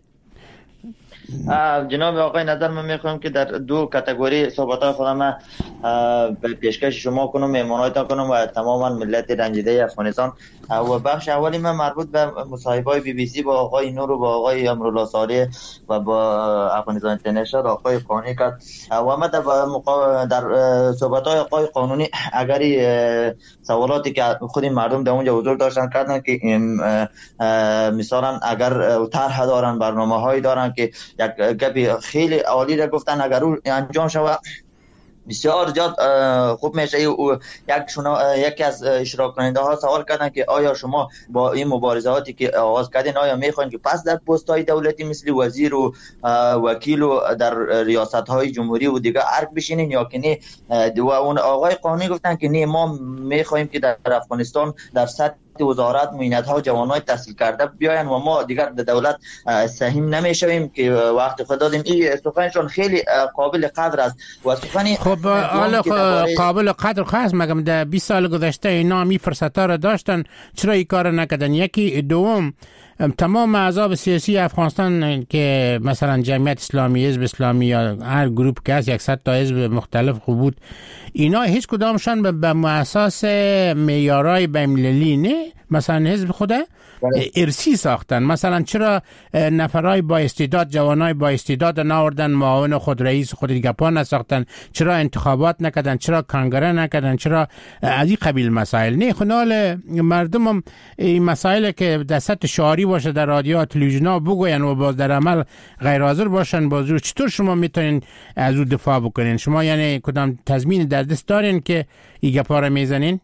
جناب آقای، نظر من میخوام که در دو کاتگوری صحبت‌های خودم به پیشکش شما کنم، مهمانایتان کنم و تماما ملت رنجیده افغانستان. و بخش اولی من مربوط به مصاحبه‌های بی بی سی با آقای نور و با آقای امرالله صالح و با افغانستان اینترنشنال آقای قانونی کرد. و من در صحبت‌های آقای قانونی اگری سوالاتی که خود مردم در اونجا حضور داشتن کردن که مثلا اگر طرح دارن، برنامه‌هایی دارن که یک گپی خیلی عالی را گفتن، اگر او انجام شود بسیار زیاد خوب میشه. یکی از اشتراک کننده ها سوال کردن که آیا شما با این مبارزاتی که آغاز کردین آیا میخواین که پس در پست های دولتی مثل وزیر و وکیل و در ریاست های جمهوری و دیگه ارگ بشینین یا که نه؟ و اون آقای قانونی گفتن که نه، ما میخوایم که در افغانستان در سطح وزارت معینت ها جوانای تحصیل کرده بیاین و ما دیگر در دولت سهم نمیشویم که وقت خود دادیم. این سخنشون خیلی قابل قدر است و سخنی خب حالا قابل قدر خاص مگم در 20 سال گذشته اینا می فرصت ها را داشتن، چرا این کار نکردن؟ یکی دوم، تمام احزاب سیاسی افغانستان که مثلا جمعیت اسلامی، حزب اسلامی یا هر گروپ که از 100 تا حزب مختلف بود، اینا هیچ کدامشان به اساس معیارهای بین‌المللی نه، مثلا حزب خود ارسی ساختن. مثلا چرا نفرای با استعداد، جوانای با استعداد ناوردن، معاون خود، رئیس خود گپا نساختن؟ چرا انتخابات نکردن؟ چرا کنگره نکردن؟ چرا از این قبیل مسائل نه؟ خنال مردم هم این مسائل که در سطح شعاری باشه در رادیو تلویزیون بگوین و باز در عمل غیر حاضر باشن، بازو چطور شما میتونین از او دفاع بکنین؟ شما یعنی کدام تضمین در دست دارین که این گپا رو میزنین؟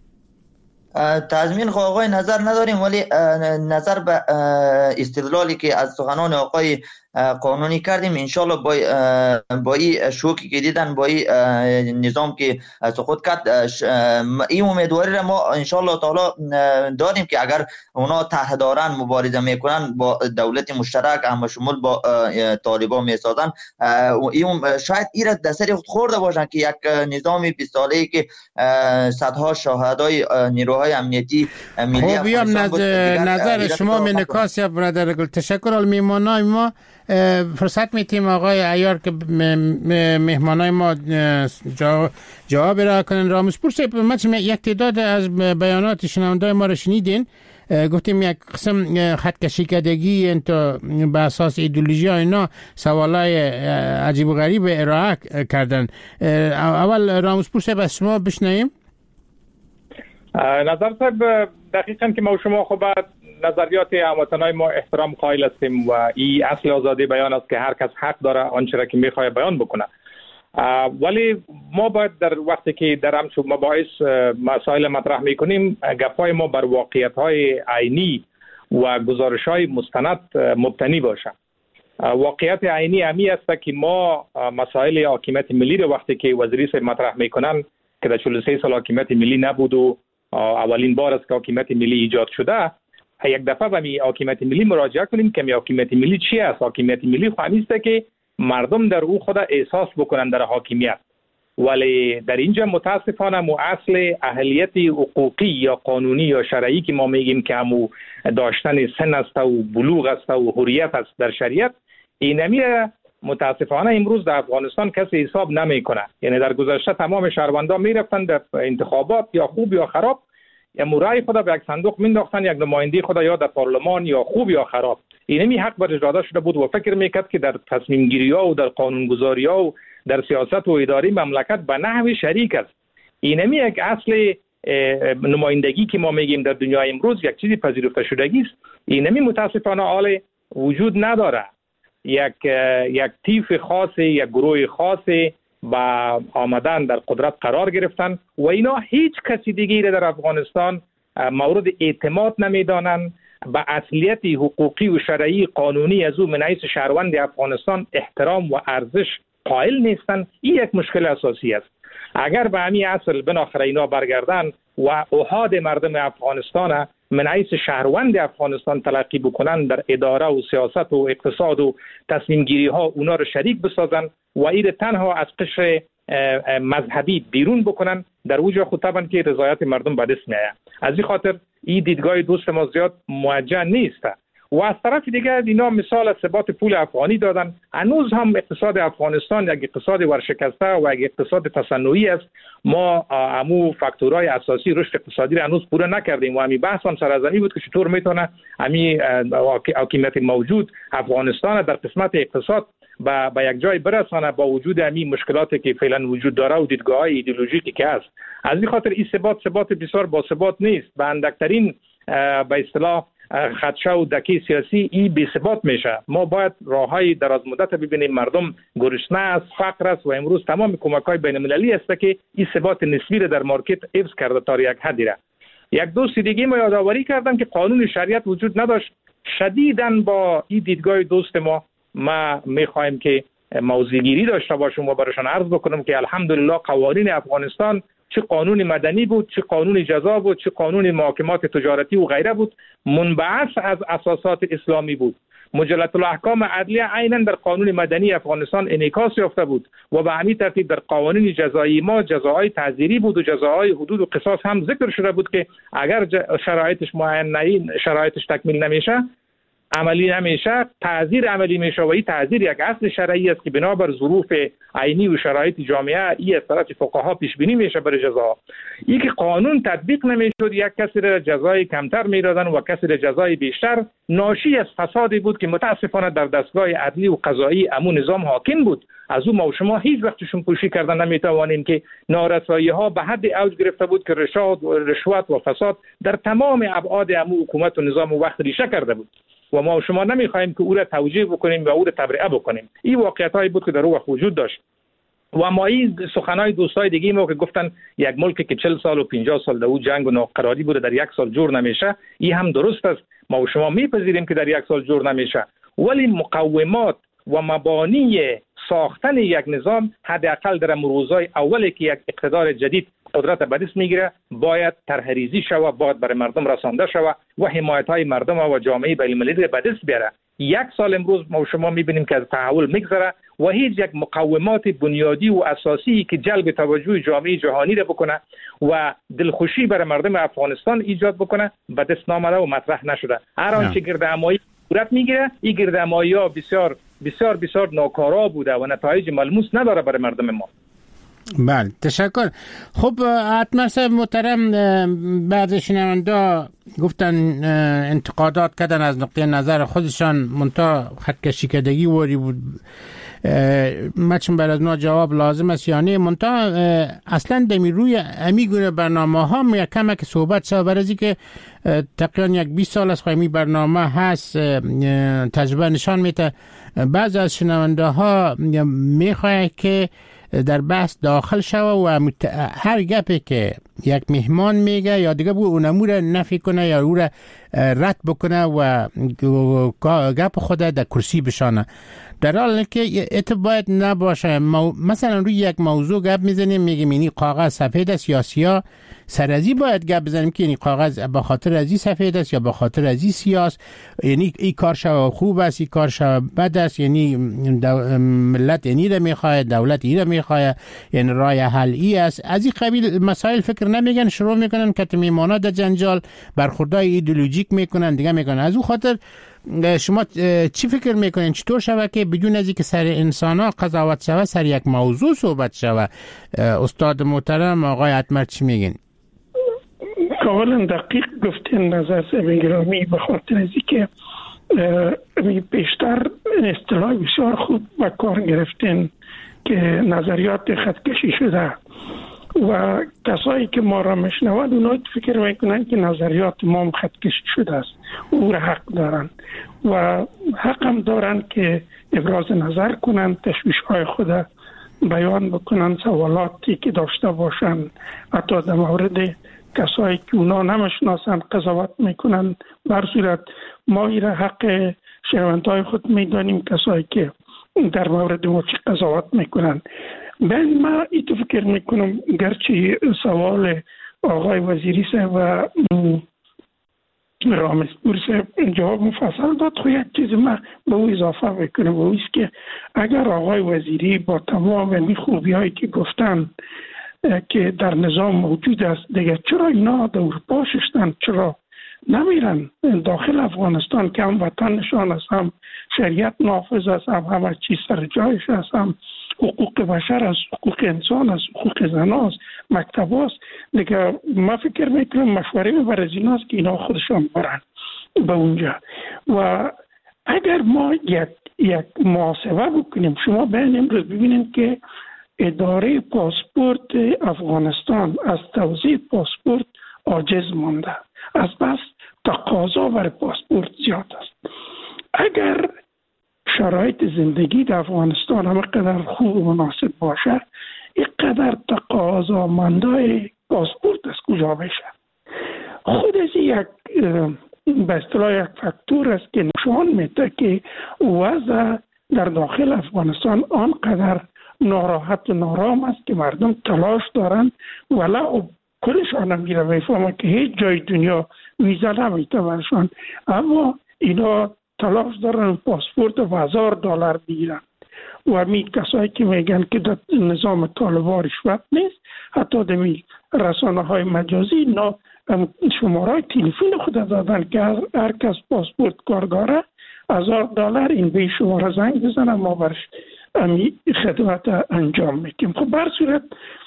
تضمین آقای نظر نداریم، ولی نظر به استدلالی که از سخنان آقای قانونی کردیم انشالله با این شوکی که دیدن، با این نظام که سقوط کرد، این امیدواری را ما انشالله تعالی داریم که اگر اونا طرح دارن، مبارزه میکنن با دولت مشترک اما شمول با طالبان میسازن، این شاید این را دستری خود خورده باشن که یک نظام 20 ساله‌ای که صدها شاهدای نیروهای امنیتی ملی خب بیام نظر شما منکاس یا برادر گل. تشکر از میهمانای ما. فرصت میتیم آقای عیار که مهمانای ما جواب را کنن. راموسپور صاحب، یک تعداد از بیانات شنوندای ما را شنیدین. گفتیم یک قسم خط کشی کردگی انتو به اساس ایدئولوژی ها اینا سوالای عجیب و غریب ارائه کردن. اول رامسپور صاحب از شما بشنویم. نظر صاحب دقیقاً که ما شما خب نظریات هموطنای ما احترام قائل هستیم و این اصل آزادی بیان است که هر کس حق داره آنچه را که میخواد بیان بکنه، ولی ما باید در وقتی که در همچون مباحث مسائل مطرح میکنیم گپای ما بر واقعیت‌های عینی و گزارش‌های مستند مبتنی باشه. واقعیت عینی همی است که ما مسائل حاکمیت ملی رو وقتی که وزیر صاحب مطرح میکنن که در 43 سال حاکمیت ملی نبود و اولین بار است که حاکمیت ملی ایجاد شده، یک دفعه به می حاکمیت ملی مراجعه کنیم که حاکمیت ملی چی است. حاکمیت ملی خواهی است که مردم در او خود احساس بکنن در حاکمیت، ولی در اینجا متاسفانه مو اصل اهلیت حقوقی یا قانونی یا شرعی که ما میگیم که همو داشتن سن است و بلوغ است و حریت است در شریعت، اینمی متاسفانه امروز در افغانستان کسی حساب نمیکنه. یعنی در گذشته تمام شهروندان میرفتن در انتخابات یا خوب یا خراب، یا مرای خدا به یک صندوق مینداختن، یک نماینده خدا یا در پارلمان یا خوب یا خراب. اینمی حق بر اجراده شده بود و فکر میکرد که در تصمیم گیری ها و در قانون گذاری ها و در سیاست و اداری مملکت به نحو شریک است. اینمی یک اصل نمایندگی که ما میگیم در دنیای امروز یک چیزی پذیرفته شدگی است. اینمی متاسفانه حال وجود نداره. یک تیف خاصی، یک گروه خاصی با آمدن در قدرت قرار گرفتن و اینا هیچ کسی دیگه در افغانستان مورد اعتماد نمیدانند، به اصلیت حقوقی و شرعی قانونی از او من حیث شهروند افغانستان احترام و ارزش قائل نیستند. این یک مشکل اساسی است. اگر به همین اصل بناخره اینا برگردن و احاد مردم افغانستان من حیث شهروند افغانستان تلقی بکنن در اداره و سیاست و اقتصاد و تصمیم گیری ها اونا رو شریک بسازن و این تنها از قشر مذهبی بیرون بکنن، در اوجا خود طبعا که رضایت مردم به دست میاد. از این خاطر این دیدگاه دوست ما زیاد موجه نیست. و از طرف دیگه اینا مثال از ثبات پول افغانی دادن. هنوز هم اقتصاد افغانستان یک اقتصاد ورشکسته و یک اقتصاد تصنعی است. ما همو فاکتورهای اساسی رشد اقتصادی را هنوز پوره نکردیم و همین بحث هم سرزنی بود که چطور میتونه همین حاکمیت موجود افغانستان در قسمت اقتصاد به یک جای برسانه با وجود همین مشکلاتی که فعلا وجود داره و دیدگاه‌های ایدئولوژیکی که هست. از این خاطر این ثبات بسیار با ثبات نیست. به اندکترین به اصطلاح خدشه و دکی سیاسی این بی ثبات میشه. ما باید راههای دراز مدت ببینیم. مردم گرسنه است، فقر است و امروز تمام کمک‌های بین‌المللی است که این ثبات نسبی را در مارکت حفظ کرده تا یک حدی را. یک دوست دیگه ما یادآوری کردم که قانون شریعت وجود نداشت. شدیداً با این دیدگاه دوست ما میخوایم که موضوعگیری داشته باشیم و برایشان عرض بکنم که الحمدلله قوانین افغانستان چه قانون مدنی بود، چه قانون جزا بود، چه قانون محاکمات تجارتی و غیره بود، منبعث از اساسات اسلامی بود. مجلة الاحکام عدلیه عیناً در قانون مدنی افغانستان انعکاس یافته بود و به همین ترتیب در قوانین جزایی ما جزاهای تعزیری بود و جزاهای حدود و قصاص هم ذکر شده بود که اگر شرایطش معین نه، شرایطش تکمیل نمیشه، عملی نمیشه، تعزیر عملی میشه و این تعزیر یک اصل شرعی است که بنابر ظروف عینی و شرایط جامعه این از طرف فقها پیش بینی میشه برای جزا. این که قانون تطبیق نمیشد، یک کسی را جزای کمتر میدادن و کسی را جزای بیشتر، ناشی از فسادی بود که متاسفانه در دستگاه عدلی و قضایی امون نظام حاکم بود. از اون ما و شما هیچ وقتشون پوشی کردن نمیتوانیم که نارسایی ها به حد اوج گرفته بود که رشوت و فساد در تمام ابعاد امون حکومت و نظام و وقت ریشه کرده بود و ما و شما نمیخوایم که او را توجیه بکنیم و او را تبرئه بکنیم. این واقعیتایی بود که در او وجود داشت و ما این سخنای دوستای دیگه ما که گفتن یک ملک که 40 سال و 50 سال در او جنگ و ناقراری بوده در یک سال جور نمیشه، این هم درست است. ما و شما میپذیریم که در یک سال جور نمیشه، ولی مقومات و مبانی ساختن یک نظام حداقل در روزهای اولی که یک اقتدار جدید قدرت به دست میگیره باید طرحریزی شود، باید برای مردم رسانده شود و حمایت‌های مردم و جامعه بین‌المللی به دست بیاره. یک سال امروز ما شما میبینیم که از تحول میگذره و هیچ یک مقومات بنیادی و اساسی که جلب توجه جامعه جهانی را بکنه و دلخوشی برای مردم افغانستان ایجاد بکنه به دست نامده و مطرح نشده. هر آنچه گردهمایی صورت میگیره، این گردهمایی‌ها بسیار بسیار بسیار ناکارا بوده و نتایج ملموس نداره برای مردم ما. بله تشکر. خب حتما صاحب محترم، بعض شنوندا گفتن انتقادات کردن از نقطه نظر خودشان، منتها خط کشیدگی وری بود. ما چون بعد از ما جواب لازم است یا نه، منتها اصلا دمی روی امی گونه برنامه ها می کمک صحبت شد، برای که تقریبا 20 سال از خواهی برنامه هست. تجربه نشان میده بعض از شنونده ها میخواهد که در بحث داخل شوه و هر گپی که یک مهمان میگه یا دیگه بو اونمو را نفی کنه یا او را رد بکنه و گپ خود در کرسی بشانه، در حالی که ات باید نباشه. مثلا روی یک موضوع گپ میزنیم، میگیم اینی کاغذ سفید است یا سیاه، سرازی باید گپ بزنیم که اینی کاغذ به خاطر ازی سفید است یا به خاطر ازی سیاه است، یعنی این کار شو خوب است، این کار شو بد است، یعنی ملت اینی را میخواد، دولت اینی را میخواد، یعنی رای حل ای است. از این قبیل مسائل فکر نمیگن، شروع میکنن که میمانا در جنجال برخوردای ایدئولوژیک میکنن دیگه میکنن. از اون خاطر شما چی فکر میکنین چطور شوه که بدون از اینکه سر انسانا قضاوت شوه سر یک موضوع صحبت شوه؟ استاد محترم آقای اتمر چی میگین؟ کاملا دقیق گفتین نظر صاحب گرامی، به خاطر از اینکه بیشتر اصطلاح بسیار خوب به کار گرفتین که نظریات خطکشی شده و کسایی که ما را میشنوند اونا فکر میکنن که نظریات ما خطکشی شده است. او را حق دارن و حق هم دارن که ابراز نظر کنن، تشویش‌های خود بیان بکنن، سوالاتی که داشته باشن، حتی در مورد کسایی که اونا نمیشناسن قضاوت میکنن. بر صورت ما را حق شنونده‌های خود میدانیم، کسایی که در مورد ما چی قضاوت میکنن. من ایتو فکر میکنم گرچه سوال آقای وزیری صاحب و رامسپور صاحب جواب مفصل داد، خو یک چیز من به او اضافه بکنم، و ایست که اگر آقای وزیری با تمام این خوبی هایی که گفتن که در نظام موجود است، دیگه چرا اینا در اروپا ششتن، چرا نمیرن داخل افغانستان که هم وطنشان است، هم شریعت نافذ است، همه چیز سر جایش است، هم حقوق بشر است، حقوق انسان است، حقوق زن است، مکتب است. دیگه ما فکر میکنم مشوره بر از این است که اینا خودشان برن به اونجا. و اگر ما یک محاسبه بکنیم، شما بین امروز ببینید که اداره پاسپورت افغانستان از توزیع پاسپورت عاجز مانده، از بس تقاضا بر پاسپورت زیاد است. اگر شرایط زندگی در افغانستان همینقدر خوب و مناسب باشه، اینقدر تقاضا مندای پاسپورت از کجا بشه؟ خود از یک به اصطلاح یک فاکتور است که نشان میده که وضع در داخل افغانستان آنقدر ناراحت و نارام است که مردم تلاش دارن، ولی کلشان هم میره میفهمه که هیچ جای دنیا ویزا نمیده برشان، اما اینا تلاش دارن پاسپورت $1000 بگیرن. و همین کسایی که میگن که در نظام طالبان رشوت نیست، حتی در رسانه های مجازی اینا شماره تلفن خود دادن که هر کس پاسپورت کار داره $1000 این به شماره زنگ بزنن، ما برش خدمت انجام میکنیم. خب بر صورت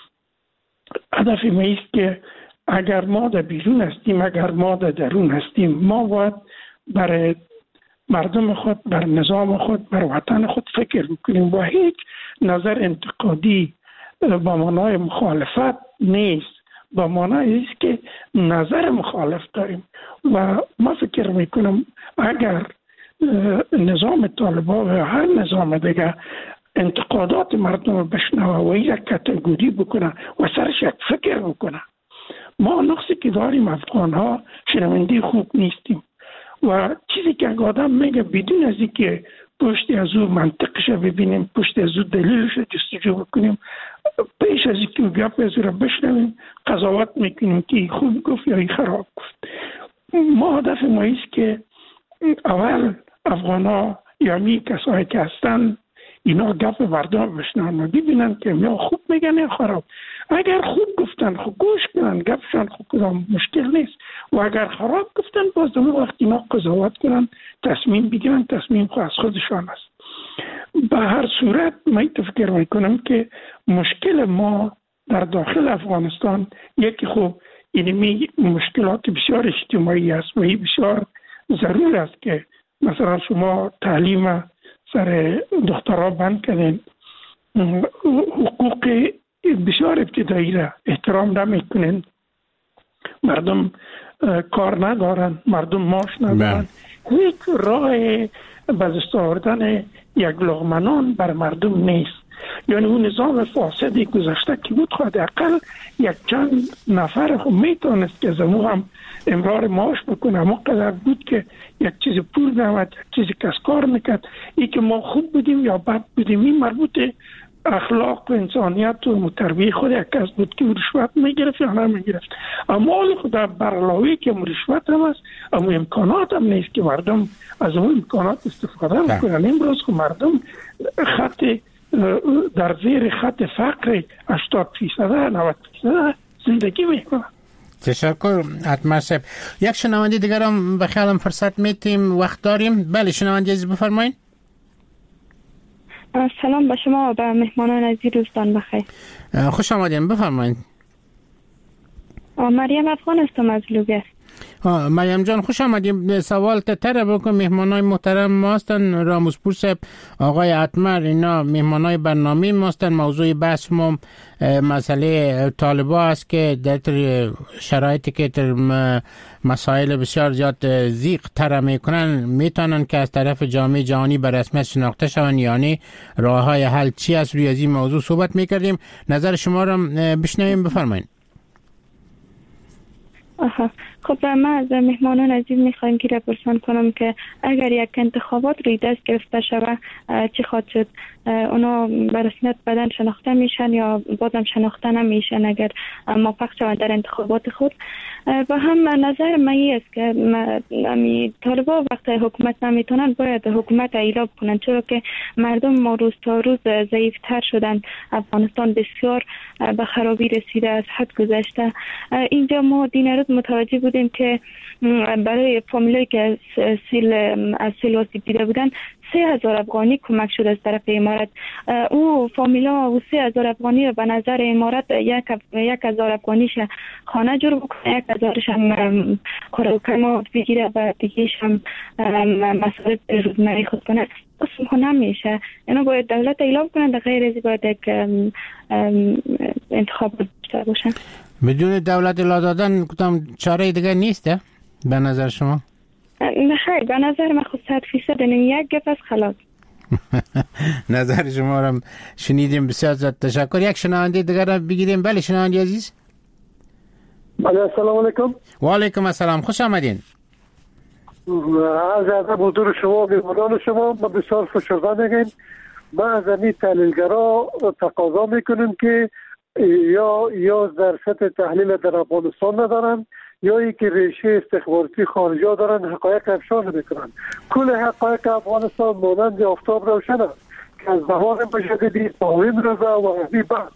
هدف ما است که اگر ما در بیرون هستیم، اگر ما در درون هستیم، ما باید برای مردم خود، بر نظام خود، بر وطن خود فکر بکنیم و هیچ نظر انتقادی با معنای مخالفت نیست، با معنای است که نظر مخالف داریم. و ما فکر میکنم اگر نظام طالبان و هر نظام دیگه انتقادات مردم بشنوه و یک کاتگوری بکنه و سرش یک فکر بکنه، ما نقصی که داریم افغان ها شنونده خوب نیستیم. و چیزی که آدم میگه بدون از اینکه پشت از او منطقش ببینیم، پشت از او دلیلش جستجو بکنیم، پیش از اینکه گپ از او را بشنویم قضاوت میکنیم که خوب گفت یا خراب گفت. ما هدف ما است که اول افغان ها یا می کسایی که هستن اینا گپ مردم بشنون و ببینن که یا خوب میگن یا خراب. اگر خوب گفتن خوب گوش کنن، گپشان خوب کدام مشکل نیست، و اگر خراب گفتن باز دو وقت اینا قضاوت کنن، تصمیم بگیرن، تصمیم خود از خودشان است. به هر صورت من فکر میکنم که مشکل ما در داخل افغانستان یکی خوب اینمی مشکلات بسیار اجتماعی است و این بسیار ضرور است که مثلا شما تعلیم سر دخترها بند کردین، حقوق بسیار ابتدایی را احترام نمیکنین، مردم کار ندارن، مردم معاش ندارن. هیچ راه به دست آوردن یک لقمه نان بر مردم نیست. یعنی اون نظام فاسدی گذشته که بود حداقل یک چند نفر هم میتونست که زمو هم امرار معاش بکنه، اما قدر بود که یک چیز پول نمید، یک چیز کس کار نکرد. ای که ما خوب بودیم یا بد بودیم این مربوط اخلاق و انسانیت و تربیت خود یک کس بود که رشوت میگرفت یا نمیگرفت. اما حال خدا برعلاوه که رشوت هم است، اما امکانات هم نیست که مردم از اون امکانات استفاده میکنن. امروز که مردم در زیر خط فقر 80% 90% زندگی میکنن. تشکر اتمر صاحب. یک شنونده دیگر هم به خیالم فرصت میتیم، وقت داریم. بله شنونده عزیز بفرمایید. سلام به شما و به مهمانان عزیز، روزتان بخیر. خوش آمدین، بفرمایید. مریم افغان هستم از لوگر. مریم جان خوش آمدیم. سوال تر بکن. مهمانای محترم ما هستن راموزپور صاحب، آقای اتمر، اینا مهمانای برنامه ما هستن. موضوع بحث ما مسئله طالبا است که در شرایطی که در مسائل بسیار زیاد ضیق تر میکنن میتونن که از طرف جامعه جهانی به رسمیت شناخته شون، یعنی راه های حل چی است. روی از این موضوع صحبت میکردیم، نظر شما را بشنویم، بفرمایید. خب من از مهمانان عزیز میخوایم که پرسان کنم که اگر یک انتخابات روی دست گرفته شود چی خواهد شد؟ اونا به رسمیت بدن شناخته میشن یا بازم شناخته نمیشن اگر موفق شوند در انتخابات خود؟ و هم نظر من است که طالبا وقتی حکومت نمیتونن باید حکومت اعلام کنن، چرا که مردم ما روز تا روز ضعیفتر شدن. افغانستان بسیار به خرابی رسیده، از حد گذشته. اینجا ما دین روز متوجه بودیم که برای فامیلایی که از سیل آسیب دیده بودن 3000 افغانی کمک شده از طرف امارات. او فامیلا و 3000 افغانی به نظر امارات 1000 افغانیش خانه جور بکنه، 1000ش هم کارکمات بگیره و دیگهش هم مسائل روزمره خود کنه. اصلا نمیشه. اینا باید دولت اعلام کنه، در غیر از باید یک انتخابات داشته باشن. بدون دولت اعلام دادن کدام چاره دیگه نیسته به نظر شما؟ نه خیر، به نظر من خود 100% یک گپ از خلاص. نظر شما را شنیدیم، بسیار زیاد تشکر. یک شنونده دیگر را بگیریم. بله شنونده عزیز. بله السلام علیکم. و علیکم السلام، خوش آمدین. از ادب حضور شما مهمانان شما ما بسیار خوشحال میگیم. ما از این تحلیلگرا تقاضا میکنیم که یا در سطح تحلیل در افغانستان ندارن یا ای که ریشه استخباراتی خارجی ها دارن حقایق افشا نمیکنن. کل حقایق افغانستان مانند آفتاب روشن است که از بهار مجددی پاوین رضا و غزی بعد.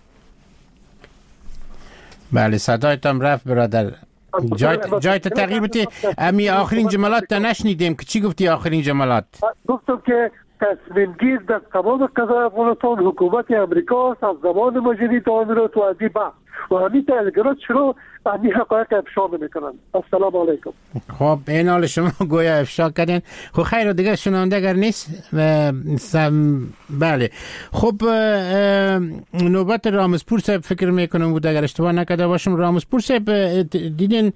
بله صدایتان رفت برادر. جایت تغییر بودی. امی آخرین جملات تا نشنیدیم که چی گفتی آخرین جملات؟ گفتم که تصمیم گیر در تمام قضای افغانستان حکومت امریکا است از زمان مجددی تا امارات و غزی بعد و همین تحلیلگرا چرا همین حقایق افشا نمیکنن؟ السلام علیکم. خب این حال شما گویا افشا کردین. خب خیر دیگه شنونده اگر نیست بله. خب نوبت راموزپور صاحب فکر میکنم بود اگر اشتباه نکرده باشم. راموزپور صاحب دیدین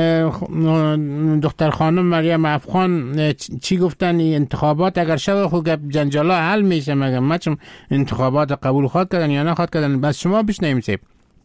دختر خانم مریم افغان چی گفتن؟ انتخابات اگر شد خب جنجالا حل میشه. مگه مچم انتخابات قبول خواهد کردن یا نخواهد کردن؟ بس شما بشنویم صاحب.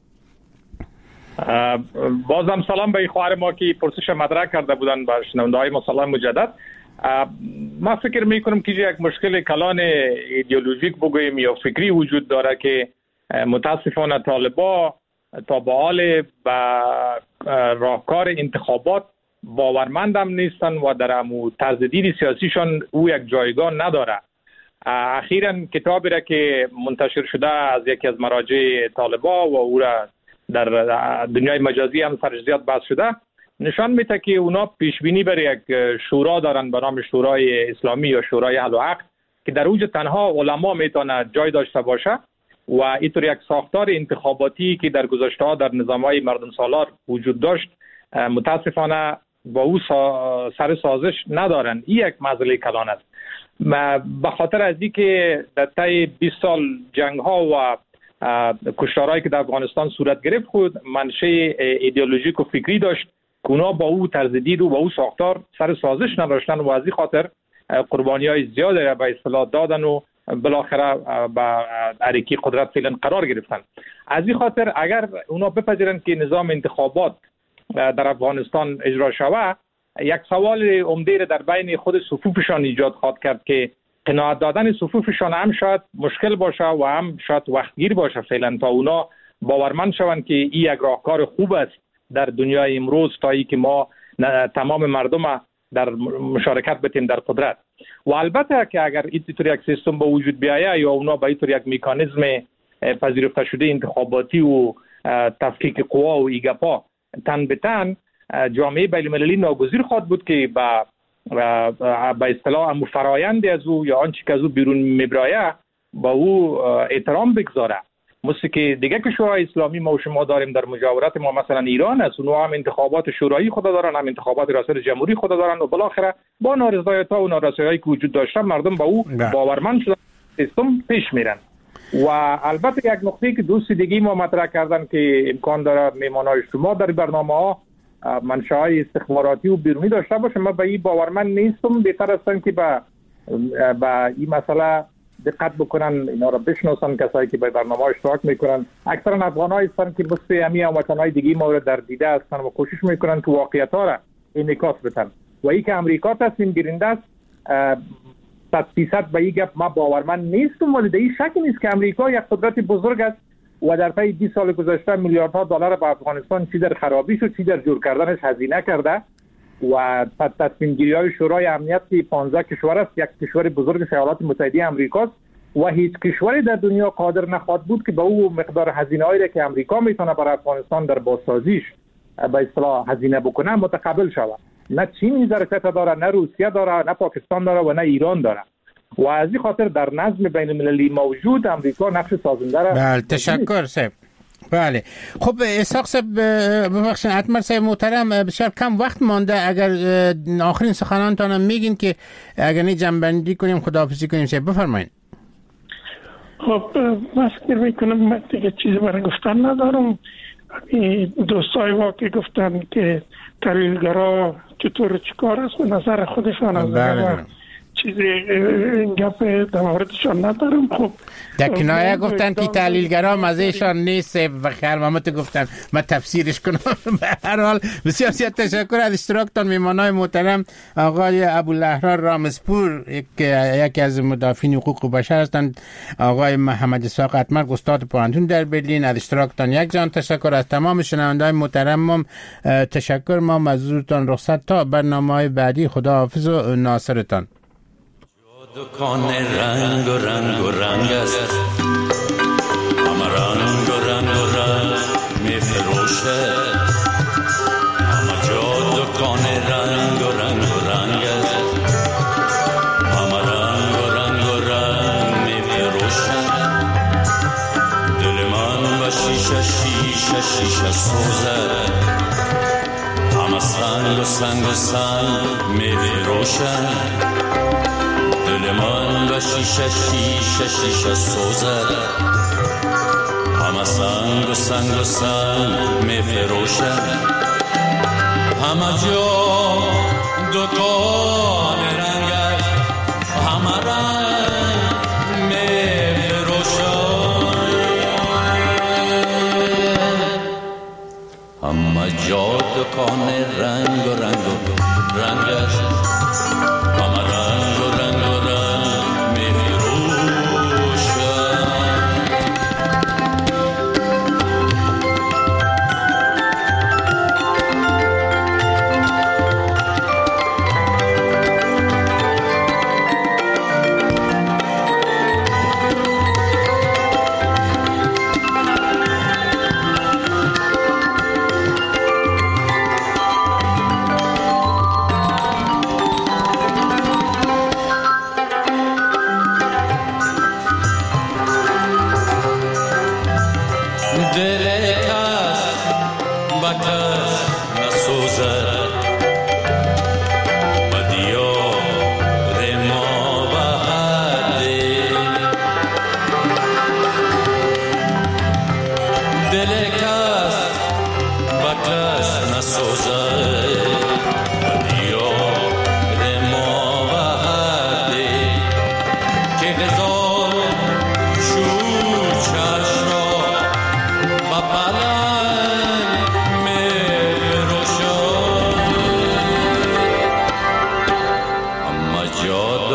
بازم سلام به خواهر ما که پرسش مطرح کرده بودن بر شنونده‌های ما. سلام مجدد. ما فکر میکنم که یک مشکل کلان ایدئولوژیک بگوییم یا فکری وجود داره که متاسفانه طالبا تا به حال با راهکار انتخابات باورمندم نیستن و در امو طرز دید سیاسیشان او یک جایگاه نداره. اخیراً کتابی را که منتشر شده از یکی از مراجع طالبا و او را در دنیای مجازی هم سرش زیاد بحث شده، نشان میده که اونا پیش بینی برای یک شورا دارن به نام شورای اسلامی یا شورای اهل و عقد که در اوج تنها علما میتونه جای داشته باشه و اینطور یک ساختار انتخاباتی که در گذشته در نظام‌های مردم سالار وجود داشت متاسفانه با او سر سازش ندارن. این یک مسئله کلان است. به خاطر از اینکه در طی 20 سال جنگ‌ها و کشتارهایی که در افغانستان صورت گرفت خود منشأ ایدئولوژیک و فکری داشت که اونا با او طرز دید و با او ساختار سر سازش نداشتن و از این خاطر قربانی‌های زیادی را به اصطلاح دادن و بالاخره به حرکت قدرت فعلا قرار گرفتن. از این خاطر اگر اونا بپذیرند که نظام انتخابات در افغانستان اجرا شود، یک سوال عمده در بین خود صفوفشان ایجاد خواهد کرد که قناعت دادن صفوفشان هم شاید مشکل باشه و هم شاید وقتگیر باشه فعلا تا اونا باورمند شوند که این یک راهکار خوب است در دنیای امروز تا ای که ما تمام مردم در مشارکت بتیم در قدرت. و البته که اگر اینطور یک سیستم به وجود بیاید یا اونا با اینطور یک مکانیزم پذیرفته شده انتخاباتی و تفکیک قوا و ایگپا تن به تن، جامعه بین‌المللی ناگزیر خواهد بود که به اصطلاح امو فرایند از او یا آنچه که از او بیرون میبرایه با او احترام بگذاره. مثل که دیگه کشورهای اسلامی ما و شما داریم در مجاورت ما، مثلا ایران است، اونها هم انتخابات شورایی خود دارن، هم انتخابات ریاست جمهوری خود دارن و بالاخره با نارضایتی‌ها و نارضایتی‌هایی که وجود داشتن مردم با او باورمند شدن، سیستم پیش میرن. و البته یک نکته که دوست دیگه ما مطرح کردن که امکان داره میهمانای شما در برنامه‌ها منشأهای استخباراتی و بیرونی داشته باشه، من به این باورمند نیستم. بهتر هستن که به این مسئله دقت بکنن، اینا را بشناسن کسایی که به برنامه اشتراک میکنن. اکثرا افغان‌ها هستن که مثل همین هموطن‌های دیگه ما در دیده هستن و کوشش میکنن که واقعیت‌ها را انعکاس بدن. و این که امریکا تصمیم گیرنده است 100% به این گپ ما باورمند نیستم، ولی در این شک نیست که امریکا یک قدرت بزرگ است و در طی 20 سال گذشته میلیاردها دلار به افغانستان چی در خرابیش و چی در جور کردنش هزینه کرده و تصمیم گیری های شورای امنیت 15 کشور است، یک کشور بزرگ ایالات متحده آمریکا است و هیچ کشوری در دنیا قادر نخواهد بود که به او مقدار هزینه هایی که امریکا میتونه برای افغانستان در بازسازیش به اصطلاح هزینه بکنه متقبل شود. نه چین این ظرفیت داره، نه روسیه داره، نه پاکستان داره و نه ایران داره. و از این خاطر در نظم بین المللی موجود امریکا نقش سازنده را. بله تشکر صاحب. بله خب اسحاق صاحب، ببخشید اتمر صاحب محترم، بسیار کم وقت مانده، اگر آخرین سخنانتان میگین که اگر نه جنبندی کنیم خداحافظی کنیم صاحب بفرمایید. خب من فکر میکنم من دیگه چیزی برای گفتن ندارم. دوستای واقعی گفتن که تحلیلگرا چطور چیکار است و نظر خودشان از چیزی گپ در موردشان ندارم. خب در کنایه گفتن که تحلیلگرا مزهشان نیست و خیر محمد گفتن من تفسیرش کنم. به هر حال بسیار تشکر از اشتراکتان میهمانای محترم آقای ابوالاحرار رامسپور یکی از مدافعین حقوق بشر هستند، آقای محمد اسحاق اتمر استاد پوهنتون در برلین. از اشتراکتان یک جان تشکر. از تمام شنوندگان محترم تشکر. ما مزورتان رخصت تا برنامه‌های بعدی. خدا حافظ و ناصرتان. دکان رنگ و رنگ و رنگ است، همه رنگ و رنگ و رنگ می فروشه، همه جا دکان رنگ و رنگ و رنگ است، همه رنگ و رنگ و رنگ می فروشه. دل من و شیشه شیشه شیشه سوزه، همه سنگ و سنگ و سنگ می فروشه. دل من و شیشه شیشه شیشه سوزه، همه سنگ و سنگ و سنگ می فروشه. همه جا دکان رنگ است، همه رنگ می فروشه. همه جا دکان رنگ و رنگ و رنگ است، همه رنگ و رنگ و رنگ می فروشه.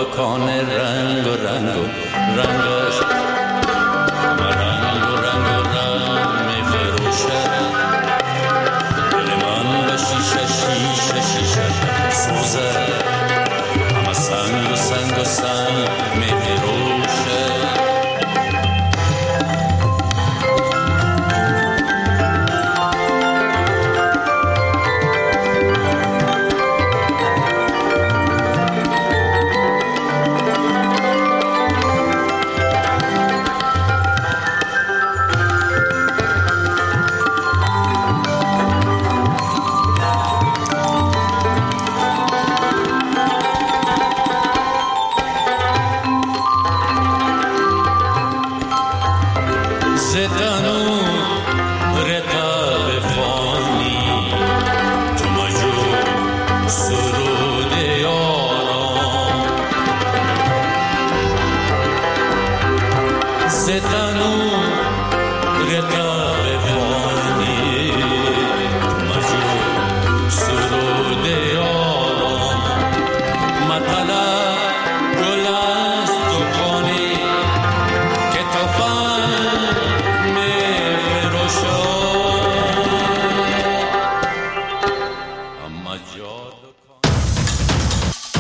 دکان رنگ و رنگاش